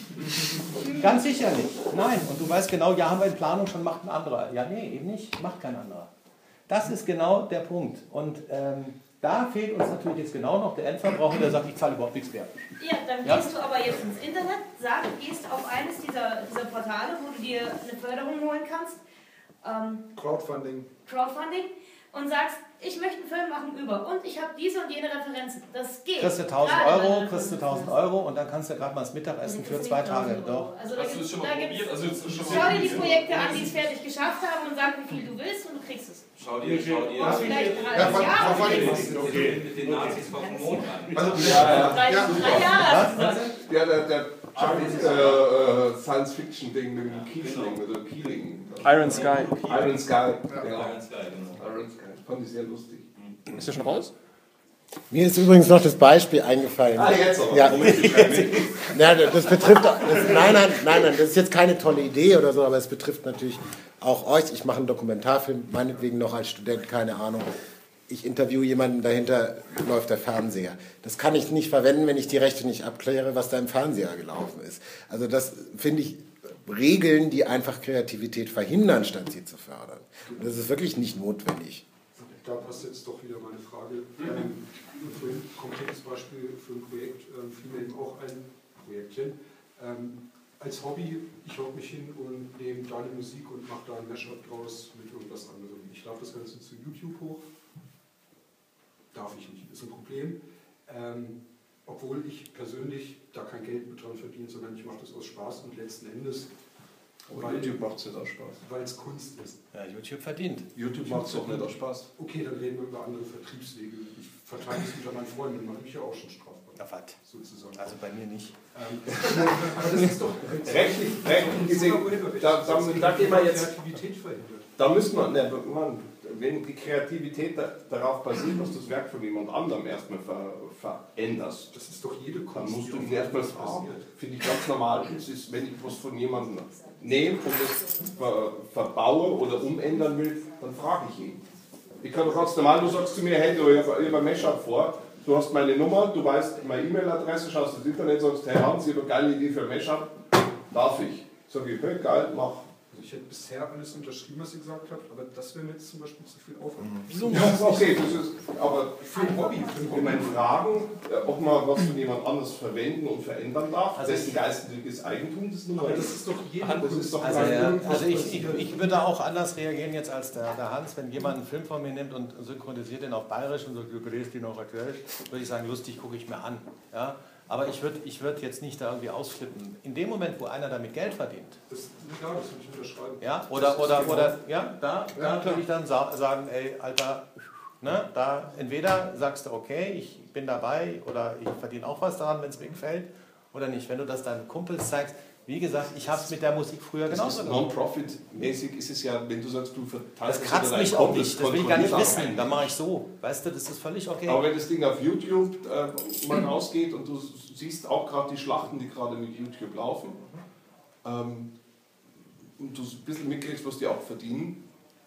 Ganz sicher nicht. Nein, und du weißt genau, ja, haben wir in Planung schon, macht ein anderer. Ja, nee, eben nicht, macht kein anderer. Das ist genau der Punkt. Und ähm, da fehlt uns natürlich jetzt genau noch der Endverbraucher, der sagt, ich zahle überhaupt nichts mehr. Ja, dann ja? gehst du aber jetzt ins Internet, sag, gehst auf eines dieser, dieser Portale, wo du dir eine Förderung holen kannst. Ähm, Crowdfunding. Crowdfunding. Und sagst, ich möchte einen Film machen über und ich habe diese und jene Referenzen. Das geht. Kriegst du tausend Euro, kriegst du tausend Euro und dann kannst du gerade mal das Mittagessen für zwei Tage. Doch. Also da gibt's, da gibt's, also schau dir die Projekte an, die es fertig geschafft haben und sag, wie viel du willst und du kriegst es. Schau dir, schau dir. Und vielleicht ein halbes Jahr. Okay. Mit den Nazis vom Mond an. Also, ja, ja. Drei, Ja. drei Jahre. Ja, der, der äh, äh, Science-Fiction-Ding mit dem Kiesling oder Keeling. Iron Sky. Iron Sky. Ja. Genau. Iron Sky, genau. Iron Sky. Fand ich sehr lustig. Ist der schon raus? Mir ist übrigens noch das Beispiel eingefallen. Ah, jetzt aber. Ja. Ja, das betrifft, das, nein, nein, nein, nein, das ist jetzt keine tolle Idee oder so, aber es betrifft natürlich auch euch. Ich mache einen Dokumentarfilm, meinetwegen noch als Student, keine Ahnung. Ich interviewe jemanden, dahinter läuft der Fernseher. Das kann ich nicht verwenden, wenn ich die Rechte nicht abkläre, was da im Fernseher gelaufen ist. Also das finde ich Regeln, die einfach Kreativität verhindern, statt sie zu fördern. Und das ist wirklich nicht notwendig. Da passt jetzt doch wieder meine Frage. Ähm, für ein konkretes Beispiel für ein Projekt ähm, fiel mir eben auch ein Projektchen. Ähm, als Hobby, ich hocke mich hin und nehme deine Musik und mache da ein Mashup draus mit irgendwas anderem. Ich lade das Ganze zu YouTube hoch. Darf ich nicht, ist ein Problem. Ähm, obwohl ich persönlich da kein Geld mit dran verdiene, sondern ich mache das aus Spaß und letzten Endes. Aber YouTube macht es nicht aus Spaß. Weil es Kunst ist. Ja, YouTube verdient. YouTube macht es auch nicht aus Spaß. Okay, dann reden wir über andere Vertriebswege. Ich verteile es unter meinen Freunden, mache ich ja auch schon strafbar. Ja, was? Sozusagen. Also bei mir nicht. Ähm, aber das ist doch rechtlich, rechtlich gesehen, da, da, da gehen wir jetzt. Kreativität verhindert. Da müssen wir, ne, man, wenn die Kreativität da, darauf basiert, dass du das Werk von jemand anderem erstmal ver, veränderst. Das ist doch jede Kunst. Dann musst du ihn erstmal fragen. Finde ich ganz normal. Es ist, wenn ich was von jemandem nehme und das ver, verbaue oder umändern will, dann frage ich ihn. Ich kann doch ganz normal, du sagst zu mir, hey, du, ich habe ein Mashup vor, du hast meine Nummer, du weißt meine E-Mail-Adresse, schaust ins Internet, sagst, hey Hans, ich habe eine geile Idee für ein Mashup, darf ich? Sag ich, okay, geil, mach. Ich hätte bisher alles unterschrieben, was ihr gesagt habt, aber das wäre mir jetzt zum Beispiel zu viel Aufwand. Mhm. Ja, okay, das ist, aber für ein Hobby. Für ein Hobby. Meine Fragen, ob man was von jemand anderes verwenden und verändern darf, also dessen geistiges Eigentum, das ist nur aber das ist doch jeder. das ist doch Also, ja, also ich, ich, ich würde auch anders reagieren jetzt als der, der Hans, wenn jemand einen Film von mir nimmt und synchronisiert den auf Bayerisch und so, du lest ihn auf Aktuell, würde ich sagen, lustig, gucke ich mir an. Ja? Aber ich würde ich würd jetzt nicht da irgendwie ausflippen. In dem Moment, wo einer damit Geld verdient, das, ja, das würde ich unterschreiben. Ja, oder, oder, genau. oder ja, da, da Ja, würde ich dann sa sagen, ey, Alter, ne, da entweder sagst du, okay, ich bin dabei oder ich verdiene auch was daran, wenn es mir gefällt, oder nicht. Wenn du das deinen Kumpels zeigst, wie gesagt, ich habe es mit der Musik früher genauso gemacht. Non-Profit-mäßig ist es ja, wenn du sagst, du verteilst das kratzt mich auch nicht, das will ich gar nicht wissen, dann mache ich so. Weißt du, das ist völlig okay. Aber wenn das Ding auf YouTube äh, mal rausgeht und du siehst auch gerade die Schlachten, die gerade mit YouTube laufen, ähm, und du ein bisschen mitkriegst, was die auch verdienen,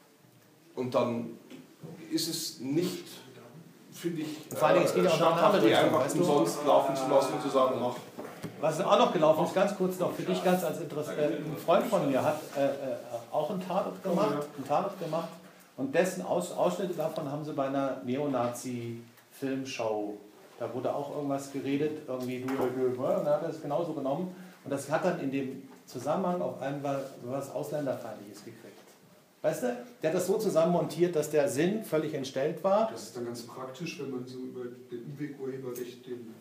und dann ist es nicht, finde ich, vor allem, es geht ja auch noch eine andere die Richtung, einfach weißt du? umsonst laufen zu lassen und zu sagen, mach. Was auch noch gelaufen ist, ganz kurz noch für dich ganz als Interesse, äh, ein Freund von mir hat äh, äh, auch einen Tatort gemacht, einen Tatort gemacht und dessen Aus, Ausschnitte davon haben sie bei einer Neonazi-Filmshow, da wurde auch irgendwas geredet, irgendwie, und dann hat er es genauso genommen und das hat dann in dem Zusammenhang auf einmal was Ausländerfeindliches gekriegt. Weißt du, der hat das so zusammenmontiert, dass der Sinn völlig entstellt war. Das ist dann ganz praktisch, wenn man so über den Umweg-Urheberrecht den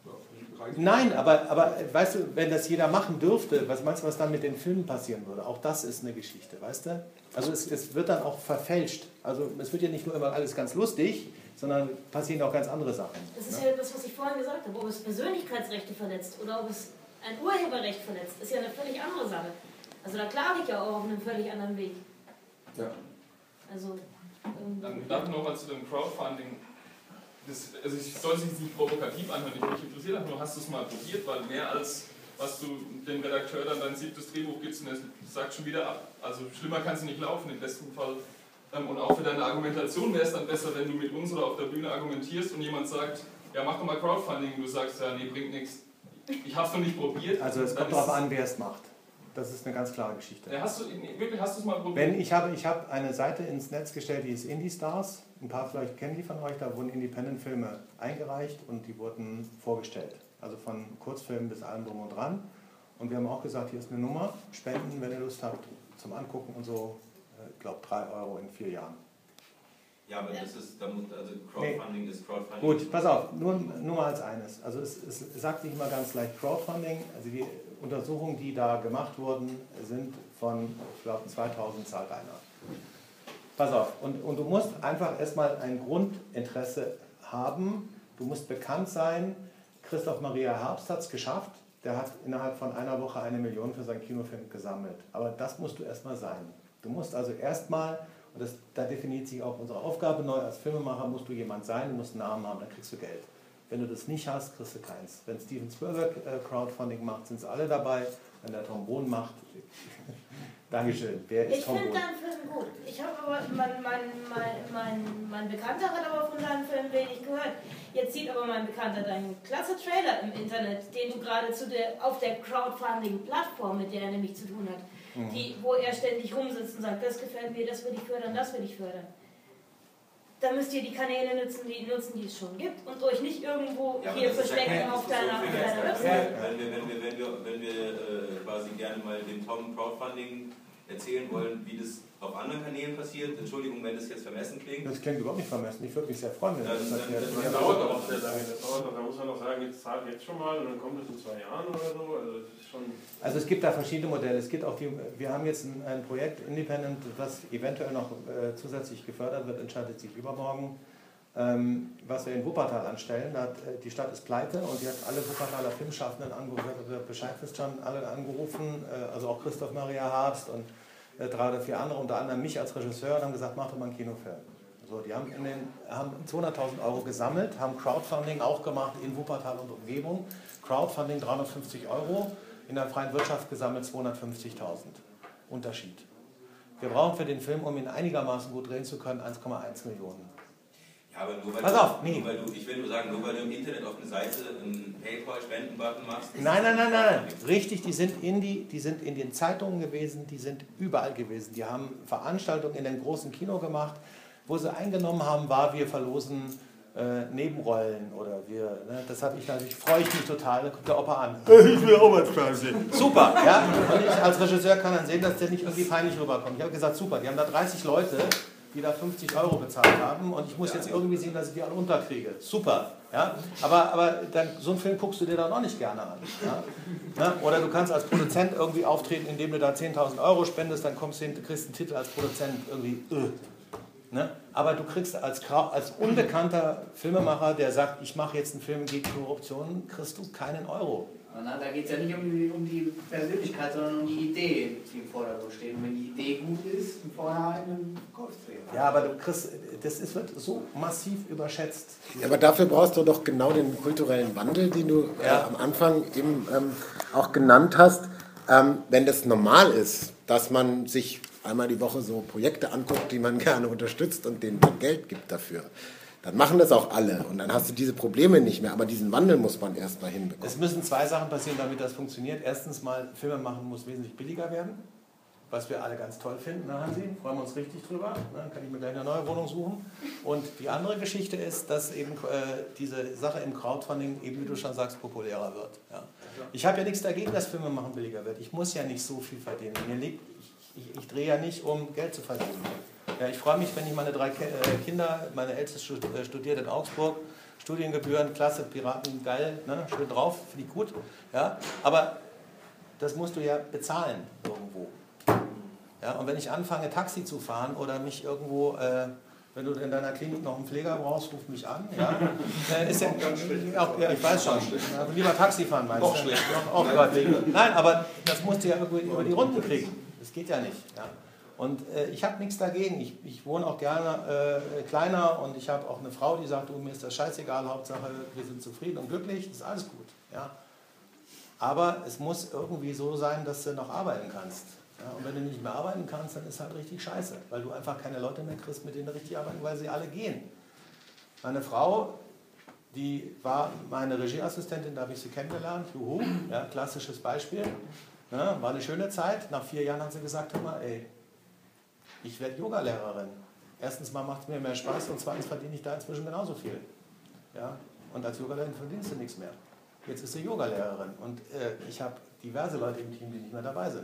Nein, aber, aber weißt du, wenn das jeder machen dürfte, was meinst du, was dann mit den Filmen passieren würde? Auch das ist eine Geschichte, weißt du? Also es, es wird dann auch verfälscht. Also es wird ja nicht nur immer alles ganz lustig, sondern passieren auch ganz andere Sachen. Das ist ja das, was ich vorhin gesagt habe. Ob es Persönlichkeitsrechte verletzt oder ob es ein Urheberrecht verletzt, ist ja eine völlig andere Sache. Also da klage ich ja auch auf einem völlig anderen Weg. Ja. Also, ähm, Dann darf noch mal zu dem Crowdfunding. Das, also ich soll es jetzt nicht provokativ anhören, ich mich interessiert einfach nur, hast du es mal probiert, weil mehr als was du dem Redakteur dann dein siebtes Drehbuch gibst und er sagt schon wieder ab. Also schlimmer kann es nicht laufen im besten Fall. Und auch für deine Argumentation wäre es dann besser, wenn du mit uns oder auf der Bühne argumentierst und jemand sagt, ja mach doch mal Crowdfunding und du sagst, ja nee, bringt nichts. Ich habe es noch nicht probiert. Also es kommt darauf an, wer es macht. Das ist eine ganz klare Geschichte. Ja, hast du, wirklich, hast du es mal probiert? Wenn, ich habe ich hab eine Seite ins Netz gestellt, die ist Indie Stars. Ein paar vielleicht kennen die von euch, da wurden Independent-Filme eingereicht und die wurden vorgestellt. Also von Kurzfilmen bis allem drum und dran. Und wir haben auch gesagt, hier ist eine Nummer, spenden, wenn ihr Lust habt, zum Angucken und so. Ich glaube drei Euro in vier Jahren. Ja, aber das ist, da muss, also Crowdfunding nee. ist Crowdfunding. Gut, pass auf, nur, nur mal als eines. Also es, es sagt nicht immer ganz leicht Crowdfunding. Also die Untersuchungen, die da gemacht wurden, sind von, ich glaube, zweitausend zahlt einer. Pass auf, und, und du musst einfach erstmal ein Grundinteresse haben. Du musst bekannt sein. Christoph Maria Herbst hat es geschafft. Der hat innerhalb von einer Woche eine Million für seinen Kinofilm gesammelt. Aber das musst du erstmal sein. Du musst also erstmal, und das, da definiert sich auch unsere Aufgabe neu, als Filmemacher musst du jemand sein, du musst einen Namen haben, dann kriegst du Geld. Wenn du das nicht hast, kriegst du keins. Wenn Steven Spielberg äh, Crowdfunding macht, sind sie alle dabei. Wenn der Tom Bohn macht, Dankeschön. Wer ist ich Tom finde Bohn? deinen Film und gut. Ich habe aber, mein, mein, mein, mein, mein Bekannter hat aber von deinem Film wenig gehört. Jetzt sieht aber mein Bekannter deinen klasse Trailer im Internet, den du gerade zu der, auf der Crowdfunding-Plattform, mit der er nämlich zu tun hat, mhm. die, wo er ständig rumsitzt und sagt, das gefällt mir, das will ich fördern, das will ich fördern. Da müsst ihr die Kanäle nutzen, die, nutzen, die es schon gibt und euch nicht irgendwo ja, hier verstecken ja auf deiner, auf deiner Website. Wenn wir, wenn wir, wenn wir, wenn wir äh, quasi gerne mal dem Tom Crowdfunding erzählen wollen, wie das auf anderen Kanälen passiert, Entschuldigung, wenn das jetzt vermessen klingt. Das klingt überhaupt nicht vermessen, ich würde mich sehr freuen, wenn das das passiert. Das, das dauert auch sehr lange, das dauert noch, da muss man noch sagen, jetzt zahlt jetzt schon mal und dann kommt es in zwei Jahren oder so, also das ist schon... Also es gibt da verschiedene Modelle, es gibt auch die, wir haben jetzt ein, ein Projekt, Independent, das eventuell noch äh, zusätzlich gefördert wird, entscheidet sich übermorgen, ähm, was wir in Wuppertal anstellen. Da hat, äh, die Stadt ist pleite und die hat alle Wuppertaler Filmschaffenden angerufen, Bescheid wisst schon, alle angerufen, äh, also auch Christoph Maria Herbst und äh, drei oder vier andere, unter anderem mich als Regisseur, und haben gesagt, mach doch mal einen Kinofilm. So, die haben, in den, haben zweihunderttausend Euro gesammelt, haben Crowdfunding auch gemacht in Wuppertal und Umgebung. Crowdfunding dreihundertfünfzig Euro, in der freien Wirtschaft gesammelt zweihundertfünfzigtausend. Unterschied. Wir brauchen für den Film, um ihn einigermaßen gut drehen zu können, eins Komma eins Millionen. Ja, aber nur weil, Pass du, auf, nee. nur weil du, ich will nur sagen, nur weil du im Internet auf eine Seite einen PayPal-Spenden-Button machst. Nein, nein, nein, nein, nein. Richtig, die sind, in die, die sind in den Zeitungen gewesen, die sind überall gewesen. Die haben Veranstaltungen in dem großen Kino gemacht. Wo sie eingenommen haben, war, wir verlosen äh, Nebenrollen oder wir, ne, das habe ich natürlich, freue ich mich total, da kommt der Opa an. Ich will auch mal Fernsehen. Super, ja. Und ich als Regisseur kann dann sehen, dass der nicht irgendwie peinlich rüberkommt. Ich habe gesagt, super, die haben da dreißig Leute, die da fünfzig Euro bezahlt haben und ich muss jetzt irgendwie sehen, dass ich die alle unterkriege. Super, ja. Aber, aber dann, so einen Film guckst du dir dann auch nicht gerne an. Ja? Ne? Oder du kannst als Produzent irgendwie auftreten, indem du da zehntausend Euro spendest, dann kommst du hin, kriegst einen Titel als Produzent irgendwie. Uh. Ne? Aber du kriegst als, als unbekannter Filmemacher, der sagt, ich mache jetzt einen Film gegen Korruption, kriegst du keinen Euro. Na, da geht es ja nicht um die, um die Persönlichkeit, sondern um die Idee, die im Vordergrund steht. Und wenn die Idee gut ist, im Vorhinein einen Kopfdrehen. Ja, aber du kriegst, das ist, wird so massiv überschätzt. Ja, aber dafür brauchst du doch genau den kulturellen Wandel, den du äh, ja. am Anfang eben ähm, auch genannt hast. Ähm, wenn das normal ist, dass man sich einmal die Woche so Projekte anguckt, die man gerne unterstützt und denen Geld gibt dafür, dann machen das auch alle und dann hast du diese Probleme nicht mehr, aber diesen Wandel muss man erst mal hinbekommen. Es müssen zwei Sachen passieren, damit das funktioniert. Erstens mal, Filme machen muss wesentlich billiger werden, was wir alle ganz toll finden, ne, Hansi? Freuen wir uns richtig drüber, dann kann ich mir gleich eine neue Wohnung suchen. Und die andere Geschichte ist, dass eben äh, diese Sache im Crowdfunding, eben wie du schon sagst, populärer wird. Ja. Ich habe ja nichts dagegen, dass Filme machen billiger wird. Ich muss ja nicht so viel verdienen. Mir liegt Ich, ich drehe ja nicht, um Geld zu verdienen. Ja, ich freue mich, wenn ich meine drei Kinder, meine Älteste studiert in Augsburg, Studiengebühren, klasse, Piraten, geil, ne, schön drauf, finde ich gut. Ja, aber das musst du ja bezahlen irgendwo. Ja, und wenn ich anfange, Taxi zu fahren oder mich irgendwo, äh, wenn du in deiner Klinik noch einen Pfleger brauchst, ruf mich an. Ja, äh, ist ja, auch, ja, ich weiß schon. Ja, lieber Taxi fahren meinst du? Auch schlecht. Auch, auch Nein, aber das musst du ja irgendwie über die Runden kriegen. Das geht ja nicht. Ja. Und äh, ich habe nichts dagegen. Ich, ich wohne auch gerne äh, kleiner und ich habe auch eine Frau, die sagt, du, mir ist das scheißegal, Hauptsache wir sind zufrieden und glücklich, das ist alles gut. Ja. Aber es muss irgendwie so sein, dass du noch arbeiten kannst. Ja. Und wenn du nicht mehr arbeiten kannst, dann ist halt richtig scheiße, weil du einfach keine Leute mehr kriegst, mit denen du richtig arbeiten, weil sie alle gehen. Meine Frau, die war meine Regieassistentin, da habe ich sie kennengelernt, juhu, ja, klassisches Beispiel. Ja, war eine schöne Zeit. Nach vier Jahren hat sie gesagt, hör mal, ey, ich werde Yogalehrerin. Erstens mal macht es mir mehr Spaß und zweitens verdiene ich da inzwischen genauso viel. Ja? Und als Yogalehrerin verdienst du nichts mehr. Jetzt ist sie Yogalehrerin und äh, ich habe diverse Leute im Team, die nicht mehr dabei sind.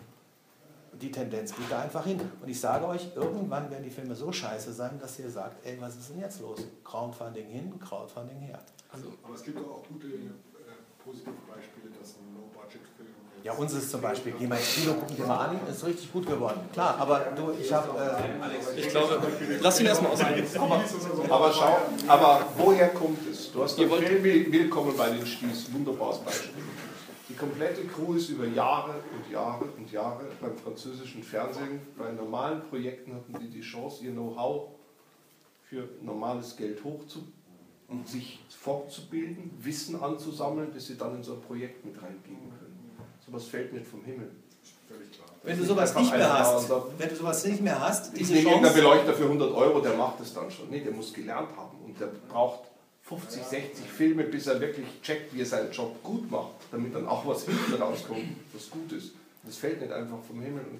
Die Tendenz geht da einfach hin. Und ich sage euch, irgendwann werden die Filme so scheiße sein, dass ihr sagt, ey, was ist denn jetzt los? Crowdfunding hin, Crowdfunding her. Also, aber es gibt auch gute, äh, positive Beispiele, dass ein Low-Budget-Film... Ja, uns ist zum Beispiel, geh mal ins Kino, gucken wir mal an, ist richtig gut geworden. Klar, aber du, ich habe... Äh, ich glaube, lass ihn erstmal ausreden. Aber, aber schau, aber woher kommt es? Du hast den Film Willkommen bei den Sties, wunderbares Beispiel. Die komplette Crew ist über Jahre und Jahre und Jahre beim französischen Fernsehen, bei normalen Projekten hatten die die Chance, ihr Know-how für normales Geld hochzu und sich fortzubilden, Wissen anzusammeln, das sie dann in so ein Projekt mit reingeben können. So was fällt nicht vom Himmel. Völlig klar. Wenn du sowas nicht mehr hast, wenn du sowas nicht mehr hast, diese Chance... Der Beleuchter für hundert Euro, der macht es dann schon. Nee, der muss gelernt haben und der braucht fünfzig, sechzig Filme, bis er wirklich checkt, wie er seinen Job gut macht, damit dann auch was hinten rauskommt, was gut ist. Das fällt nicht einfach vom Himmel. Und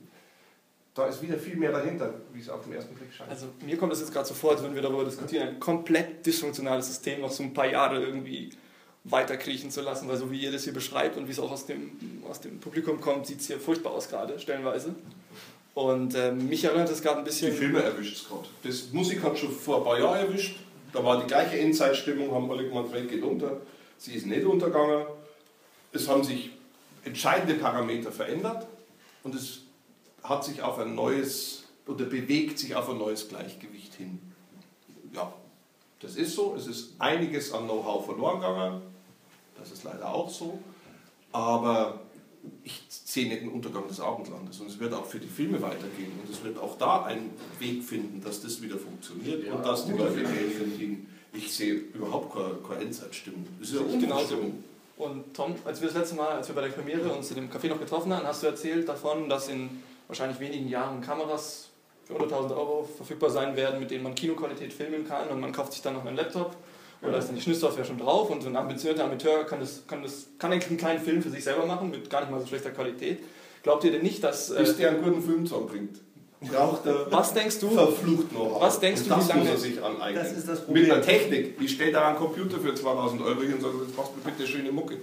da ist wieder viel mehr dahinter, wie es auf den ersten Blick scheint. Also mir kommt das jetzt gerade so vor, als wenn wir darüber diskutieren, ein komplett dysfunktionales System noch so ein paar Jahre irgendwie weiterkriechen zu lassen, weil so wie ihr das hier beschreibt und wie es auch aus dem, aus dem Publikum kommt, sieht es hier furchtbar aus gerade, stellenweise. Und äh, mich erinnert das gerade ein bisschen... Die Filme erwischt es gerade. Das Musik hat schon vor ein paar Jahren erwischt, da war die gleiche Endzeitstimmung, haben alle gemeint, Welt geht unter, sie ist nicht untergegangen. Es haben sich entscheidende Parameter verändert und es hat sich auf ein neues, oder bewegt sich auf ein neues Gleichgewicht hin. Ja, das ist so, es ist einiges an Know-how verloren gegangen, das ist leider auch so, aber ich sehe nicht den Untergang des Abendlandes und es wird auch für die Filme weitergehen und es wird auch da einen Weg finden, dass das wieder funktioniert ja, und dass die Leute Geld verdienen. Ich sehe überhaupt keine, keine Endzeitstimmung. Das ist ja genauso. Und Tom, als wir das letzte Mal, als wir bei der Premiere uns in dem Café noch getroffen haben, hast du erzählt davon, dass in wahrscheinlich wenigen Jahren Kameras für hunderttausend Euro verfügbar sein werden, mit denen man Kinoqualität filmen kann und man kauft sich dann noch einen Laptop oder ist dann die Schnittsoftware schon drauf und so ein ambitionierter Amateur kann, das, kann, das, kann eigentlich einen kleinen Film für sich selber machen mit gar nicht mal so schlechter Qualität. Glaubt ihr denn nicht, dass... Bis der einen guten Film zusammenbringt. Braucht er was denkst du? Verflucht noch. Was denkst und du, das wie lange... muss er sich aneignen. Das ist das Problem. Mit einer Technik. Ich stelle da einen Computer für zweitausend Euro hin und sage, jetzt machst du bitte schöne Mucke.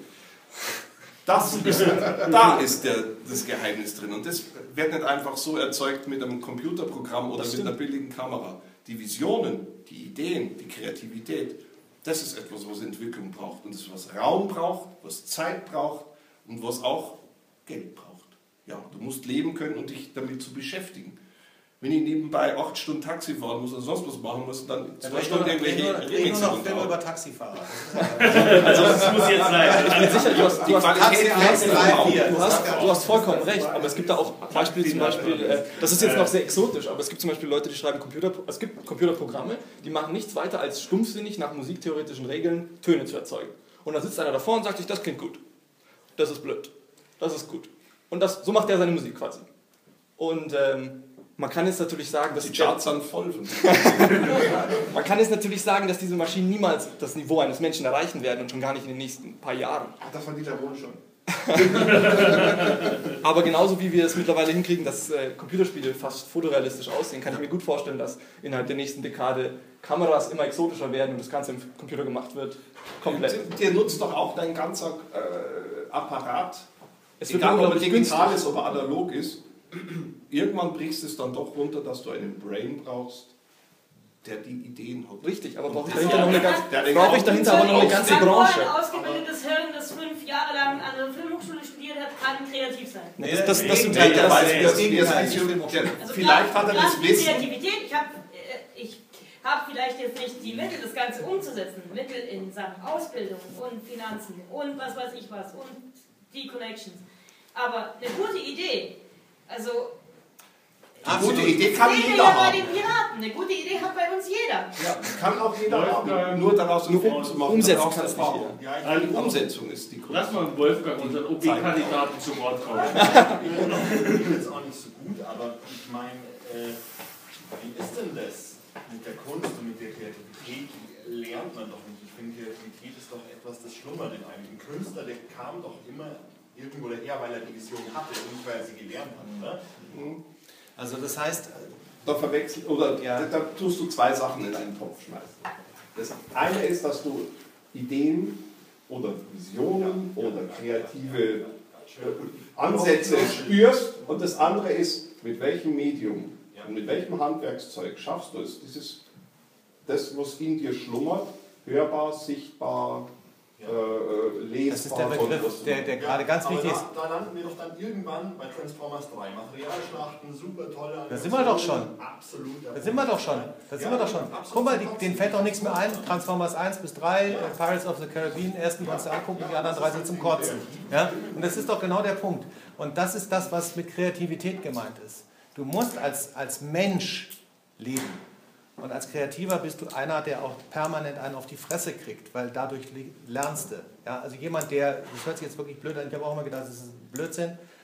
Das ist, da ist der, das Geheimnis drin. Und das wird nicht einfach so erzeugt mit einem Computerprogramm oder mit einer billigen Kamera. Die Visionen, die Ideen, die Kreativität, das ist etwas, was Entwicklung braucht. Und das ist, was Raum braucht, was Zeit braucht und was auch Geld braucht. Ja, du musst leben können und dich damit zu beschäftigen. Wenn ich nebenbei acht Stunden Taxi fahren muss oder sonst was machen muss, dann zwei Stunden irgendwelche Remixe noch Filme über Taxifahrer. Also das muss jetzt sein. Ich bin sicher, du hast, du hast, Taxi, Taxi, du hast, du hast vollkommen recht, aber es gibt da auch Beispiele, zum Beispiel, äh, das ist jetzt noch sehr exotisch, aber es gibt zum Beispiel Leute, die schreiben Computer, es gibt Computerprogramme, die machen nichts weiter als stumpfsinnig nach musiktheoretischen Regeln Töne zu erzeugen. Und dann sitzt einer davor und sagt sich, das klingt gut, das ist blöd, das ist gut. Und das, so macht er seine Musik quasi. Und ähm, man kann jetzt natürlich sagen, dass die Charts sind voll. Man kann jetzt natürlich sagen, dass diese Maschinen niemals das Niveau eines Menschen erreichen werden und schon gar nicht in den nächsten paar Jahren. Ach, das war Dieter Bohlen schon. Aber genauso wie wir es mittlerweile hinkriegen, dass äh, Computerspiele fast fotorealistisch aussehen, kann ich mir gut vorstellen, dass innerhalb der nächsten Dekade Kameras immer exotischer werden und das Ganze im Computer gemacht wird. Komplett. Der nutzt doch auch dein ganzer äh, Apparat. Es wird egal, ob er digital ist, ob er analog ist. Irgendwann brichst es dann doch runter, dass du einen Brain brauchst, der die Ideen hat. Richtig, aber brauche ich dahinter noch eine ganze, brauche ich dahinter aber noch eine ganze Ein Branche. ausgebildetes Hirn, das fünf Jahre lang an der Filmhochschule studiert hat, kann kreativ sein. Nee, das, das, das, das, das, das, das, also vielleicht hat er das die Wissen. Kreativität, ich habe ich hab vielleicht jetzt nicht die Mittel, das Ganze umzusetzen. Mittel in Sachen Ausbildung und Finanzen und was weiß ich was und die Connections. Aber eine gute Idee, also... Eine gute Idee kann jeder ja haben. bei den Piraten. Eine gute Idee hat bei uns jeder. Ja, kann auch jeder haben. Nur daraus einen Film zu machen. Umsetzen kann es nicht jeder. Die Umsetzung ist die Kunst. Lass mal Wolfgang, unseren O P-Kandidaten, zu Wort kommen. Ich bin jetzt auch nicht so gut, aber ich meine, äh, wie ist denn das mit der Kunst und mit der Kreativität? Die lernt man doch nicht. Ich finde, Kreativität ist doch etwas, das schlummert in einem. Ein Künstler, der kam doch immer irgendwo daher, weil er die Vision hatte und nicht, weil er sie gelernt hat, oder? Mhm. Also das heißt, da verwechselt oder ja. da, da tust du zwei Sachen in einen Topf schmeißen. Das eine ist, dass du Ideen oder Visionen oder kreative Ansätze spürst und das andere ist, mit welchem Medium und mit welchem Handwerkszeug schaffst du es, dieses, das, was in dir schlummert, hörbar, sichtbar, ja. äh, lesbar. Das ist der Begriff, der, der gerade ja, ganz wichtig ist. Da, da landen wir doch dann irgendwann bei Transformers drei. Materialschlachten, super tolle. Da sind wir doch schon. Absolut. Da sind wir doch schon. Da sind ja, wir doch schon. Guck mal, die, denen fällt doch nichts mehr ein. Transformers eins bis drei, ja. Pirates of the Caribbean, ersten kannst du angucken, die anderen drei sind zum Kotzen. Ja? Und das ist doch genau der Punkt. Und das ist das, was mit Kreativität gemeint ist. Du musst als, als Mensch leben. Und als Kreativer bist du einer, der auch permanent einen auf die Fresse kriegt, weil dadurch lernst du. Ja, also jemand, der, das hört sich jetzt wirklich blöd an, ich habe auch immer gedacht, das ist Blödsinn,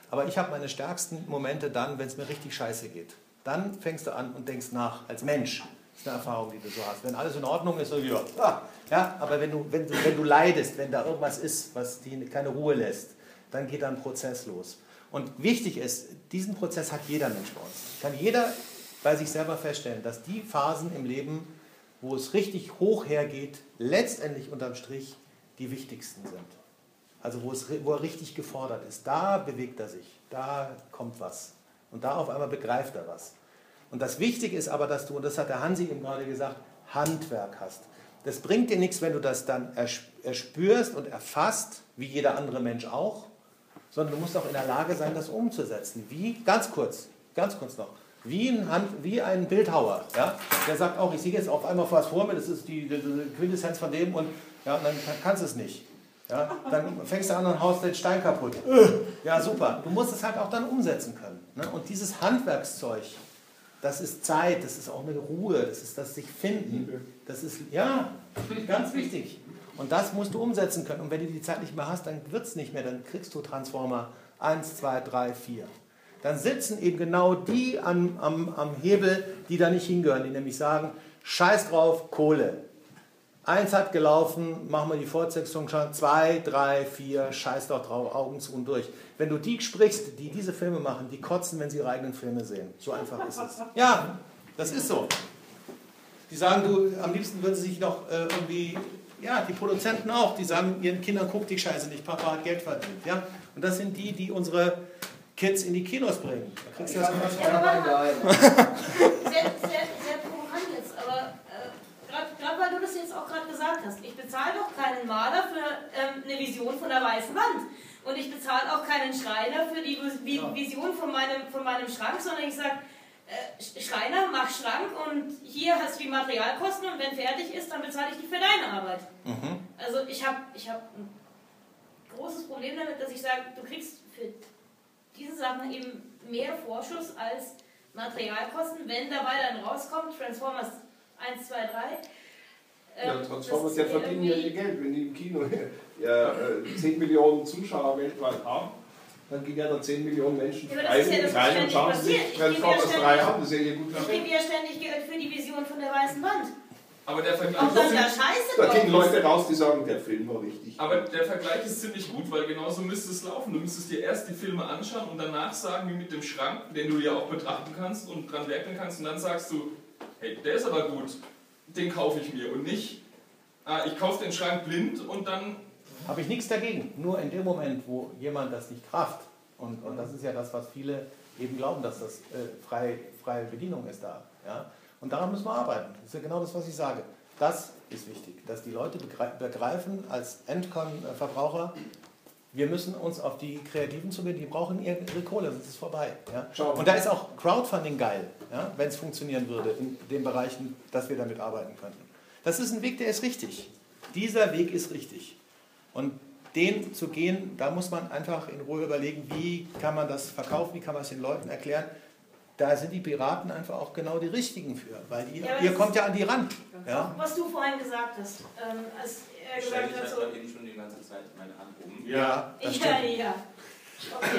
Aber ich habe meine stärksten Momente dann, wenn es mir richtig scheiße geht. Dann fängst du an und denkst nach, als Mensch. Das ist eine Erfahrung, die du so hast. Wenn alles in Ordnung ist, so ja, ja, aber wenn du, wenn, du, wenn du leidest, wenn da irgendwas ist, was dir keine Ruhe lässt, dann geht da ein Prozess los. Und wichtig ist, diesen Prozess hat jeder Mensch bei uns. Kann jeder bei sich selber feststellen, dass die Phasen im Leben, wo es richtig hoch hergeht, letztendlich unterm Strich die wichtigsten sind. Also wo, es, wo er richtig gefordert ist. Da bewegt er sich, da kommt was. Und da auf einmal begreift er was. Und das Wichtige ist aber, dass du, und das hat der Hansi eben gerade gesagt, Handwerk hast. Das bringt dir nichts, wenn du das dann erspürst und erfasst, wie jeder andere Mensch auch, sondern du musst auch in der Lage sein, das umzusetzen. Wie, ganz kurz, ganz kurz noch, wie ein, Hand, wie ein Bildhauer, ja? Der sagt auch, ich sehe jetzt auf einmal was vor mir, das ist die, die, die Quintessenz von dem und, ja, und dann kannst du es nicht. Ja? Dann fängst du an und haust den Stein kaputt. Ja, super. Du musst es halt auch dann umsetzen können. Ne? Und dieses Handwerkszeug, das ist Zeit, das ist auch eine Ruhe, das ist das sich finden. Das ist, ja, ganz wichtig. Und das musst du umsetzen können. Und wenn du die Zeit nicht mehr hast, dann wird es nicht mehr. Dann kriegst du Transformer eins, zwei, drei, vier. Dann sitzen eben genau die am, am, am Hebel, die da nicht hingehören, die nämlich sagen, scheiß drauf, Kohle. Eins hat gelaufen, machen wir die Fortsetzung schon. Zwei, drei, vier, scheiß doch drauf, Augen zu und durch. Wenn du die sprichst, die diese Filme machen, die kotzen, wenn sie ihre eigenen Filme sehen. So einfach ist es. Ja, das ist so. Die sagen, du, am liebsten würden sie sich noch äh, irgendwie, ja, die Produzenten auch, die sagen ihren Kindern, guck die Scheiße nicht, Papa hat Geld verdient. Ja? Und das sind die, die unsere Kids in die Kinos bringen. Da kriegst du das ganz sehr, sehr, sehr provokant jetzt, aber äh, gerade weil du das jetzt auch gerade gesagt hast, ich bezahle doch keinen Maler für ähm, eine Vision von der weißen Wand. Und ich bezahle auch keinen Schreiner für die Vision von meinem, von meinem Schrank, sondern ich sage, äh, Schreiner, mach Schrank und hier hast du die Materialkosten und wenn fertig ist, dann bezahle ich die für deine Arbeit. Mhm. Also ich habe ich hab ein großes Problem damit, dass ich sage, du kriegst für diese Sachen eben mehr Vorschuss als Materialkosten, wenn dabei dann rauskommt, Transformers eins, zwei, drei. Ja, Transformers, ja verdienen ja ihr Geld, wenn die im Kino ja, äh, zehn Millionen Zuschauer weltweit haben, dann gehen ja da zehn Millionen Menschen ja, rein ja und schauen sich Transformers drei an, das ist ja ihr gut. Ich gebe ja ständig Geld für die Vision von der weißen Wand. Aber der Vergleich Auch dann da Scheiße da gehen Leute raus, die sagen, der Film war richtig. Aber der Vergleich ist ziemlich gut, weil genauso müsste es laufen. Du müsstest dir erst die Filme anschauen und danach sagen, wie mit dem Schrank, den du ja auch betrachten kannst und dran werkeln kannst. Und dann sagst du, hey, der ist aber gut, den kaufe ich mir. Und nicht, ah, ich kaufe den Schrank blind und dann... Habe ich nichts dagegen. Nur in dem Moment, wo jemand das nicht rafft, und, und das ist ja das, was viele eben glauben, dass das äh, freie, freie Bedienung ist da. Ja? Und daran müssen wir arbeiten. Das ist ja genau das, was ich sage. Das ist wichtig, dass die Leute begreifen als Endverbraucher, wir müssen uns auf die Kreativen zugehen, die brauchen ihre Kohle, sonst ist es vorbei. Ja? Und da ist auch Crowdfunding geil, ja? Wenn es funktionieren würde in den Bereichen, dass wir damit arbeiten könnten. Das ist ein Weg, der ist richtig. Dieser Weg ist richtig. Und den zu gehen, da muss man einfach in Ruhe überlegen, wie kann man das verkaufen, wie kann man es den Leuten erklären. Da sind die Piraten einfach auch genau die richtigen für, weil ihr, ja, ihr kommt ja an die ran. Ja? Was du vorhin gesagt hast, ähm, als er gesagt hat, ich habe so, gerade eben schon die ganze Zeit meine Hand oben. Ja, das ja, stimmt. ja. Okay.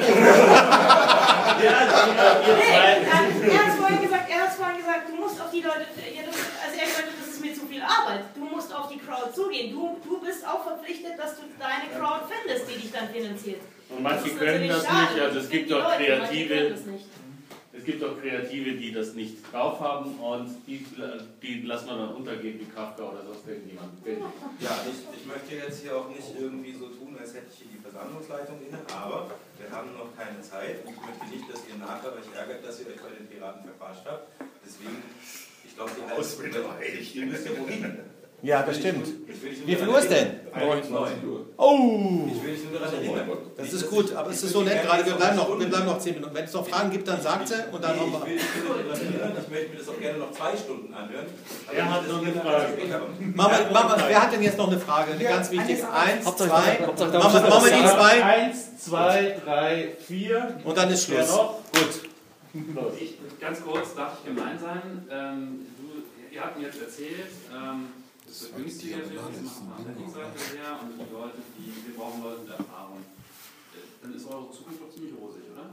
ja, ihr nee, er, er hat es vorhin gesagt, er hat vorhin gesagt, du musst auf die Leute, ja, du, also er gesagt, das ist mir zu viel Arbeit. Du musst auf die Crowd zugehen. Du, du bist auch verpflichtet, dass du deine Crowd findest, die dich dann finanziert. Und manche das können das schade. nicht, also es gibt doch Leute, Kreative, es gibt auch Kreative, die das nicht drauf haben und die, die lassen wir dann untergehen wie Kafka oder sonst irgendjemand. Ja, ich, ich möchte jetzt hier auch nicht irgendwie so tun, als hätte ich hier die Versammlungsleitung inne, aber wir haben noch keine Zeit und ich möchte nicht, dass ihr nachher euch ärgert, dass ihr euch bei den Piraten verquatscht habt. Deswegen, ich glaube, die ihr müsst ja wohin. Ja, das stimmt. Wie viel Uhr ist denn? neun Uhr. Oh! Ich will dich nur daran erinnern. Das ist gut, aber es ist so nett gerade, wir bleiben noch, wir bleiben noch zehn Minuten. Wenn es noch Fragen gibt, dann sagt sie und dann haben wir... Ich will dich nur daran erinnern, ich möchte mir das auch gerne noch zwei Stunden anhören. Er hat noch eine Frage. Mama, Mama, wer hat denn jetzt noch eine Frage? Eine ganz wichtige. Eins, Hauptsache, zwei, Hauptsache, machen wir, machen wir die zwei. Eins, zwei, drei, vier. Und dann ist Schluss. Noch? Gut. Ich, ganz kurz, darf ich gemein sein? Ähm, du, ihr habt mir jetzt erzählt, ähm, es wird günstiger für uns, machen wir an der Seite her und die Leute, die, wir brauchen Leute mit Erfahrung. Dann ist eure Zukunft doch ziemlich rosig, oder?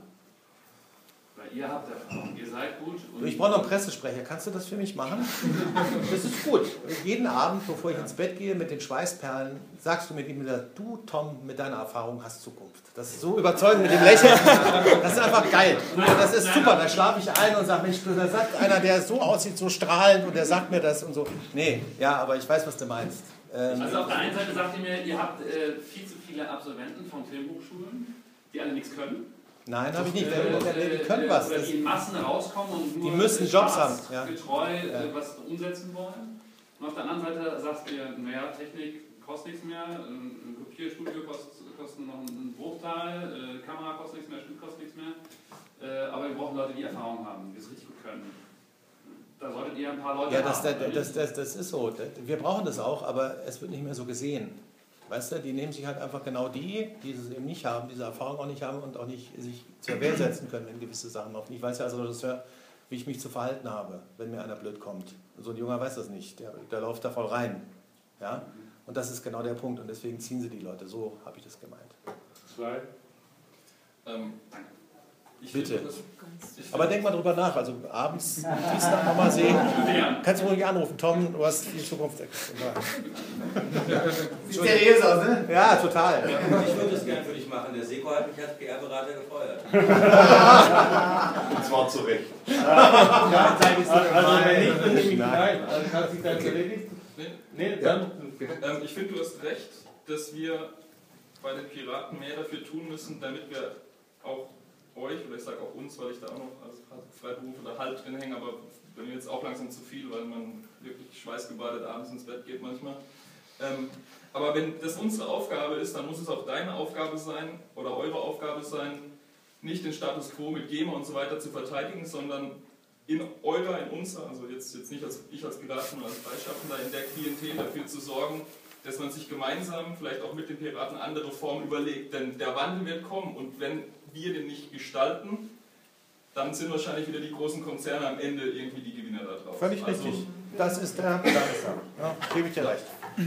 ihr habt Erfahrung, ihr seid gut. Und ich brauche noch einen Pressesprecher. Kannst du das für mich machen? Das ist gut. Jeden Abend, bevor ich ins Bett gehe, mit den Schweißperlen, sagst du mit ihm wieder, du Tom, mit deiner Erfahrung hast Zukunft. Das ist so überzeugend mit dem Lächeln. Das ist einfach geil. Das ist super. Da schlafe ich ein und sage, Mensch, da sagt einer, der so aussieht, so strahlend und der sagt mir das und so. Nee, ja, aber ich weiß, was du meinst. Ähm, also auf der einen Seite sagt ihr mir, ihr habt äh, viel zu viele Absolventen von Filmhochschulen, die alle nichts können. Nein, habe ich nicht. Äh, die können was. Oder die in Massen rauskommen und nur die müssen Jobs haben. Ja. getreu ja. was umsetzen wollen. Und auf der anderen Seite sagst du, naja, Technik kostet nichts mehr, ein Kopierstudio kostet, kostet noch einen Bruchteil, äh, Kamera kostet nichts mehr, Schnitt kostet nichts mehr. Äh, aber wir brauchen Leute, die Erfahrung haben, die es richtig gut können. Da solltet ihr ein paar Leute ja, das, haben. Das, das, das, das ist so. Wir brauchen das auch, aber es wird nicht mehr so gesehen. Weißt du, die nehmen sich halt einfach genau die, die es eben nicht haben, diese Erfahrung auch nicht haben und auch nicht sich zur Wehr setzen können, wenn gewisse Sachen laufen. Ich weiß ja also, wie ich mich zu verhalten habe, wenn mir einer blöd kommt. So ein Junger weiß das nicht, der, der läuft da voll rein. Ja? Und das ist genau der Punkt und deswegen ziehen sie die Leute. So habe ich das gemeint. Zwei. Ähm, danke. Ich Bitte. Das, aber denk mal drüber nach. Also abends Dienstag nochmal sehen. Kannst du ruhig anrufen. Tom, du hast viel Zukunft. Sieht seriös aus, ne? Ja, total. Ich würde es gerne für dich machen. Der Seko hat mich als P R-Berater gefeuert. Und zwar zu Recht. Ja, also wenn nicht, dann nehme ich nein. Also hat sich dann erledigt? Nee, dann. Ähm, ich finde, du hast recht, dass wir bei den Piraten mehr dafür tun müssen, damit wir auch euch, oder ich sage auch uns, weil ich da auch noch als Freiberufler halb drin hänge, aber bei mir jetzt auch langsam zu viel, weil man wirklich schweißgebadet abends ins Bett geht manchmal. Ähm, aber wenn das unsere Aufgabe ist, dann muss es auch deine Aufgabe sein oder eure Aufgabe sein, nicht den Status quo mit GEMA und so weiter zu verteidigen, sondern in eurer, in unserer, also jetzt, jetzt nicht als ich als Pirat, sondern als Freischaffender, in der Klientel dafür zu sorgen, dass man sich gemeinsam, vielleicht auch mit den Piraten, andere Formen überlegt. Denn der Wandel wird kommen und wenn wir den nicht gestalten, dann sind wahrscheinlich wieder die großen Konzerne am Ende irgendwie die Gewinner da drauf. Völlig also, richtig. Das ist der Gedankensache. Ja, gebe ich dir recht.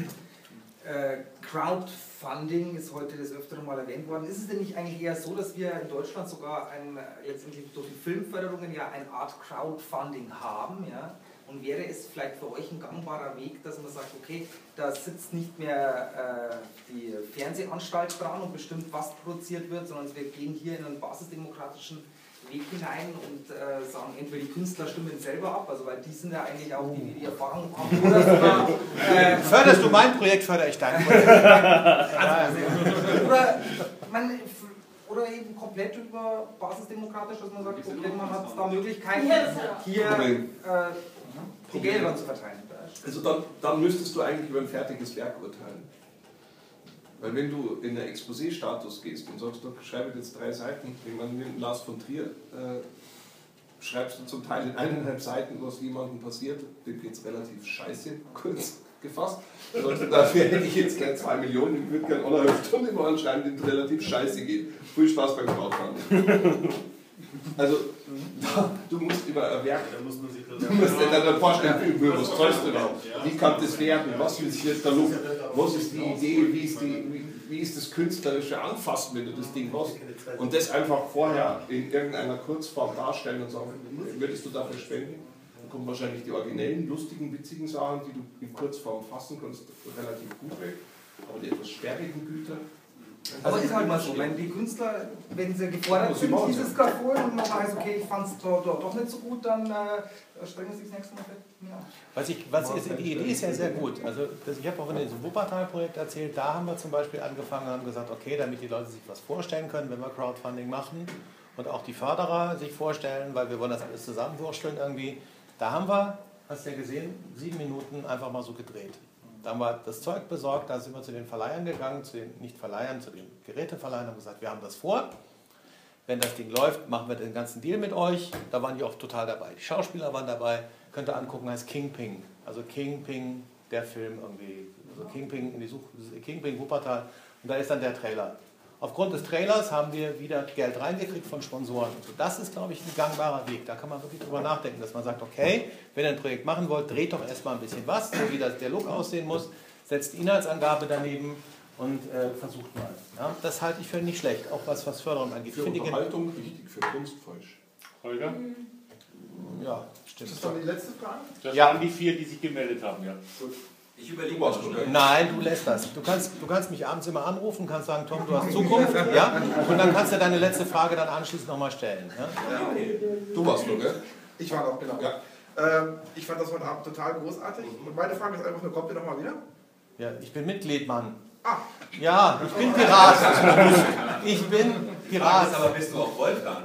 Äh, Crowdfunding ist heute des Öfteren mal erwähnt worden. Ist es denn nicht eigentlich eher so, dass wir in Deutschland sogar ein, letztendlich durch die Filmförderungen ja eine Art Crowdfunding haben? Ja? Und wäre es vielleicht für euch ein gangbarer Weg, dass man sagt, okay, da sitzt nicht mehr äh, die Fernsehanstalt dran und bestimmt, was produziert wird, sondern wir gehen hier in einen basisdemokratischen Weg hinein und äh, sagen entweder die Künstler stimmen selber ab, also weil die sind ja eigentlich auch die, die die Erfahrung haben. Oder sogar, äh, förderst du mein Projekt, fördere ich dein Projekt. also, oder, man, oder eben komplett über basisdemokratisch, dass man sagt, okay, man hat da Möglichkeiten, hier äh, die Gelder zu verteilen. Also dann, dann müsstest du eigentlich über ein fertiges Werk urteilen. Weil wenn du in der Exposé-Status gehst und sagst, du schreibst jetzt drei Seiten, wenn man nimmt Lars von Trier, äh, schreibst du zum Teil in eineinhalb Seiten, was jemandem passiert, dem geht es relativ scheiße, kurz gefasst. Also dafür hätte ich jetzt gern zwei Millionen, ich würde gerne anderthalb Stunden mal anschreiben, dem es relativ scheiße geht. Viel Spaß beim Crowdfunding. Also, da, du musst über ein Werk, da muss man sich das du musst dir dann vorstellen, was treust du da? Wie kann das werden? Was ist jetzt der Luft? Was ist die Idee? Wie ist, die, wie, wie ist das künstlerische Anfassen, wenn du das Ding hast? Und das einfach vorher in irgendeiner Kurzform darstellen und sagen, würdest du dafür spenden? Dann kommen wahrscheinlich die originellen, lustigen, witzigen Sachen, die du in Kurzform fassen kannst, relativ gut weg. Aber die etwas sperrigen Güter. Aber es ist halt mal so, wenn die Künstler, wenn sie gefordert sind, dieses Graf holen und man weiß, okay, ich fand es doch, doch, doch nicht so gut, dann äh, strengen sie sich das nächste Mal mit mir. Was ich, was ist, die Idee ist ja sehr gut. Also das, ich habe auch von diesem Wuppertal-Projekt erzählt, da haben wir zum Beispiel angefangen und haben gesagt, okay, damit die Leute sich was vorstellen können, wenn wir Crowdfunding machen und auch die Förderer sich vorstellen, weil wir wollen das alles zusammenwursteln irgendwie. Da haben wir, hast du ja gesehen, sieben Minuten einfach mal so gedreht. Da haben wir das Zeug besorgt, da sind wir zu den Verleihern gegangen, zu den nicht Verleihern, zu den Geräteverleihern und haben gesagt, wir haben das vor. Wenn das Ding läuft, machen wir den ganzen Deal mit euch. Da waren die auch total dabei. Die Schauspieler waren dabei. Könnt ihr angucken, heißt Kingping. Also Kingping, der Film irgendwie. Also Kingping in die Suche, Kingping Wuppertal. Und da ist dann der Trailer. Aufgrund des Trailers haben wir wieder Geld reingekriegt von Sponsoren. Und so. Das ist, glaube ich, ein gangbarer Weg. Da kann man wirklich drüber nachdenken, dass man sagt, okay, wenn ihr ein Projekt machen wollt, dreht doch erstmal ein bisschen was, so wie das der Look aussehen muss, setzt die Inhaltsangabe daneben und äh, versucht mal. Ja, das halte ich für nicht schlecht, auch was, was Förderung angeht. Für Unterhaltung wichtig, für Kunst falsch. Holger? Ja, stimmt. Ist das dann die letzte Frage? Das Ja. waren die vier, die sich gemeldet haben, ja. Gut. Ich überlege mal schon. Nein, du lässt das. Du kannst, du kannst mich abends immer anrufen, kannst sagen, Tom, du hast Zukunft, ja? Und dann kannst du deine letzte Frage dann anschließend nochmal stellen. Ja? Du warst nur, gell? Ich war noch, genau. Ja. Ähm, ich fand das heute Abend total großartig. Und meine Frage ist einfach nur, kommt ihr nochmal wieder? Ja, ich bin Mitglied, Mann. Ah. Ja, ich bin Pirat. Ich bin Pirat. Aber bist du auch Wolfgang?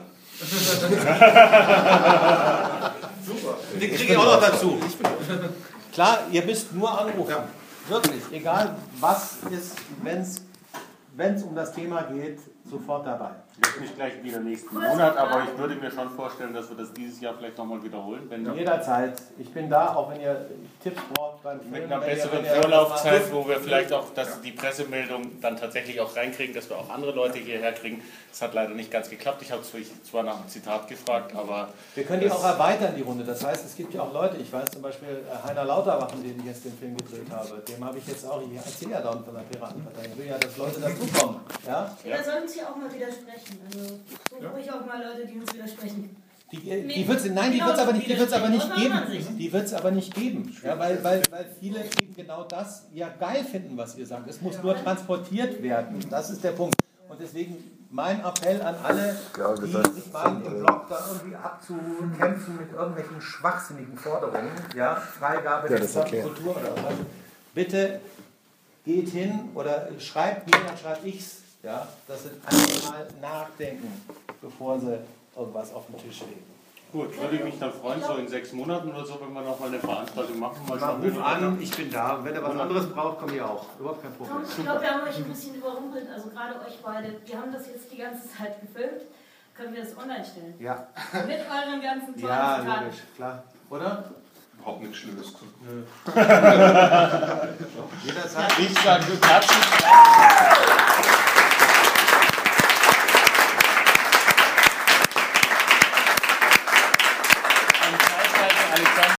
Super. Den kriege ich auch noch dazu. Klar, ihr müsst nur anrufen. Ja. Wirklich, egal was ist, wenn es um das Thema geht, sofort dabei. Jetzt nicht gleich wieder nächsten Monat, aber ich würde mir schon vorstellen, dass wir das dieses Jahr vielleicht nochmal wiederholen. Wenn Jederzeit. Ich bin da, auch wenn ihr Tipps braucht beim Film. Mit einer wenn ihr- besseren wenn ihr Vorlaufzeit, irgendwas wo wir vielleicht auch dass die Pressemeldung dann tatsächlich auch reinkriegen, dass wir auch andere Leute hierher kriegen. Das hat leider nicht ganz geklappt. Ich habe zwar nach einem Zitat gefragt, aber... Wir können die auch erweitern, die Runde. Das heißt, es gibt ja auch Leute, ich weiß zum Beispiel äh, Heiner Lauterbach, den ich jetzt den Film gedreht habe, dem habe ich jetzt auch, ich erzähle ja dauernd von der Piratenpartei. Ich will ja, dass Leute dazukommen. Ja? Ja, da sollten Sie auch mal widersprechen. Also, so ruhig auch mal Leute, die uns widersprechen. Die, die wird's, nein, die wird es aber nicht, die wird's aber nicht geben. Die wird es aber nicht geben. Ja, weil, weil, weil viele eben genau das ja geil finden, was ihr sagt. Es muss nur transportiert werden. Das ist der Punkt. Und deswegen mein Appell an alle, die sich meinen, im Blog da irgendwie abzukämpfen mit irgendwelchen schwachsinnigen Forderungen, ja, Freigabe Ja, der das ist okay. Kultur oder was. Bitte geht hin oder schreibt mir, dann schreibe ich's, ja, dass sie einfach mal nachdenken, bevor sie irgendwas auf den Tisch legen. Gut, würde ich mich dann freuen, so in sechs Monaten oder so, wenn wir nochmal eine Veranstaltung machen. Mal Ruf schauen, an, ich bin da. Wenn ihr was anderes braucht, komme ich auch. Überhaupt kein Problem. Ich glaube, wir haben euch ein bisschen überrumpelt, also gerade euch beide. Wir haben das jetzt die ganze Zeit gefilmt. Können wir das online stellen? Ja. Mit euren ganzen tollen Ja, Zitaten. logisch, klar. Oder? Überhaupt nichts Schlimmes. Nö. Jederzeit. Ich sage herzlich Dank.